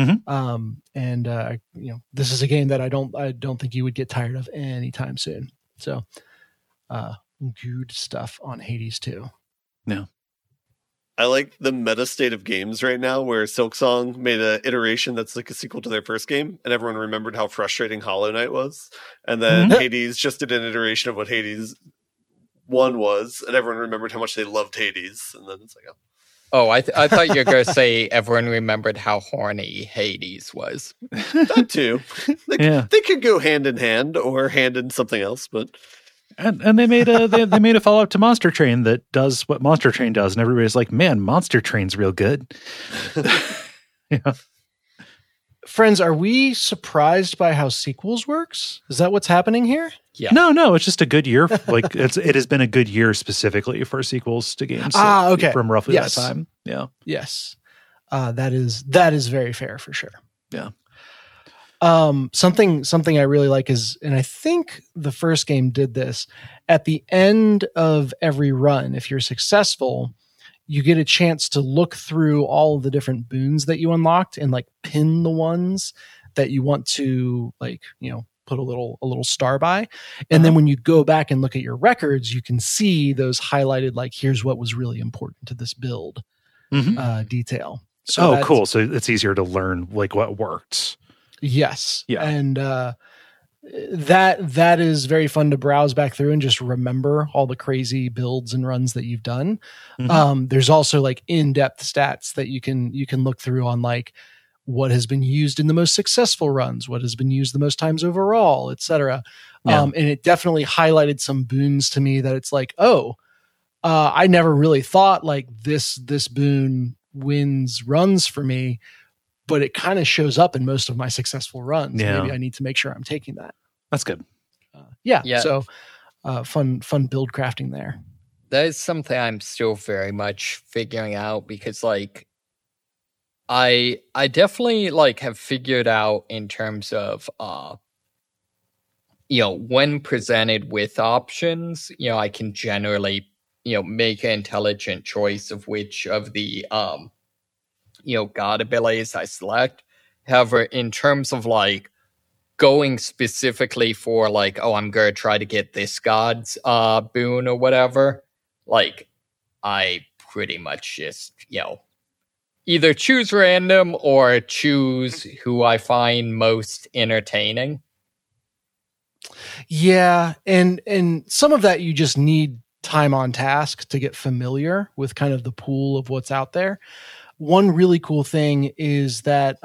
S1: Mhm.
S2: This is a game that I don't think you would get tired of anytime soon. So, good stuff on Hades 2.
S1: No.
S4: I like the meta state of games right now where Silksong made an iteration that's like a sequel to their first game, and everyone remembered how frustrating Hollow Knight was. And then Hades just did an iteration of what Hades 1 was, and everyone remembered how much they loved Hades. And then it's like,
S3: Oh, I thought you were going to say everyone remembered how horny Hades was.
S4: that too. They could go hand in hand or hand in something else, but
S1: And they made they made a follow up to Monster Train that does what Monster Train does, and everybody's like, "Man, Monster Train's real good." Yeah.
S2: Friends, are we surprised by how sequels works? Is that what's happening here?
S3: Yeah.
S1: No, it's just a good year. Like it has been a good year specifically for sequels to games.
S2: Okay.
S1: From roughly
S2: Yes.
S1: that time. Yeah.
S2: Yes. That is very fair for sure.
S1: Yeah.
S2: Something I really like is, and I think the first game did this, at the end of every run, if you're successful, you get a chance to look through all of the different boons that you unlocked and like pin the ones that you want to put a little star by. And then when you go back and look at your records, you can see those highlighted, like, here's what was really important to this build detail. So
S1: cool. So it's easier to learn like what worked.
S2: Yes.
S1: Yeah.
S2: And that is very fun to browse back through and just remember all the crazy builds and runs that you've done. There's also like in-depth stats that you can look through on like what has been used in the most successful runs, what has been used the most times overall, etc.
S1: Yeah.
S2: And it definitely highlighted some boons to me that it's like, I never really thought like this boon wins runs for me, but it kind of shows up in most of my successful runs.
S1: Yeah.
S2: Maybe I need to make sure I'm taking that.
S1: That's good.
S2: Yeah.
S3: Yeah.
S2: So fun build crafting there.
S3: That is something I'm still very much figuring out because like I definitely like have figured out in terms of when presented with options, I can generally make an intelligent choice of which of the god abilities I select. However, in terms of like going specifically for like, I'm going to try to get this god's boon or whatever, like I pretty much just, either choose random or choose who I find most entertaining.
S2: Yeah, and some of that you just need time on task to get familiar with kind of the pool of what's out there. One really cool thing is that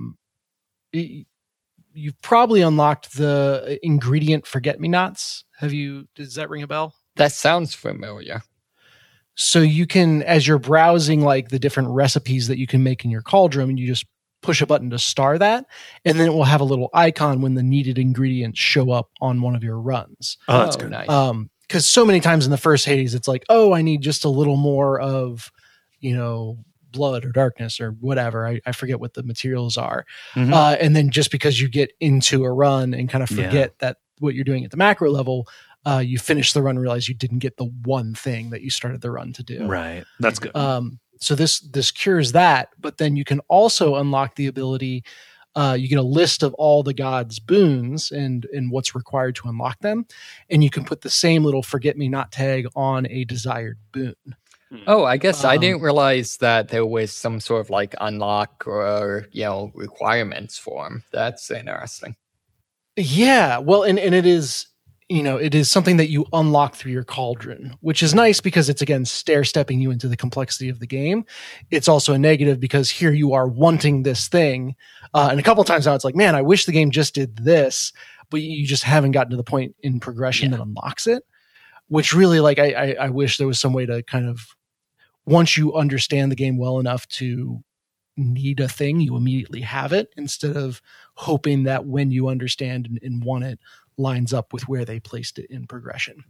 S2: you've probably unlocked the ingredient forget-me-nots. Does that ring a bell?
S3: That sounds familiar.
S2: So you can, as you're browsing like the different recipes that you can make in your cauldron, you just push a button to star that, and then it will have a little icon when the needed ingredients show up on one of your runs.
S1: Oh, that's good.
S3: Nice.
S2: Because so many times in the first Hades, it's like, oh, I need just a little more of, blood or darkness or whatever. I forget what the materials are.
S1: Mm-hmm.
S2: And then just because you get into a run and kind of forget that what you're doing at the macro level, you finish the run and realize you didn't get the one thing that you started the run to do.
S1: Right. That's good.
S2: So this cures that, but then you can also unlock the ability. You get a list of all the gods' boons and what's required to unlock them, and you can put the same little forget-me-not tag on a desired boon.
S3: Oh, I guess I didn't realize that there was some sort of like unlock or requirements for them. That's interesting.
S2: Yeah, well, and it is. It is something that you unlock through your cauldron, which is nice because it's, again, stair-stepping you into the complexity of the game. It's also a negative because here you are wanting this thing. And a couple of times now it's like, man, I wish the game just did this, but you just haven't gotten to the point in progression that unlocks it, which really, like, I wish there was some way to kind of, once you understand the game well enough to need a thing, you immediately have it instead of hoping that when you understand and want it, lines up with where they placed it in progression.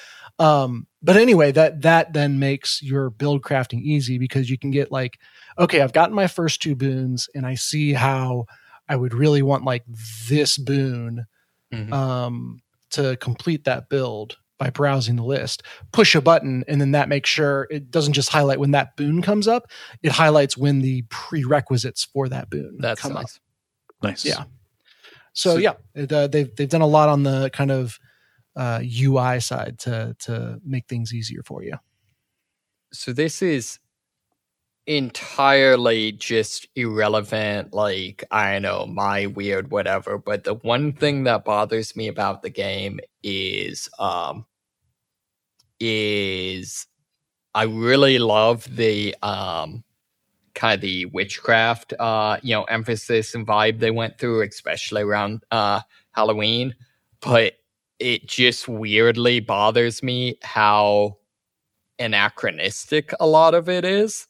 S2: But anyway, that then makes your build crafting easy because you can get like, okay, I've gotten my first two boons and I see how I would really want like this boon to complete that build by browsing the list. Push a button and then that makes sure it doesn't just highlight when that boon comes up, it highlights when the prerequisites for that boon come up.
S1: Nice.
S2: Yeah. So they've done a lot on the kind of UI side to make things easier for you.
S3: So this is entirely just irrelevant, like, I don't know, my weird whatever, but the one thing that bothers me about the game is I really love the kind of the witchcraft emphasis and vibe they went through, especially around Halloween, but it just weirdly bothers me how anachronistic a lot of it is.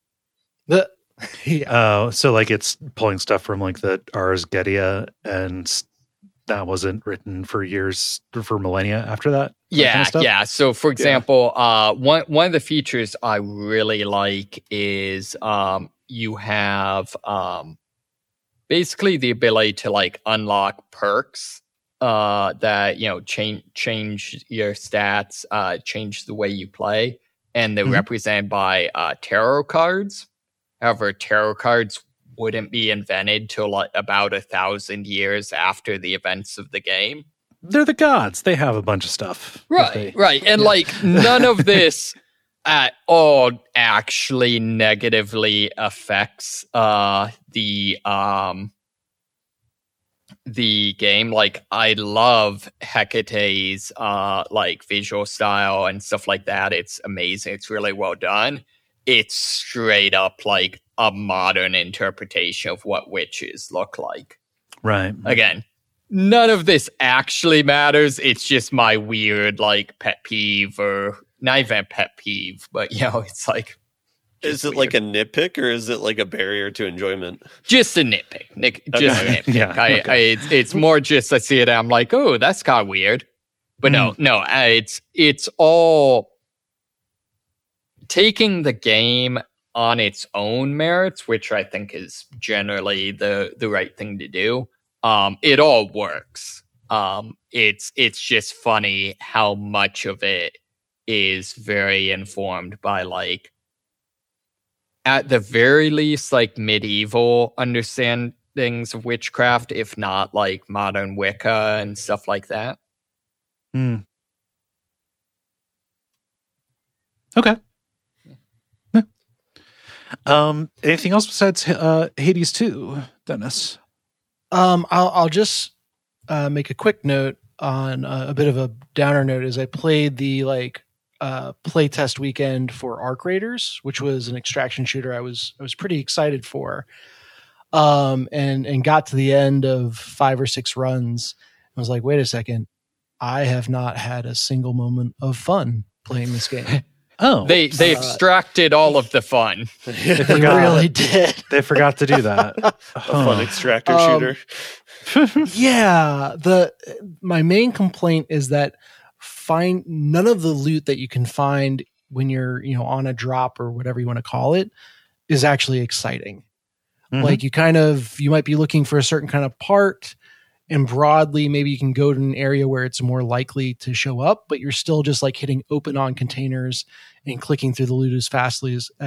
S1: So like it's pulling stuff from like the Ars Goetia, and that wasn't written for years, for millennia after that.
S3: Yeah. So for example, one of the features I really like is you have basically the ability to like unlock perks that change your stats, change the way you play, and they're represented by tarot cards. However, tarot cards wouldn't be invented till like about 1,000 years after the events of the game.
S1: They're the gods. They have a bunch of stuff.
S3: Right. And like none of this at all actually negatively affects the game. Like, I love Hecate's like visual style and stuff like that. It's amazing. It's really well done. It's straight up like a modern interpretation of what witches look like.
S1: Right.
S3: Again, none of this actually matters. It's just my weird like pet peeve, or not even pet peeve, but it's like.
S4: Is it weird. Like a nitpick, or is it like a barrier to enjoyment?
S3: Just a nitpick. Just a nitpick. Yeah, it's more just I see it and I'm like, oh, that's kind of weird. But no, it's all taking the game on its own merits, which I think is generally the right thing to do. It all works. It's just funny how much of it is very informed by like, at the very least, like medieval understandings of witchcraft, if not like modern Wicca and stuff like that.
S1: Okay. Anything else besides Hades 2, Dennis?
S2: I'll just make a quick note on a bit of a downer note. Is I played the play test weekend for Arc Raiders, which was an extraction shooter I was pretty excited for, and got to the end of 5 or 6 runs. I was like, wait a second, I have not had a single moment of fun playing this game.
S3: They extracted all of the fun.
S2: They really did.
S1: They forgot to do that.
S4: A fun extractor shooter.
S2: Yeah, my main complaint is that none of the loot that you can find when you're on a drop or whatever you want to call it is actually exciting. Mm-hmm. Like you might be looking for a certain kind of part, and broadly maybe you can go to an area where it's more likely to show up, but you're still just like hitting open on containers and clicking through the loot as fast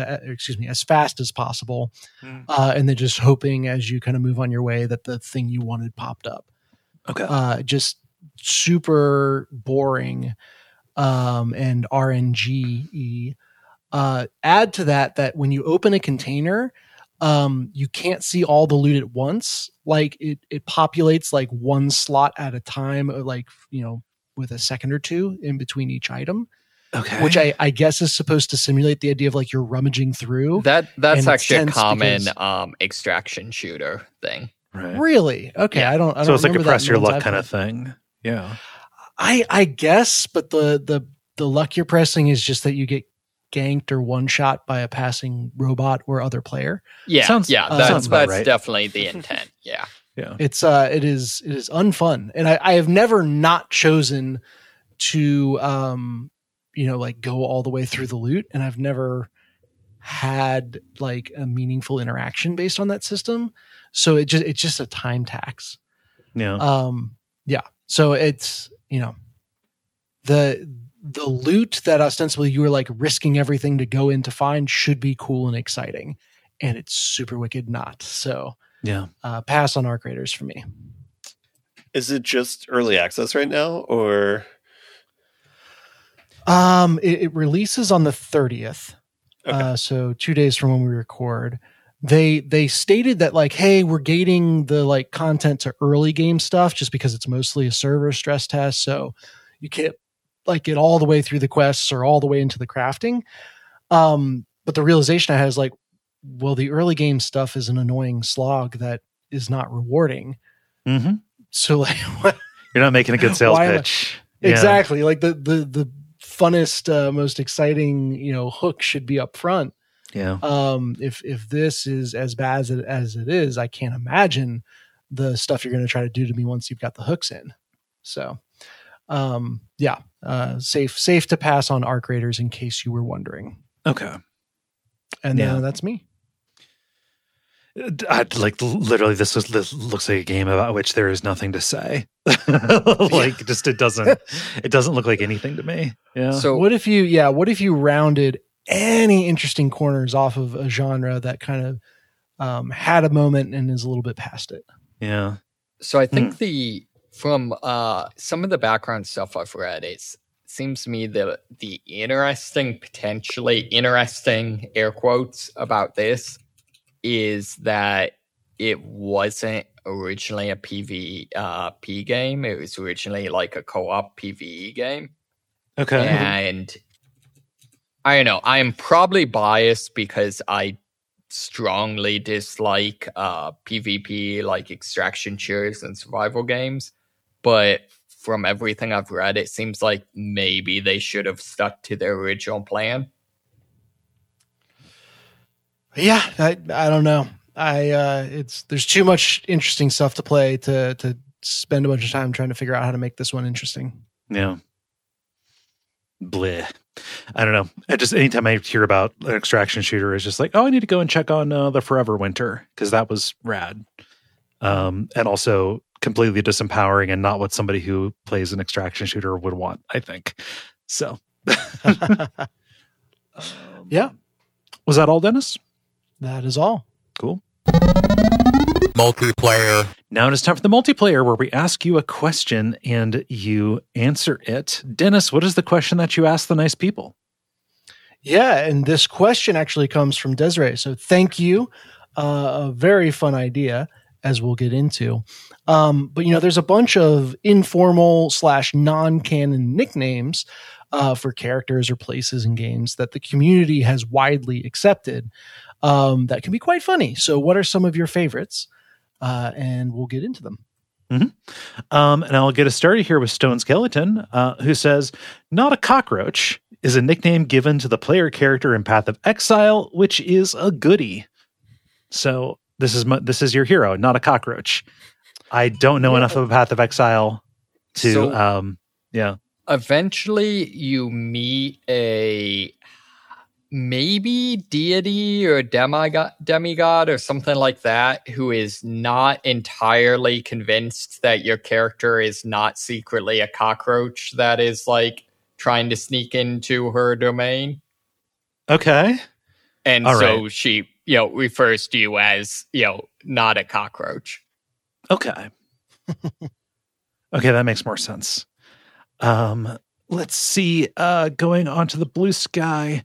S2: as possible, and then just hoping as you kind of move on your way that the thing you wanted popped up.
S1: Okay,
S2: just super boring, and RNG. Add to that when you open a container, you can't see all the loot at once. Like it populates like one slot at a time, with a second or two in between each item.
S1: Okay.
S2: Which I guess is supposed to simulate the idea of like you're rummaging through.
S3: That's actually a common extraction shooter thing.
S1: Right.
S2: Really? Okay.
S1: Yeah.
S2: I don't
S1: So it's like a press your luck
S2: I've
S1: kind of thing. Yeah.
S2: I guess, but the luck you're pressing is just that you get ganked or one shot by a passing robot or other player.
S3: Yeah, that's
S1: right.
S3: definitely the intent. Yeah.
S2: It's it is unfun, and I have never not chosen to go all the way through the loot, and I've never had like a meaningful interaction based on that system. So it's just a time tax.
S1: Yeah.
S2: Yeah. So it's the loot that ostensibly you were like risking everything to go in to find should be cool and exciting, and it's super wicked not. So
S1: yeah,
S2: pass on Arc Raiders for me.
S4: Is it just early access right now, or
S2: it releases on the 30th?
S4: Okay.
S2: So 2 days from when we record. They stated that like, hey, we're gating the like content to early game stuff just because it's mostly a server stress test, so you can't like get all the way through the quests or all the way into the crafting. But the realization I had is like, well, the early game stuff is an annoying slog that is not rewarding.
S1: Mm-hmm.
S2: So like, what?
S1: You're not making a good sales pitch.
S2: Exactly. Like the funnest, most exciting, hook should be up front.
S1: Yeah.
S2: If this is as bad as it is, I can't imagine the stuff you're going to try to do to me once you've got the hooks in. So, safe to pass on Arc Raiders in case you were wondering.
S1: Okay.
S2: And that's me.
S1: Literally, this looks like a game about which there is nothing to say. It doesn't look like anything to me. Yeah.
S2: So what if you rounded any interesting corners off of a genre that kind of had a moment and is a little bit past it?
S1: Yeah.
S3: So I think from some of the background stuff I've read, it seems to me the potentially interesting air quotes about this is that it wasn't originally a PvP game. It was originally like a co-op PvE game.
S1: Okay.
S3: And I don't know. I am probably biased because I strongly dislike PvP, like extraction shooters and survival games. But from everything I've read, it seems like maybe they should have stuck to their original plan.
S2: Yeah, I don't know. There's too much interesting stuff to play to spend a bunch of time trying to figure out how to make this one interesting.
S1: Yeah. Bleh. I don't know. Anytime I hear about an extraction shooter, it's just like, oh, I need to go and check on the Forever Winter because that was rad. And also completely disempowering and not what somebody who plays an extraction shooter would want, I think. So,
S2: yeah.
S1: Was that all, Dennis?
S2: That is all.
S1: Cool.
S5: Multiplayer.
S1: Now it is time for the multiplayer where we ask you a question and you answer it. Dennis, what is the question that you ask the nice people?
S2: Yeah, and this question actually comes from Desiree. So thank you. A very fun idea, as we'll get into. But there's a bunch of informal / non-canon nicknames for characters or places in games that the community has widely accepted that can be quite funny. So what are some of your favorites? And we'll get into them.
S1: Mm-hmm. And I'll get us started here with Stone Skeleton, who says, "Not a cockroach" is a nickname given to the player character in Path of Exile, which is a goodie. So this is your hero, not a cockroach. I don't know enough of Path of Exile to,
S3: Eventually you meet a maybe deity or demigod or something like that who is not entirely convinced that your character is not secretly a cockroach that is like trying to sneak into her domain.
S1: Okay.
S3: And
S1: all
S3: so
S1: right.
S3: she, refers to you as, not a cockroach.
S1: Okay. Okay, that makes more sense. Let's see. Going on to the blue sky.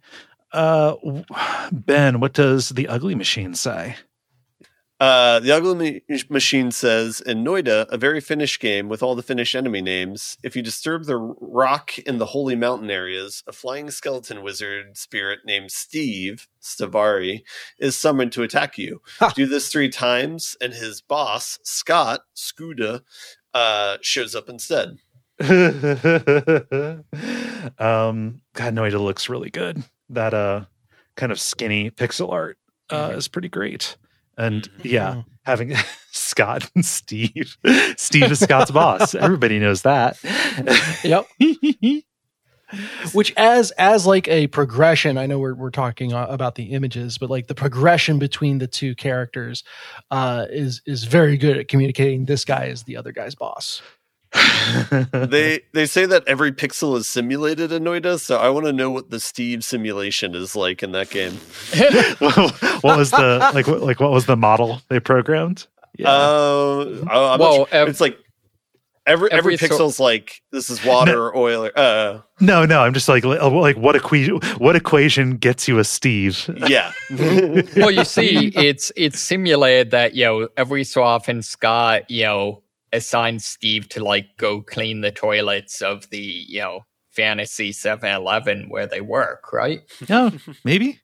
S1: Ben, what does the Ugly Machine say?
S4: The Ugly Machine says, in Noida, a very Finnish game with all the Finnish enemy names, if you disturb the rock in the Holy Mountain areas, a flying skeleton wizard spirit named Steve, Stavari, is summoned to attack you. Do this 3 times, and his boss, Scott, Skuda, shows up instead.
S1: God, Noida looks really good. That kind of skinny pixel art is pretty great. And yeah, having Scott and Steve. Steve is Scott's boss. Everybody knows that.
S2: Yep. Which as like a progression, I know we're talking about the images, but like the progression between the two characters is very good at communicating this guy is the other guy's boss.
S4: They say that every pixel is simulated in Noida, so I want to know what the Steve simulation is like in that game.
S1: What was the what was the model they programmed?
S4: Yeah. It's like every pixel's like this is water or oil.
S1: No, I'm just like what equation gets you a Steve?
S4: Yeah.
S3: Well, you see, it's simulated that every so often Scott assigns Steve to like go clean the toilets of the Fantasy 7-Eleven where they work, right?
S1: Yeah, maybe.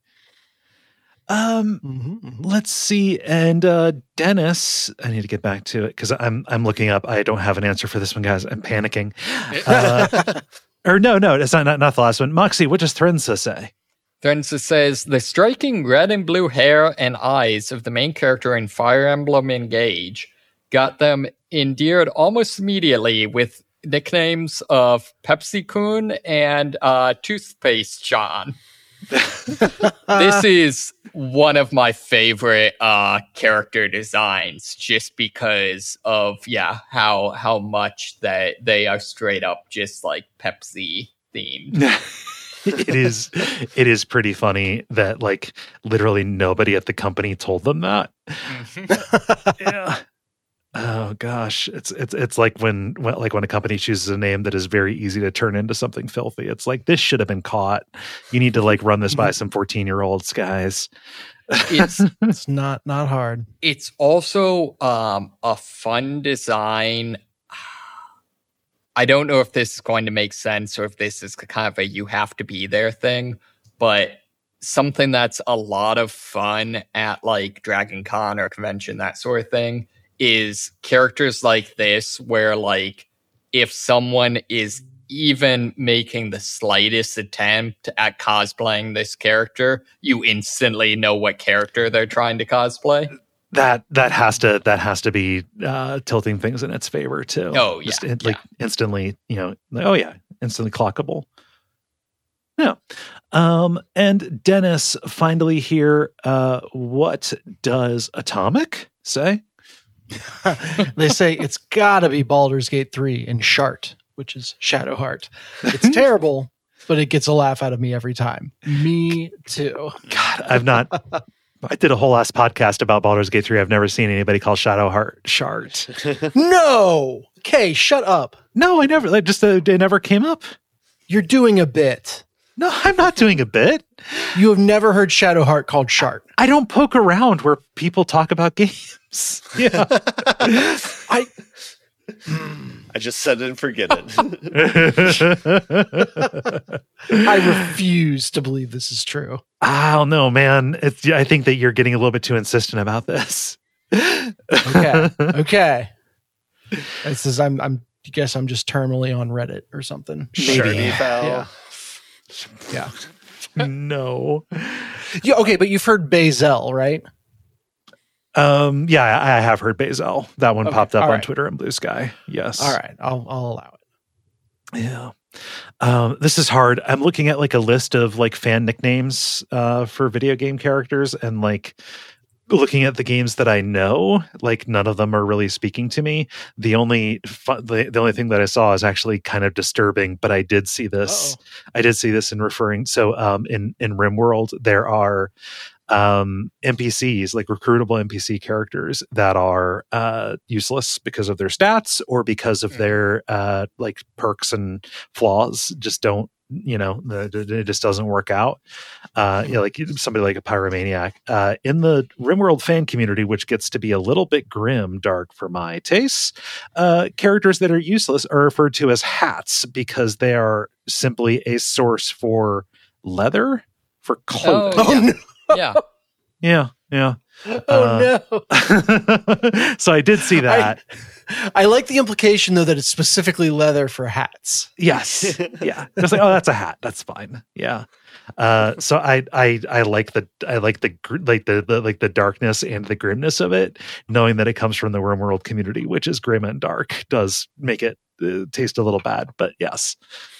S1: Let's see. And Dennis, I need to get back to it because I'm looking up. I don't have an answer for this one, guys. I'm panicking. Or no, it's not the last one. Moxie, what does Threnza say?
S3: Threnza says, the striking red and blue hair and eyes of the main character in Fire Emblem Engage got them endeared almost immediately with nicknames of Pepsi-kun and Toothpaste John. This is one of my favorite character designs just because of how much that they are straight up just like Pepsi themed.
S1: It is pretty funny that like literally nobody at the company told them that. Yeah. Oh gosh, it's like when a company chooses a name that is very easy to turn into something filthy. It's like this should have been caught. You need to like run this by some 14-year-olds, guys.
S2: It's not hard.
S3: It's also a fun design. I don't know if this is going to make sense or if this is kind of a you have to be there thing, but something that's a lot of fun at like Dragon Con or convention, that sort of thing, is characters like this where like if someone is even making the slightest attempt at cosplaying this character, you instantly know what character they're trying to cosplay.
S1: That has to be tilting things in its favor too.
S3: Oh yeah,
S1: just instantly, instantly clockable. Yeah. And Dennis, finally here, what does Atomic say?
S2: They say it's gotta be Baldur's Gate 3 and Shart, which is Shadowheart. It's terrible, but it gets a laugh out of me every time. Me too.
S1: God, I did a whole last podcast about Baldur's Gate 3. I've never seen anybody call Shadowheart Shart.
S2: No! Okay, shut up.
S1: No, I never. It never came up.
S2: You're doing a bit.
S1: No, I'm not doing a bit.
S2: You have never heard Shadowheart called Shart.
S1: I don't poke around where people talk about games. Yeah.
S4: I just said it and forget it.
S2: I refuse to believe this is true.
S1: I don't know, man. I think that you're getting a little bit too insistent about this.
S2: Okay. This is I guess I'm just terminally on Reddit or something.
S1: Maybe.
S2: Yeah. Yeah.
S1: No.
S2: Yeah. Okay, but you've heard Bazel, right?
S1: Yeah, I have heard Bazel. That one popped up on
S2: right.
S1: Twitter and Blue Sky. Yes.
S2: All right. I'll allow it.
S1: Yeah. This is hard. I'm looking at like a list of like fan nicknames for video game characters, and like looking at the games that I know, like none of them are really speaking to me. The only thing that I saw is actually kind of disturbing, but I did see this. Uh-oh. I did see this in referring. So in RimWorld, there are NPCs, like recruitable NPC characters that are useless because of their stats or because of their like perks and flaws. Just don't, it just doesn't work out. Like somebody like a Pyromaniac in the RimWorld fan community, which gets to be a little bit grim dark for my tastes. Characters that are useless are referred to as hats because they are simply a source for leather for clothing.
S2: Oh,
S3: no.
S1: Yeah.
S2: Oh
S1: no. So I did see that.
S2: I like the implication though that it's specifically leather for hats.
S1: Yes. Yeah. It's like, oh, that's a hat. That's fine. Yeah. So I like the darkness and the grimness of it, knowing that it comes from the RimWorld community, which is grim and dark, does make it taste a little bad. But yes.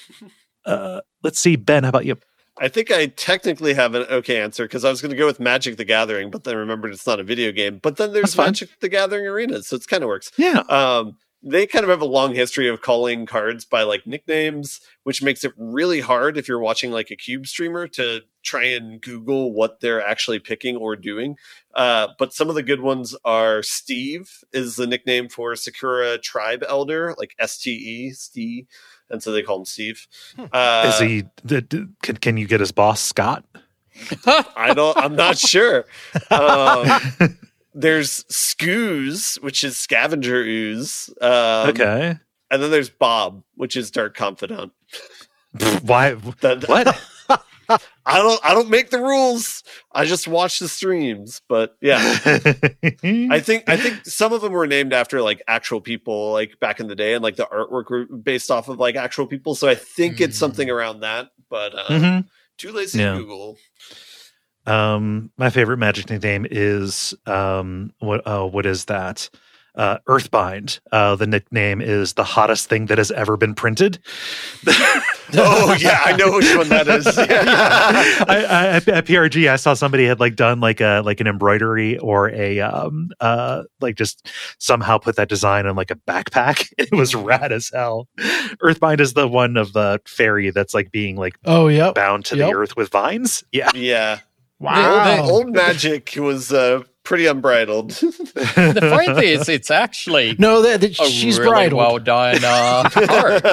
S1: Let's see, Ben, how about you?
S4: I think I technically have an okay answer because I was going to go with Magic the Gathering, but then remembered it's not a video game. But then there's Magic the Gathering Arenas, so it kind of works.
S1: Yeah.
S4: They kind of have a long history of calling cards by like nicknames, which makes it really hard if you're watching like a Cube streamer to try and Google what they're actually picking or doing. But some of the good ones are Steve is the nickname for Sakura Tribe Elder, like STE, Steve. And so they call him Steve.
S1: Is he? Can you get his boss Scott?
S4: I'm not sure. There's Scooz, which is Scavenger Ooze.
S1: Okay.
S4: And then there's Bob, which is Dark Confidant.
S1: Why? What?
S4: I don't make the rules. I just watch the streams. But yeah, I think some of them were named after like actual people, like back in the day, and like the artwork were based off of like actual people. So I think it's something around that. But too lazy to Google.
S1: My favorite Magic nickname is what is that? Earthbind. The nickname is the hottest thing that has ever been printed.
S4: Oh yeah, I know which one that is. Yeah.
S1: At PRG, I saw somebody had like done like an embroidery or a like just somehow put that design on like a backpack. It was rad as hell. Earthbind is the one of the fairy that's like being like bound to the earth with vines. Yeah.
S2: Wow.
S4: Old Magic was pretty unbridled.
S3: The funny thing is, it's actually
S2: she's
S3: really
S2: bridled.
S3: well done art.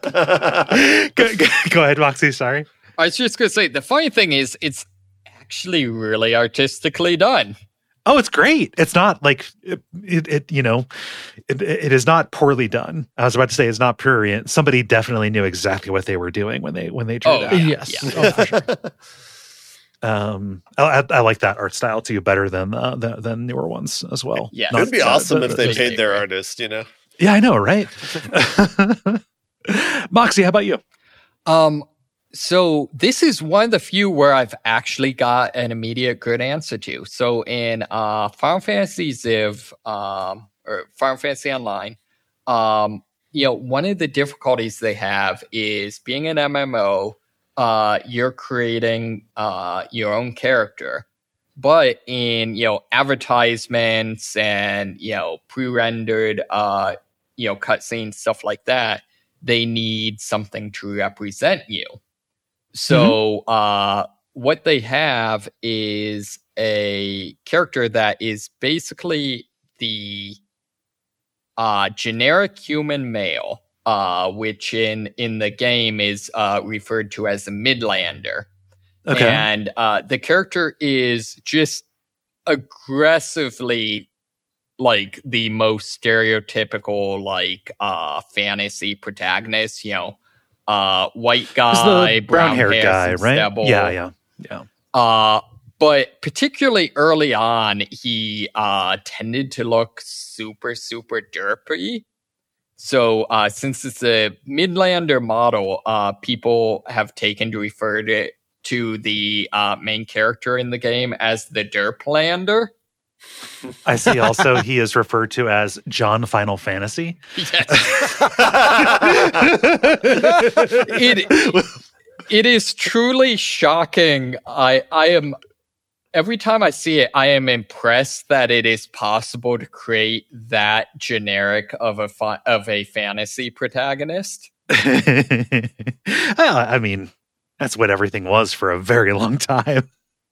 S1: Go ahead, Moxie. Sorry.
S3: I was just going to say, the funny thing is, it's actually really artistically done.
S1: Oh, it's great. It's not like it is not poorly done. I was about to say it's not prurient. Somebody definitely knew exactly what they were doing when they drew that.
S2: Yes.
S3: Yeah.
S2: Oh, for sure.
S1: I like that art style too better than newer ones as well.
S3: Yeah,
S4: it would be awesome if they paid their artist. Yeah,
S1: I know, right? Moxie, how about you?
S3: So this is one of the few where I've actually got an immediate good answer to. So in Final Fantasy Ziv, or Final Fantasy Online, one of the difficulties they have is being an MMO. You're creating your own character, but in advertisements and pre-rendered cutscenes, stuff like that, they need something to represent you. So what they have is a character that is basically the generic human male which in the game is referred to as a Midlander.
S1: Okay.
S3: And the character is just aggressively like the most stereotypical like fantasy protagonist, white guy,
S1: brown-haired guy, right?
S3: Stubble.
S1: Yeah.
S3: But particularly early on, he tended to look super, super derpy. So since it's a Midlander model, people have taken to refer to the main character in the game as the Derplander.
S1: I see also he is referred to as John Final Fantasy.
S3: Yes. It is truly shocking. I am every time I see it, I am impressed that it is possible to create that generic of a fantasy protagonist.
S1: I mean, that's what everything was for a very long time.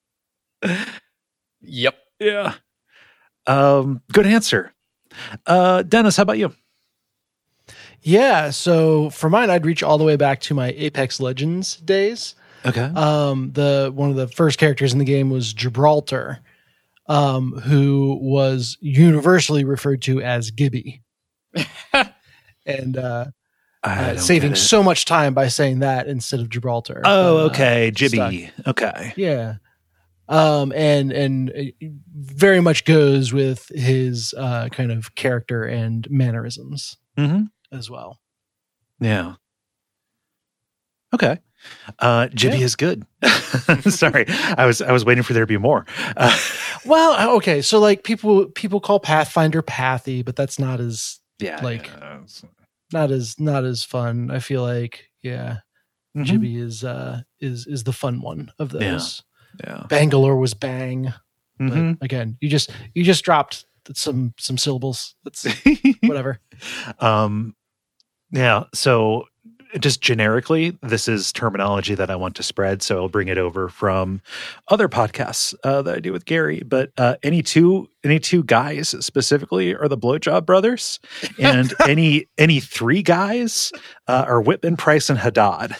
S3: Yep.
S1: Yeah. Good answer. Dennis, how about you?
S2: Yeah, so for mine, I'd reach all the way back to my Apex Legends days.
S1: Okay.
S2: One of the first characters in the game was Gibraltar, who was universally referred to as Gibby. And saving so much time by saying that instead of Gibraltar.
S1: Oh, okay. Gibby. Okay.
S2: Yeah. And very much goes with his kind of character and mannerisms as well.
S1: Yeah. Okay. Gibby is good. Sorry, I was waiting for there to be more.
S2: Well, okay, so like people call Pathfinder Pathy, but that's not as not as fun. I feel like Gibby is the fun one of those.
S1: Yeah.
S2: Bangalore was bang. But again, you just dropped some syllables. That's whatever.
S1: Yeah. So just generically, this is terminology that I want to spread. So I'll bring it over from other podcasts that I do with Gary. But any two guys specifically are the Blowjob Brothers, and any three guys are Whitman, Price, and Haddad.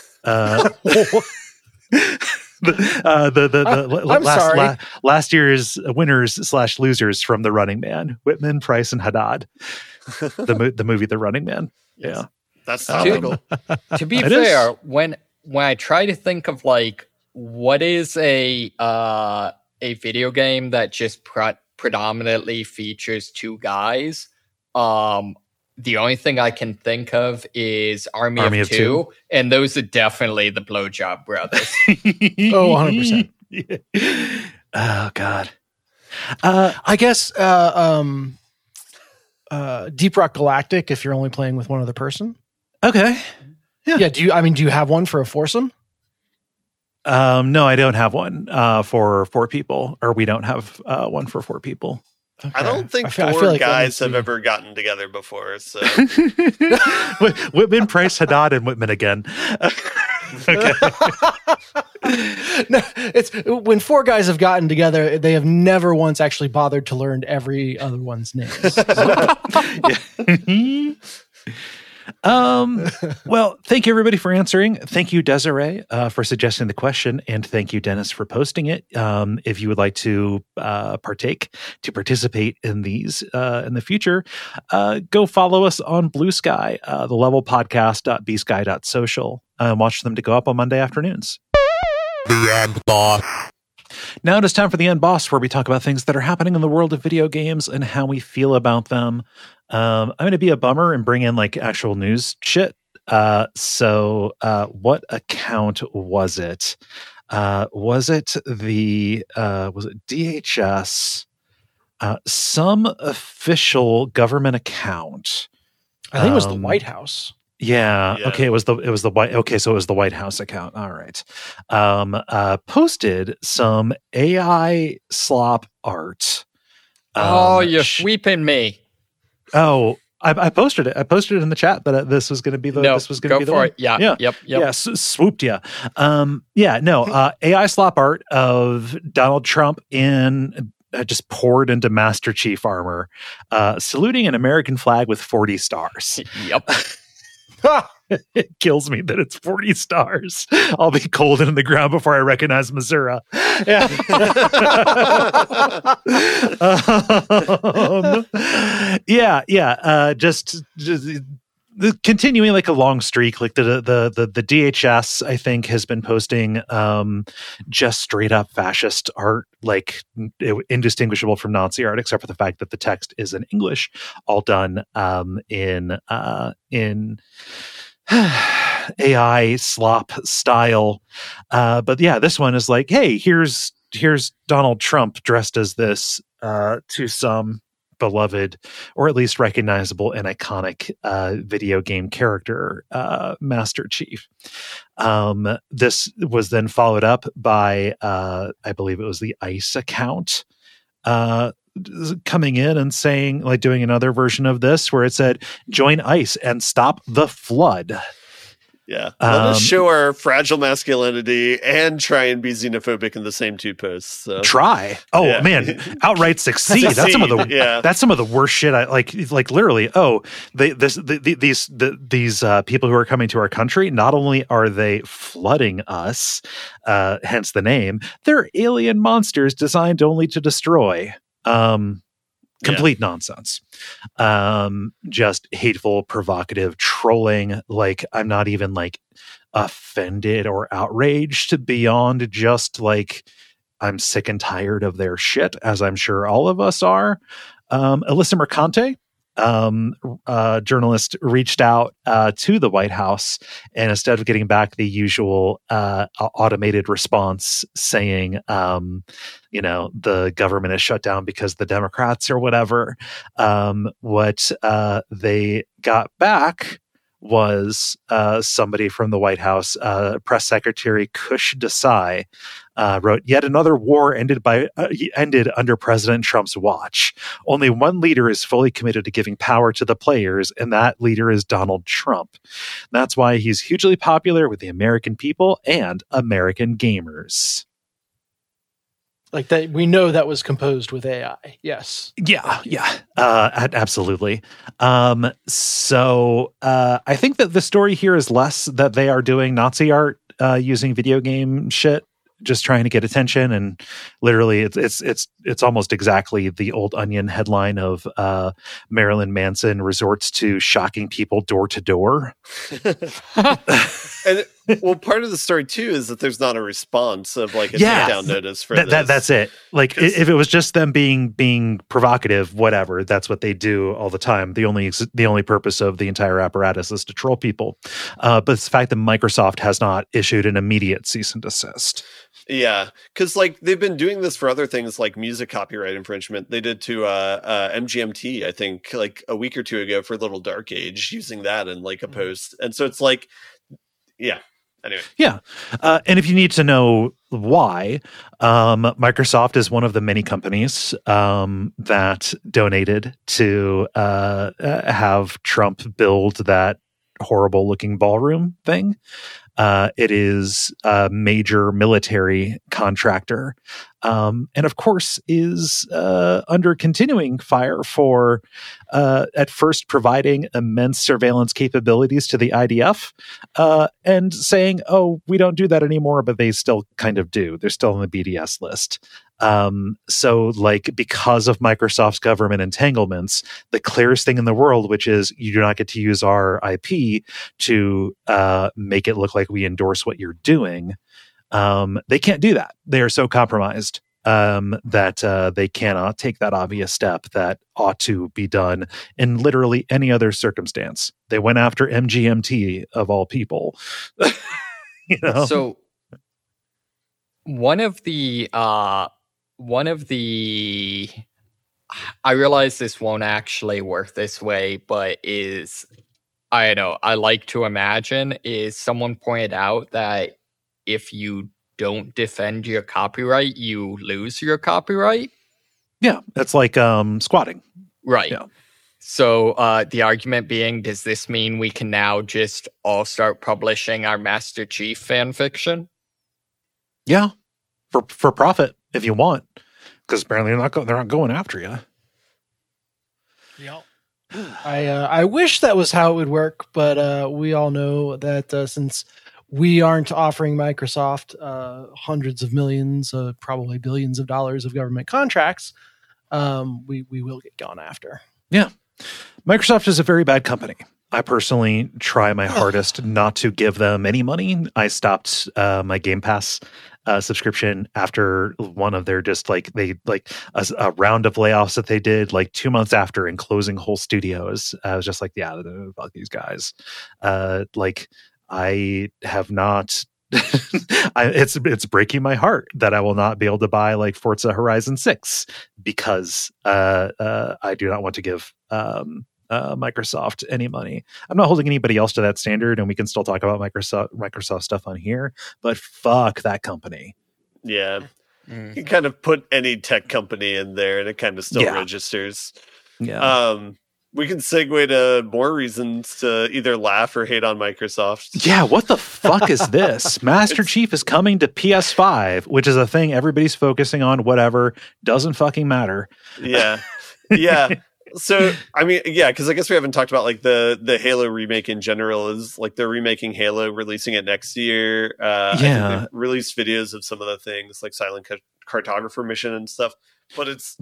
S1: Last year's winners / losers from The Running Man: Whitman, Price, and Haddad. The movie The Running Man.
S4: Yes.
S1: Yeah,
S4: that's topical.
S3: To be fair, when I try to think of like what is a video game that just predominantly features two guys, the only thing I can think of is Army of Two, and those are definitely the Blowjob Brothers.
S2: 100%.
S1: Oh, God.
S2: I guess Deep Rock Galactic, if you're only playing with one other person.
S1: Okay.
S2: Yeah. Do you have one for a foursome?
S1: No, I don't have one for 4 people, or we don't have one for 4 people.
S4: Okay. I don't think
S2: four
S4: like guys have ever gotten together before. So
S1: Whitman, Price, Haddad, and Whitman again. Okay.
S2: No, it's when 4 guys have gotten together, they have never once actually bothered to learn every other one's names.
S1: Well, thank you everybody for answering. Thank you, Desiree, for suggesting the question, and thank you, Dennis, for posting it. If you would like to participate in these in the future, go follow us on Blue Sky, the levelpodcast.bsky.social, and watch them to go up on Monday afternoons.
S5: The End Boss.
S1: Now it is time for the End Boss, where we talk about things that are happening in the world of video games and how we feel about them. I'm going to be a bummer and bring in like actual news shit. So what account was it? Was it DHS? Some official government account.
S2: I think it was the White House.
S1: Yeah. Okay. It was the White. Okay. So it was the White House account. All right. Posted some AI slop art.
S3: You're sweeping me.
S1: Oh, I posted it. I posted it in the chat that this was going to be the.
S3: No,
S1: this was going to be the one.
S3: It. Yeah. Yep.
S1: Yeah. Swooped you. AI slop art of Donald Trump in just poured into Master Chief armor, saluting an American flag with 40 stars.
S3: Yep.
S1: It kills me that it's 40 stars. I'll be cold in the ground before I recognize Missouri. Yeah. Just continuing like a long streak. Like the DHS, I think, has been posting just straight up fascist art, like indistinguishable from Nazi art, except for the fact that the text is in English, all done in AI slop style. But yeah, this one is like, hey, here's Donald Trump dressed as this to some beloved or at least recognizable and iconic video game character, Master Chief. This was then followed up by I believe it was the ICE account coming in and saying, like, doing another version of this where it said, join ICE and stop the flood.
S4: Yeah. Let us show our fragile masculinity and try and be xenophobic in the same two posts. So.
S1: Try. Oh, yeah. Man, outright succeed. That's some of the worst shit. I like literally. Oh, these people who are coming to our country, not only are they flooding us, hence the name, they're alien monsters designed only to destroy. Complete nonsense. Just hateful, provocative trolling. Like, I'm not even like offended or outraged beyond just like, I'm sick and tired of their shit, as I'm sure all of us are. Alyssa Mercante, journalist, reached out to the White House, and instead of getting back the usual automated response saying, the government is shut down because the Democrats or whatever, what they got back was somebody from the White House, Press Secretary Kush Desai, wrote, yet another war ended under President Trump's watch. Only one leader is fully committed to giving power to the players, and that leader is Donald Trump. That's why he's hugely popular with the American people and American gamers.
S2: Like that, we know that was composed with AI. Yes.
S1: Yeah. Absolutely. So I think that the story here is less that they are doing Nazi art using video game shit, just trying to get attention, and literally it's almost exactly the Old Onion headline of Marilyn Manson resorts to shocking people door to door.
S4: And well, part of the story too is that there's not a response of like a takedown notice for this.
S1: That's it. Like if it was just them being provocative, whatever, that's what they do all the time. The only purpose of the entire apparatus is to troll people. But it's the fact that Microsoft has not issued an immediate cease and desist.
S4: Yeah, because like they've been doing this for other things like music copyright infringement. They did to MGMT, I think, like a week or two ago for Little Dark Age, using that in like a post. And so it's like, yeah. Anyway.
S1: Yeah. And if you need to know why, Microsoft is one of the many companies that donated to have Trump build that horrible looking ballroom thing. It is a major military contractor, and of course is under continuing fire for at first providing immense surveillance capabilities to the IDF, and saying, oh, we don't do that anymore, but they still kind of do. They're still on the BDS list. So like, because of Microsoft's government entanglements, the clearest thing in the world, which is you do not get to use our IP to make it look like we endorse what you're doing. They can't do that. They are so compromised that they cannot take that obvious step that ought to be done in literally any other circumstance. They went after MGMT of all people.
S3: So one of the I realize this won't actually work this way, but I like to imagine is someone pointed out that if you don't defend your copyright, you lose your copyright.
S1: Yeah, that's like squatting.
S3: Right.
S1: Yeah.
S3: So the argument being, does this mean we can now just all start publishing our Master Chief fan fiction?
S1: Yeah, for profit if you want, because apparently they're not going after you.
S2: Yeah. I wish that was how it would work, but we all know that since we aren't offering Microsoft hundreds of millions, probably billions of dollars of government contracts, we will get gone after.
S1: Yeah. Microsoft is a very bad company. I personally try my hardest not to give them any money. I stopped my Game Pass subscription after one of their just like a round of layoffs that they did like 2 months after and closing whole studios. I was just like, yeah, fuck these guys. I have not. It's breaking my heart that I will not be able to buy like Forza Horizon 6 because I do not want to give Microsoft any money. I'm not holding anybody else to that standard, and we can still talk about Microsoft stuff on here, but fuck that company.
S4: Yeah. You kind of put any tech company in there and it kind of still registers.
S1: Yeah.
S4: We can segue to more reasons to either laugh or hate on Microsoft.
S1: Yeah, what the fuck is this? Master Chief is coming to PS5, which is a thing everybody's focusing on, whatever, doesn't fucking matter.
S4: Yeah. Yeah. So, I mean, yeah, because I guess we haven't talked about like the Halo remake in general. Is like they're remaking Halo, releasing it next year. I think they've released videos of some of the things like Silent Cartographer mission and stuff. But it's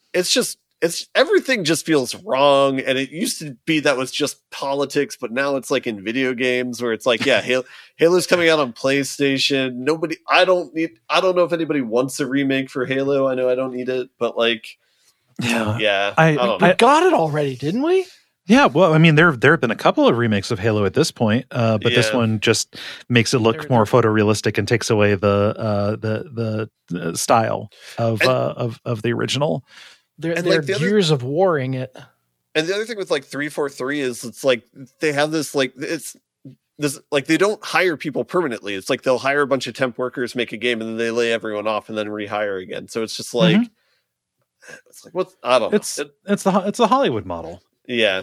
S4: everything just feels wrong. And it used to be that was just politics, but now it's like in video games where it's like, yeah, Halo's coming out on PlayStation. I don't know if anybody wants a remake for Halo. I know I don't need it, but like, yeah.
S2: We got it already, didn't we?
S1: Yeah, well, I mean, there have been a couple of remakes of Halo at this point, but this one just makes it look more photorealistic and takes away the style of the original.
S2: They're Gears of Warring it.
S4: And the other thing with like 343 is it's like they have this like it's this like they don't hire people permanently. It's like they'll hire a bunch of temp workers, make a game, and then they lay everyone off and then rehire again. So it's just like it's like what I don't know.
S1: It's the Hollywood model.
S4: Yeah.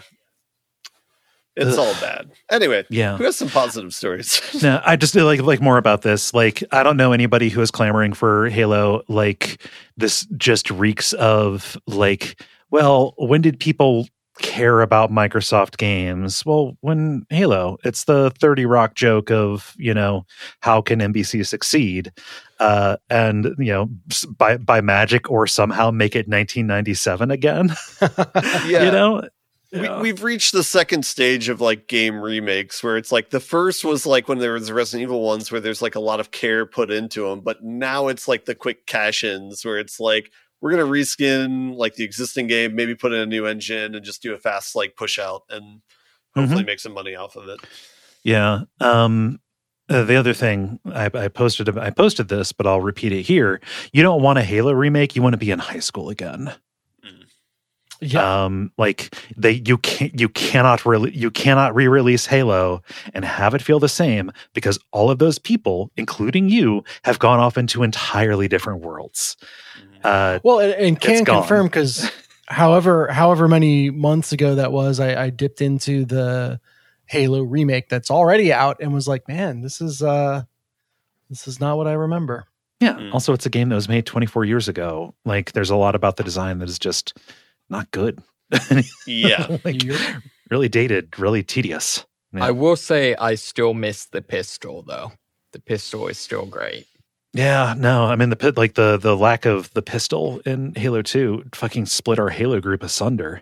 S4: It's all bad. Anyway, who
S1: yeah.
S4: has some positive stories?
S1: No, I just like more about this. Like, I don't know anybody who is clamoring for Halo. Like, this just reeks of like, well, when did people care about Microsoft games? Well, when Halo. It's the 30 Rock joke of, you know, how can NBC succeed? And, you know, by magic or somehow make it 1997 again.
S4: Yeah.
S1: You know?
S4: We've reached the second stage of like game remakes where it's like the first was like when there was the Resident Evil ones where there's like a lot of care put into them, but now it's like the quick cash-ins where it's like we're going to reskin like the existing game, maybe put in a new engine and just do a fast like push out and hopefully make some money off of it.
S1: Yeah. The other thing I posted this, but I'll repeat it here. You don't want a Halo remake. You want to be in high school again.
S2: Yeah.
S1: Like you cannot re-release Halo and have it feel the same because all of those people, including you, have gone off into entirely different worlds.
S2: Well, and can confirm because however many months ago that was, I dipped into the Halo remake that's already out and was like, man, this is not what I remember.
S1: Yeah. Also, it's a game that was made 24 years ago. Like, there's a lot about the design that is just not good.
S4: Yeah.
S1: Like, really dated, really tedious. Yeah.
S3: I will say I still miss the pistol though. The pistol is still great.
S1: Yeah, no, I mean the lack of the pistol in Halo 2 fucking split our Halo group asunder.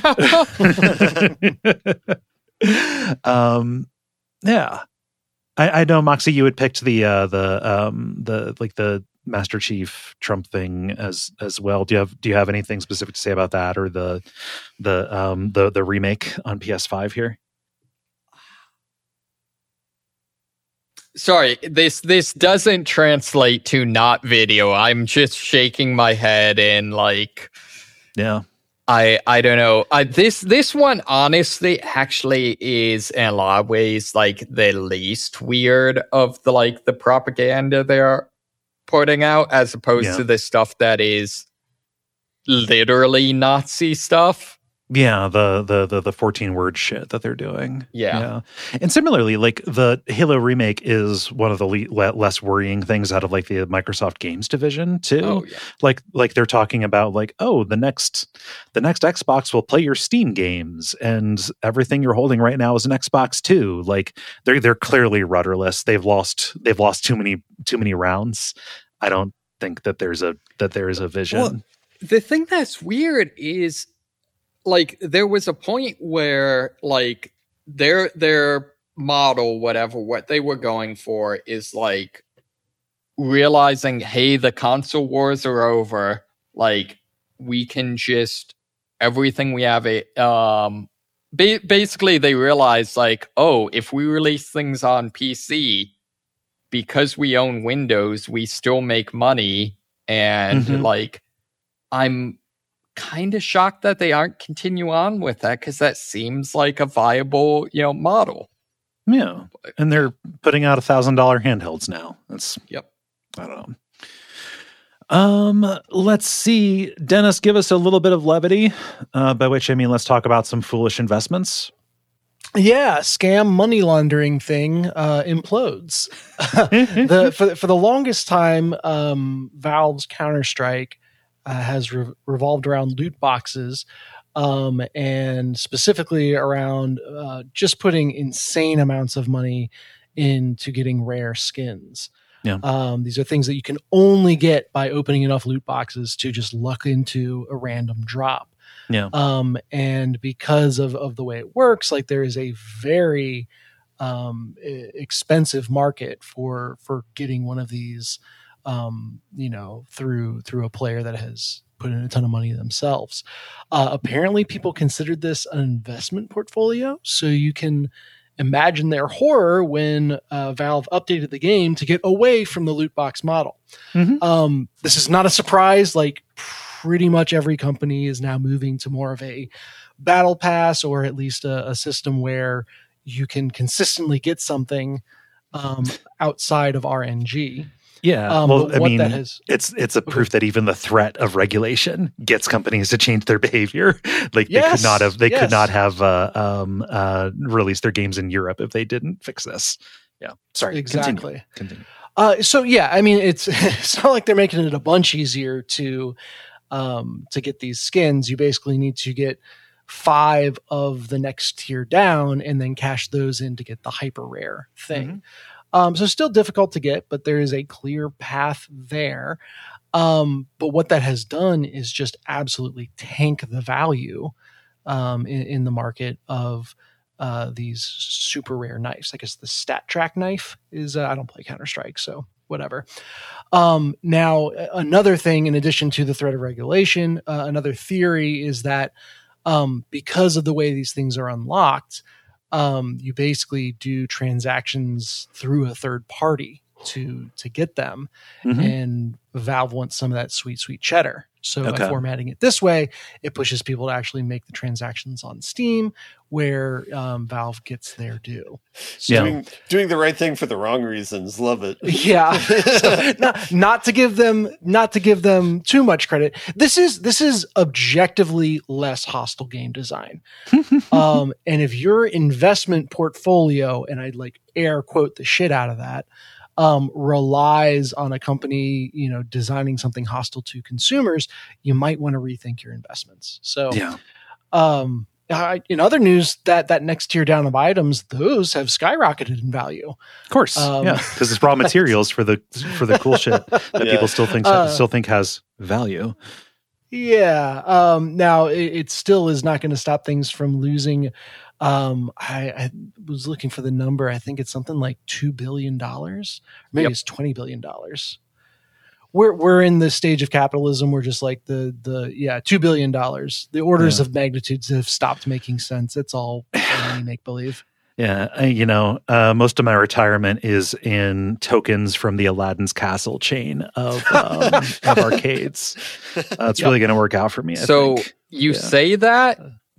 S1: Yeah. I know, Moxie, you had picked the Master Chief Trump thing as well. Do you have anything specific to say about that or the remake on PS5 here?
S3: Sorry, this doesn't translate to not video. I'm just shaking my head and like,
S1: yeah.
S3: I don't know. This one honestly actually is in a lot of ways like the least weird of the propaganda they're putting out, as opposed to the stuff that is literally Nazi stuff.
S1: Yeah, the 14-word shit that they're doing.
S3: Yeah.
S1: And similarly, like the Halo remake is one of the less worrying things out of like the Microsoft Games division too.
S3: Oh, yeah.
S1: Like they're talking about like, oh, the next Xbox will play your Steam games, and everything you're holding right now is an Xbox too. Like they're clearly rudderless. They've lost too many rounds. I don't think that there is a vision.
S3: Well, the thing that's weird is, like, there was a point where, like, their model, what they were going for is, like, realizing, hey, the console wars are over. Like, we can just, everything we have, basically they realized, like, oh, if we release things on PC, because we own Windows, we still make money. And, like, I'm kind of shocked that they aren't continue on with that, because that seems like a viable, model.
S1: Yeah, and they're putting out $1,000 handhelds now. That's I don't know. Let's see, Dennis, give us a little bit of levity. By which I mean, let's talk about some foolish investments.
S2: Yeah, scam money laundering thing implodes. For the longest time, Valve's Counter-Strike has revolved around loot boxes, and specifically around just putting insane amounts of money into getting rare skins.
S1: Yeah.
S2: These are things that you can only get by opening enough loot boxes to just luck into a random drop.
S1: Yeah.
S2: And because of the way it works, like there is a very expensive market for getting one of these, through a player that has put in a ton of money themselves. Apparently people considered this an investment portfolio. So you can imagine their horror when Valve updated the game to get away from the loot box model. This is not a surprise. Like pretty much every company is now moving to more of a battle pass, or at least a system where you can consistently get something outside of RNG.
S1: Yeah, well, I mean, it's a proof that even the threat of regulation gets companies to change their behavior. Like they could not have released their games in Europe if they didn't fix this. Yeah, sorry.
S2: Exactly.
S1: Continue.
S2: So yeah, I mean, it's not like they're making it a bunch easier to get these skins. You basically need to get 5 of the next tier down and then cash those in to get the hyper rare thing. So still difficult to get, but there is a clear path there. But what that has done is just absolutely tank the value in the market of these super rare knives. I guess the Stat Track knife is, I don't play Counter-Strike, so whatever. Now, another thing, in addition to the threat of regulation, another theory is that because of the way these things are unlocked, you basically do transactions through a third party to get them, and Valve wants some of that sweet cheddar. So by formatting it this way, it pushes people to actually make the transactions on Steam, where Valve gets their due.
S4: So doing the right thing for the wrong reasons. Love it.
S2: Yeah, so not to give them too much credit. This is objectively less hostile game design. And if your investment portfolio, and I'd like air quote the shit out of that, relies on a company, designing something hostile to consumers, you might want to rethink your investments. So, in other news, that next tier down of items, those have skyrocketed in value.
S1: Of course, because it's raw materials for the cool shit that people still think has value.
S2: Yeah. Now it still is not going to stop things from losing. I was looking for the number. I think it's something like $2 billion. Maybe it's $20 billion. We're in the stage of capitalism where just like the $2 billion, the orders of magnitudes have stopped making sense. It's all make believe.
S1: Yeah, most of my retirement is in tokens from the Aladdin's Castle chain of arcades. It's really going to work out for me. I think.
S3: You say that,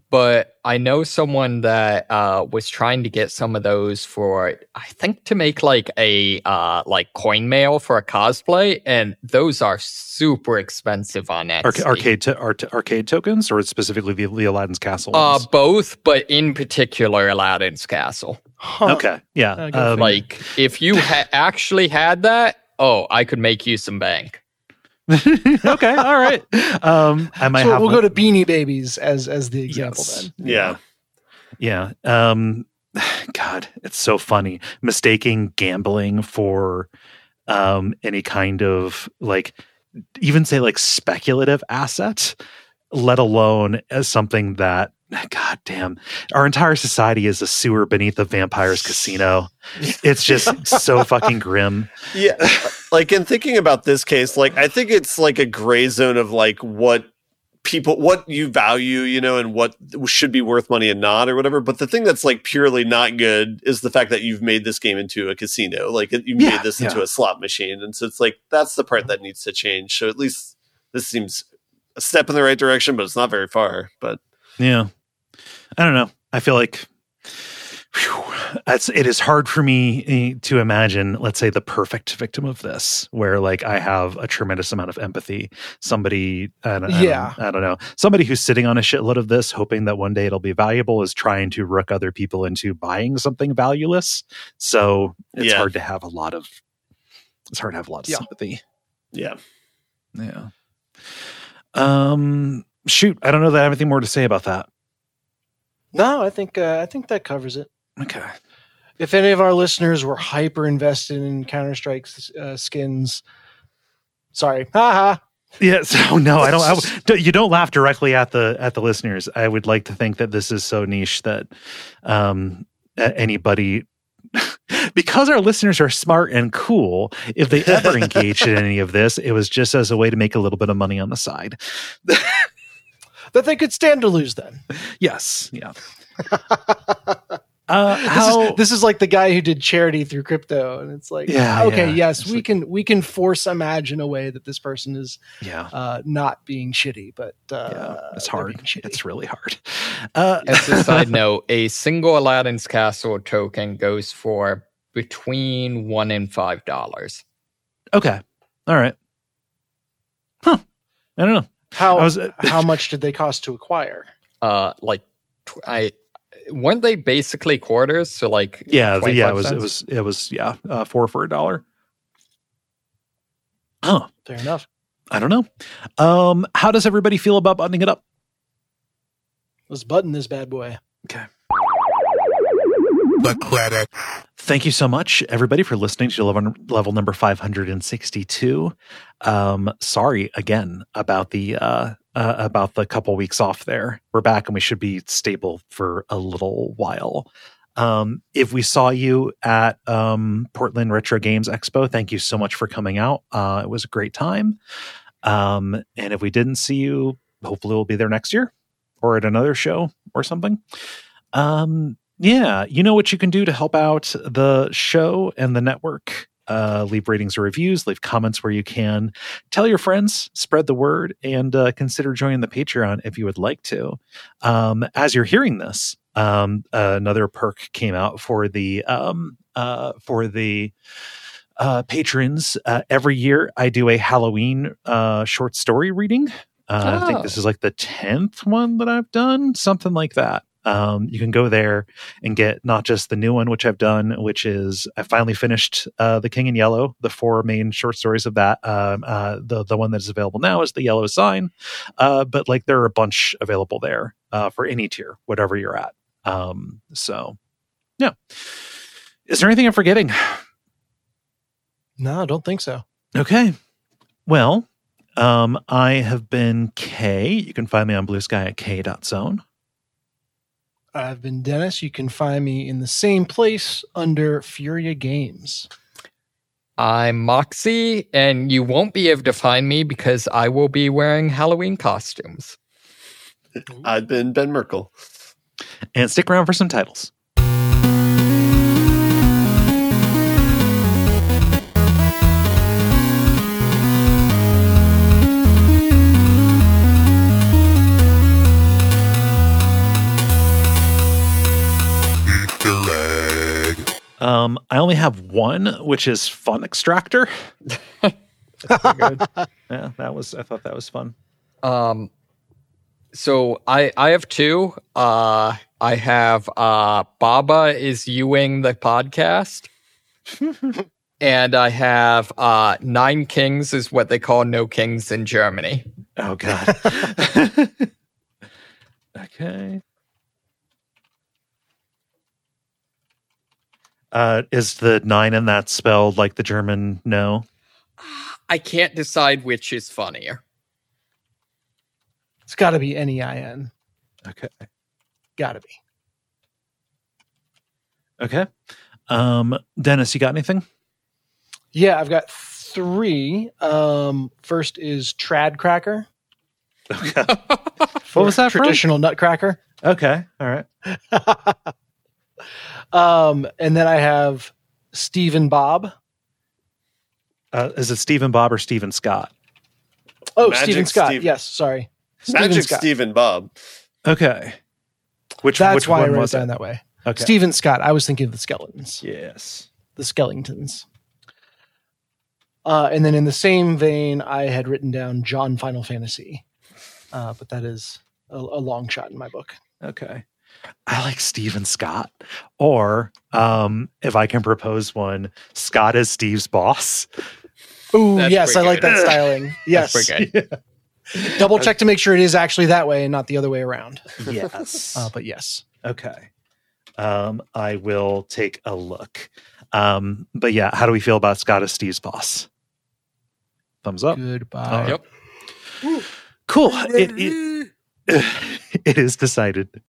S3: but I know someone that was trying to get some of those for, I think, to make like a like coin mail for a cosplay, and those are super expensive on Etsy.
S1: Arcade tokens, or specifically the Aladdin's Castle ones?
S3: Both, but in particular Aladdin's Castle.
S2: Huh.
S1: Okay, yeah.
S3: Like if you actually had that, I could make you some bank.
S1: Okay, all right. I might
S2: so
S1: have.
S2: We'll go to Beanie Babies as the example then.
S1: Yeah. God, it's so funny mistaking gambling for any kind of like, even say like speculative asset, let alone as something that, God damn, our entire society is a sewer beneath a vampire's casino. It's just so fucking grim.
S4: Yeah. Like in thinking about this case, like I think it's like a gray zone of like what you value, you know, and what should be worth money and not or whatever. But the thing that's like purely not good is the fact that you've made this game into a casino. Like you made this into a slot machine. And so it's like, that's the part that needs to change. So at least this seems a step in the right direction, but it's not very far. But
S1: yeah. I don't know. I feel like it is hard for me to imagine, let's say, the perfect victim of this, where like I have a tremendous amount of empathy. Somebody, I don't know, somebody who's sitting on a shitload of this, hoping that one day it'll be valuable, is trying to rook other people into buying something valueless. So it's hard to have a lot of. It's hard to have a lot of sympathy.
S4: Yeah.
S1: Yeah. Shoot, I don't know that I have anything more to say about that.
S2: No, I think that covers it.
S1: Okay.
S2: If any of our listeners were hyper invested in Counter-Strike skins, sorry, haha.
S1: Yeah. So no, I don't. You don't laugh directly at the listeners. I would like to think that this is so niche that anybody, because our listeners are smart and cool, if they ever engaged in any of this, it was just as a way to make a little bit of money on the side.
S2: That they could stand to lose then.
S1: Yes. Yeah.
S2: This is like the guy who did charity through crypto, and it's like, we can force imagine a way that this person is not being shitty, but
S1: it's hard. It's really hard.
S3: As a side note, a single Aladdin's Castle token goes for between $1 and $5.
S2: Okay.
S1: All right. Huh. I don't know.
S2: How much did they cost to acquire?
S3: Weren't they basically quarters? So like,
S1: it was 4 for $1. Oh,
S2: fair enough.
S1: I don't know. How does everybody feel about buttoning it up?
S2: Let's button this bad boy.
S1: Okay.
S5: The credits.
S1: Thank you so much, everybody, for listening to level number 562. Sorry again about the couple weeks off there. We're back and we should be stable for a little while. If we saw you at Portland Retro Games Expo, thank you so much for coming out. It was a great time. And if we didn't see you, hopefully we'll be there next year or at another show or something. Yeah, you know what you can do to help out the show and the network. Leave ratings or reviews, leave comments where you can. Tell your friends, spread the word, and consider joining the Patreon if you would like to. As you're hearing this, another perk came out for the patrons. Every year I do a Halloween short story reading. I think this is like the 10th one that I've done, something like that. You can go there and get not just the new one, which I've done, which is I finally finished The King in Yellow, the 4 main short stories of that. The one that is available now is The Yellow Sign. But like there are a bunch available there for any tier, whatever you're at. So yeah. Is there anything I'm forgetting?
S2: No, I don't think so.
S1: Okay. Well, I have been Kay. You can find me on Blue Sky at k.zone.
S2: I've been Dennis. You can find me in the same place under Furia Games.
S3: I'm Moxie, and you won't be able to find me because I will be wearing Halloween costumes.
S4: I've been Ben Merkel.
S1: And stick around for some titles. I only have one, which is Fun Extractor. That's pretty good. Yeah, I thought that was fun.
S3: So I have two. I have Baba is Ewing the podcast. And I have Nine Kings is what they call No Kings in Germany.
S1: Oh, God. Okay. Is the 9 in that spelled like the German no?
S3: I can't decide which is funnier.
S2: It's got to be NEIN.
S1: Okay.
S2: Got to be.
S1: Okay. Dennis, you got anything?
S2: Yeah, I've got 3. First is Trad Cracker.
S1: Okay. What was that from?
S2: Traditional nutcracker.
S1: Okay. All right.
S2: And then I have Stephen Bob.
S1: Is it Stephen Bob or Stephen Scott?
S2: Oh,
S4: Magic
S2: Stephen Scott.
S4: Steve.
S2: Yes, sorry.
S4: Magic
S2: Scott.
S4: Stephen Bob.
S1: Okay. Which
S2: That's why I
S1: one
S2: wrote
S1: was
S2: it down
S1: it?
S2: that way.
S1: Okay.
S2: Stephen Scott. I was thinking of the skeletons.
S1: Yes.
S2: The Skellingtons. And then in the same vein, I had written down John Final Fantasy. But that is a long shot in my book.
S1: Okay. I like Stephen Scott. Or if I can propose one, Scott is Steve's boss.
S2: Ooh,
S3: That's
S2: yes, I
S3: pretty
S2: like
S3: good.
S2: that styling. Yes.
S3: That's pretty good.
S2: Double check to make sure it is actually that way and not the other way around.
S1: Yes.
S2: But yes.
S1: Okay. I will take a look. But yeah, how do we feel about Scott as Steve's boss? Thumbs up.
S2: Goodbye.
S3: Yep.
S1: Cool. It is decided.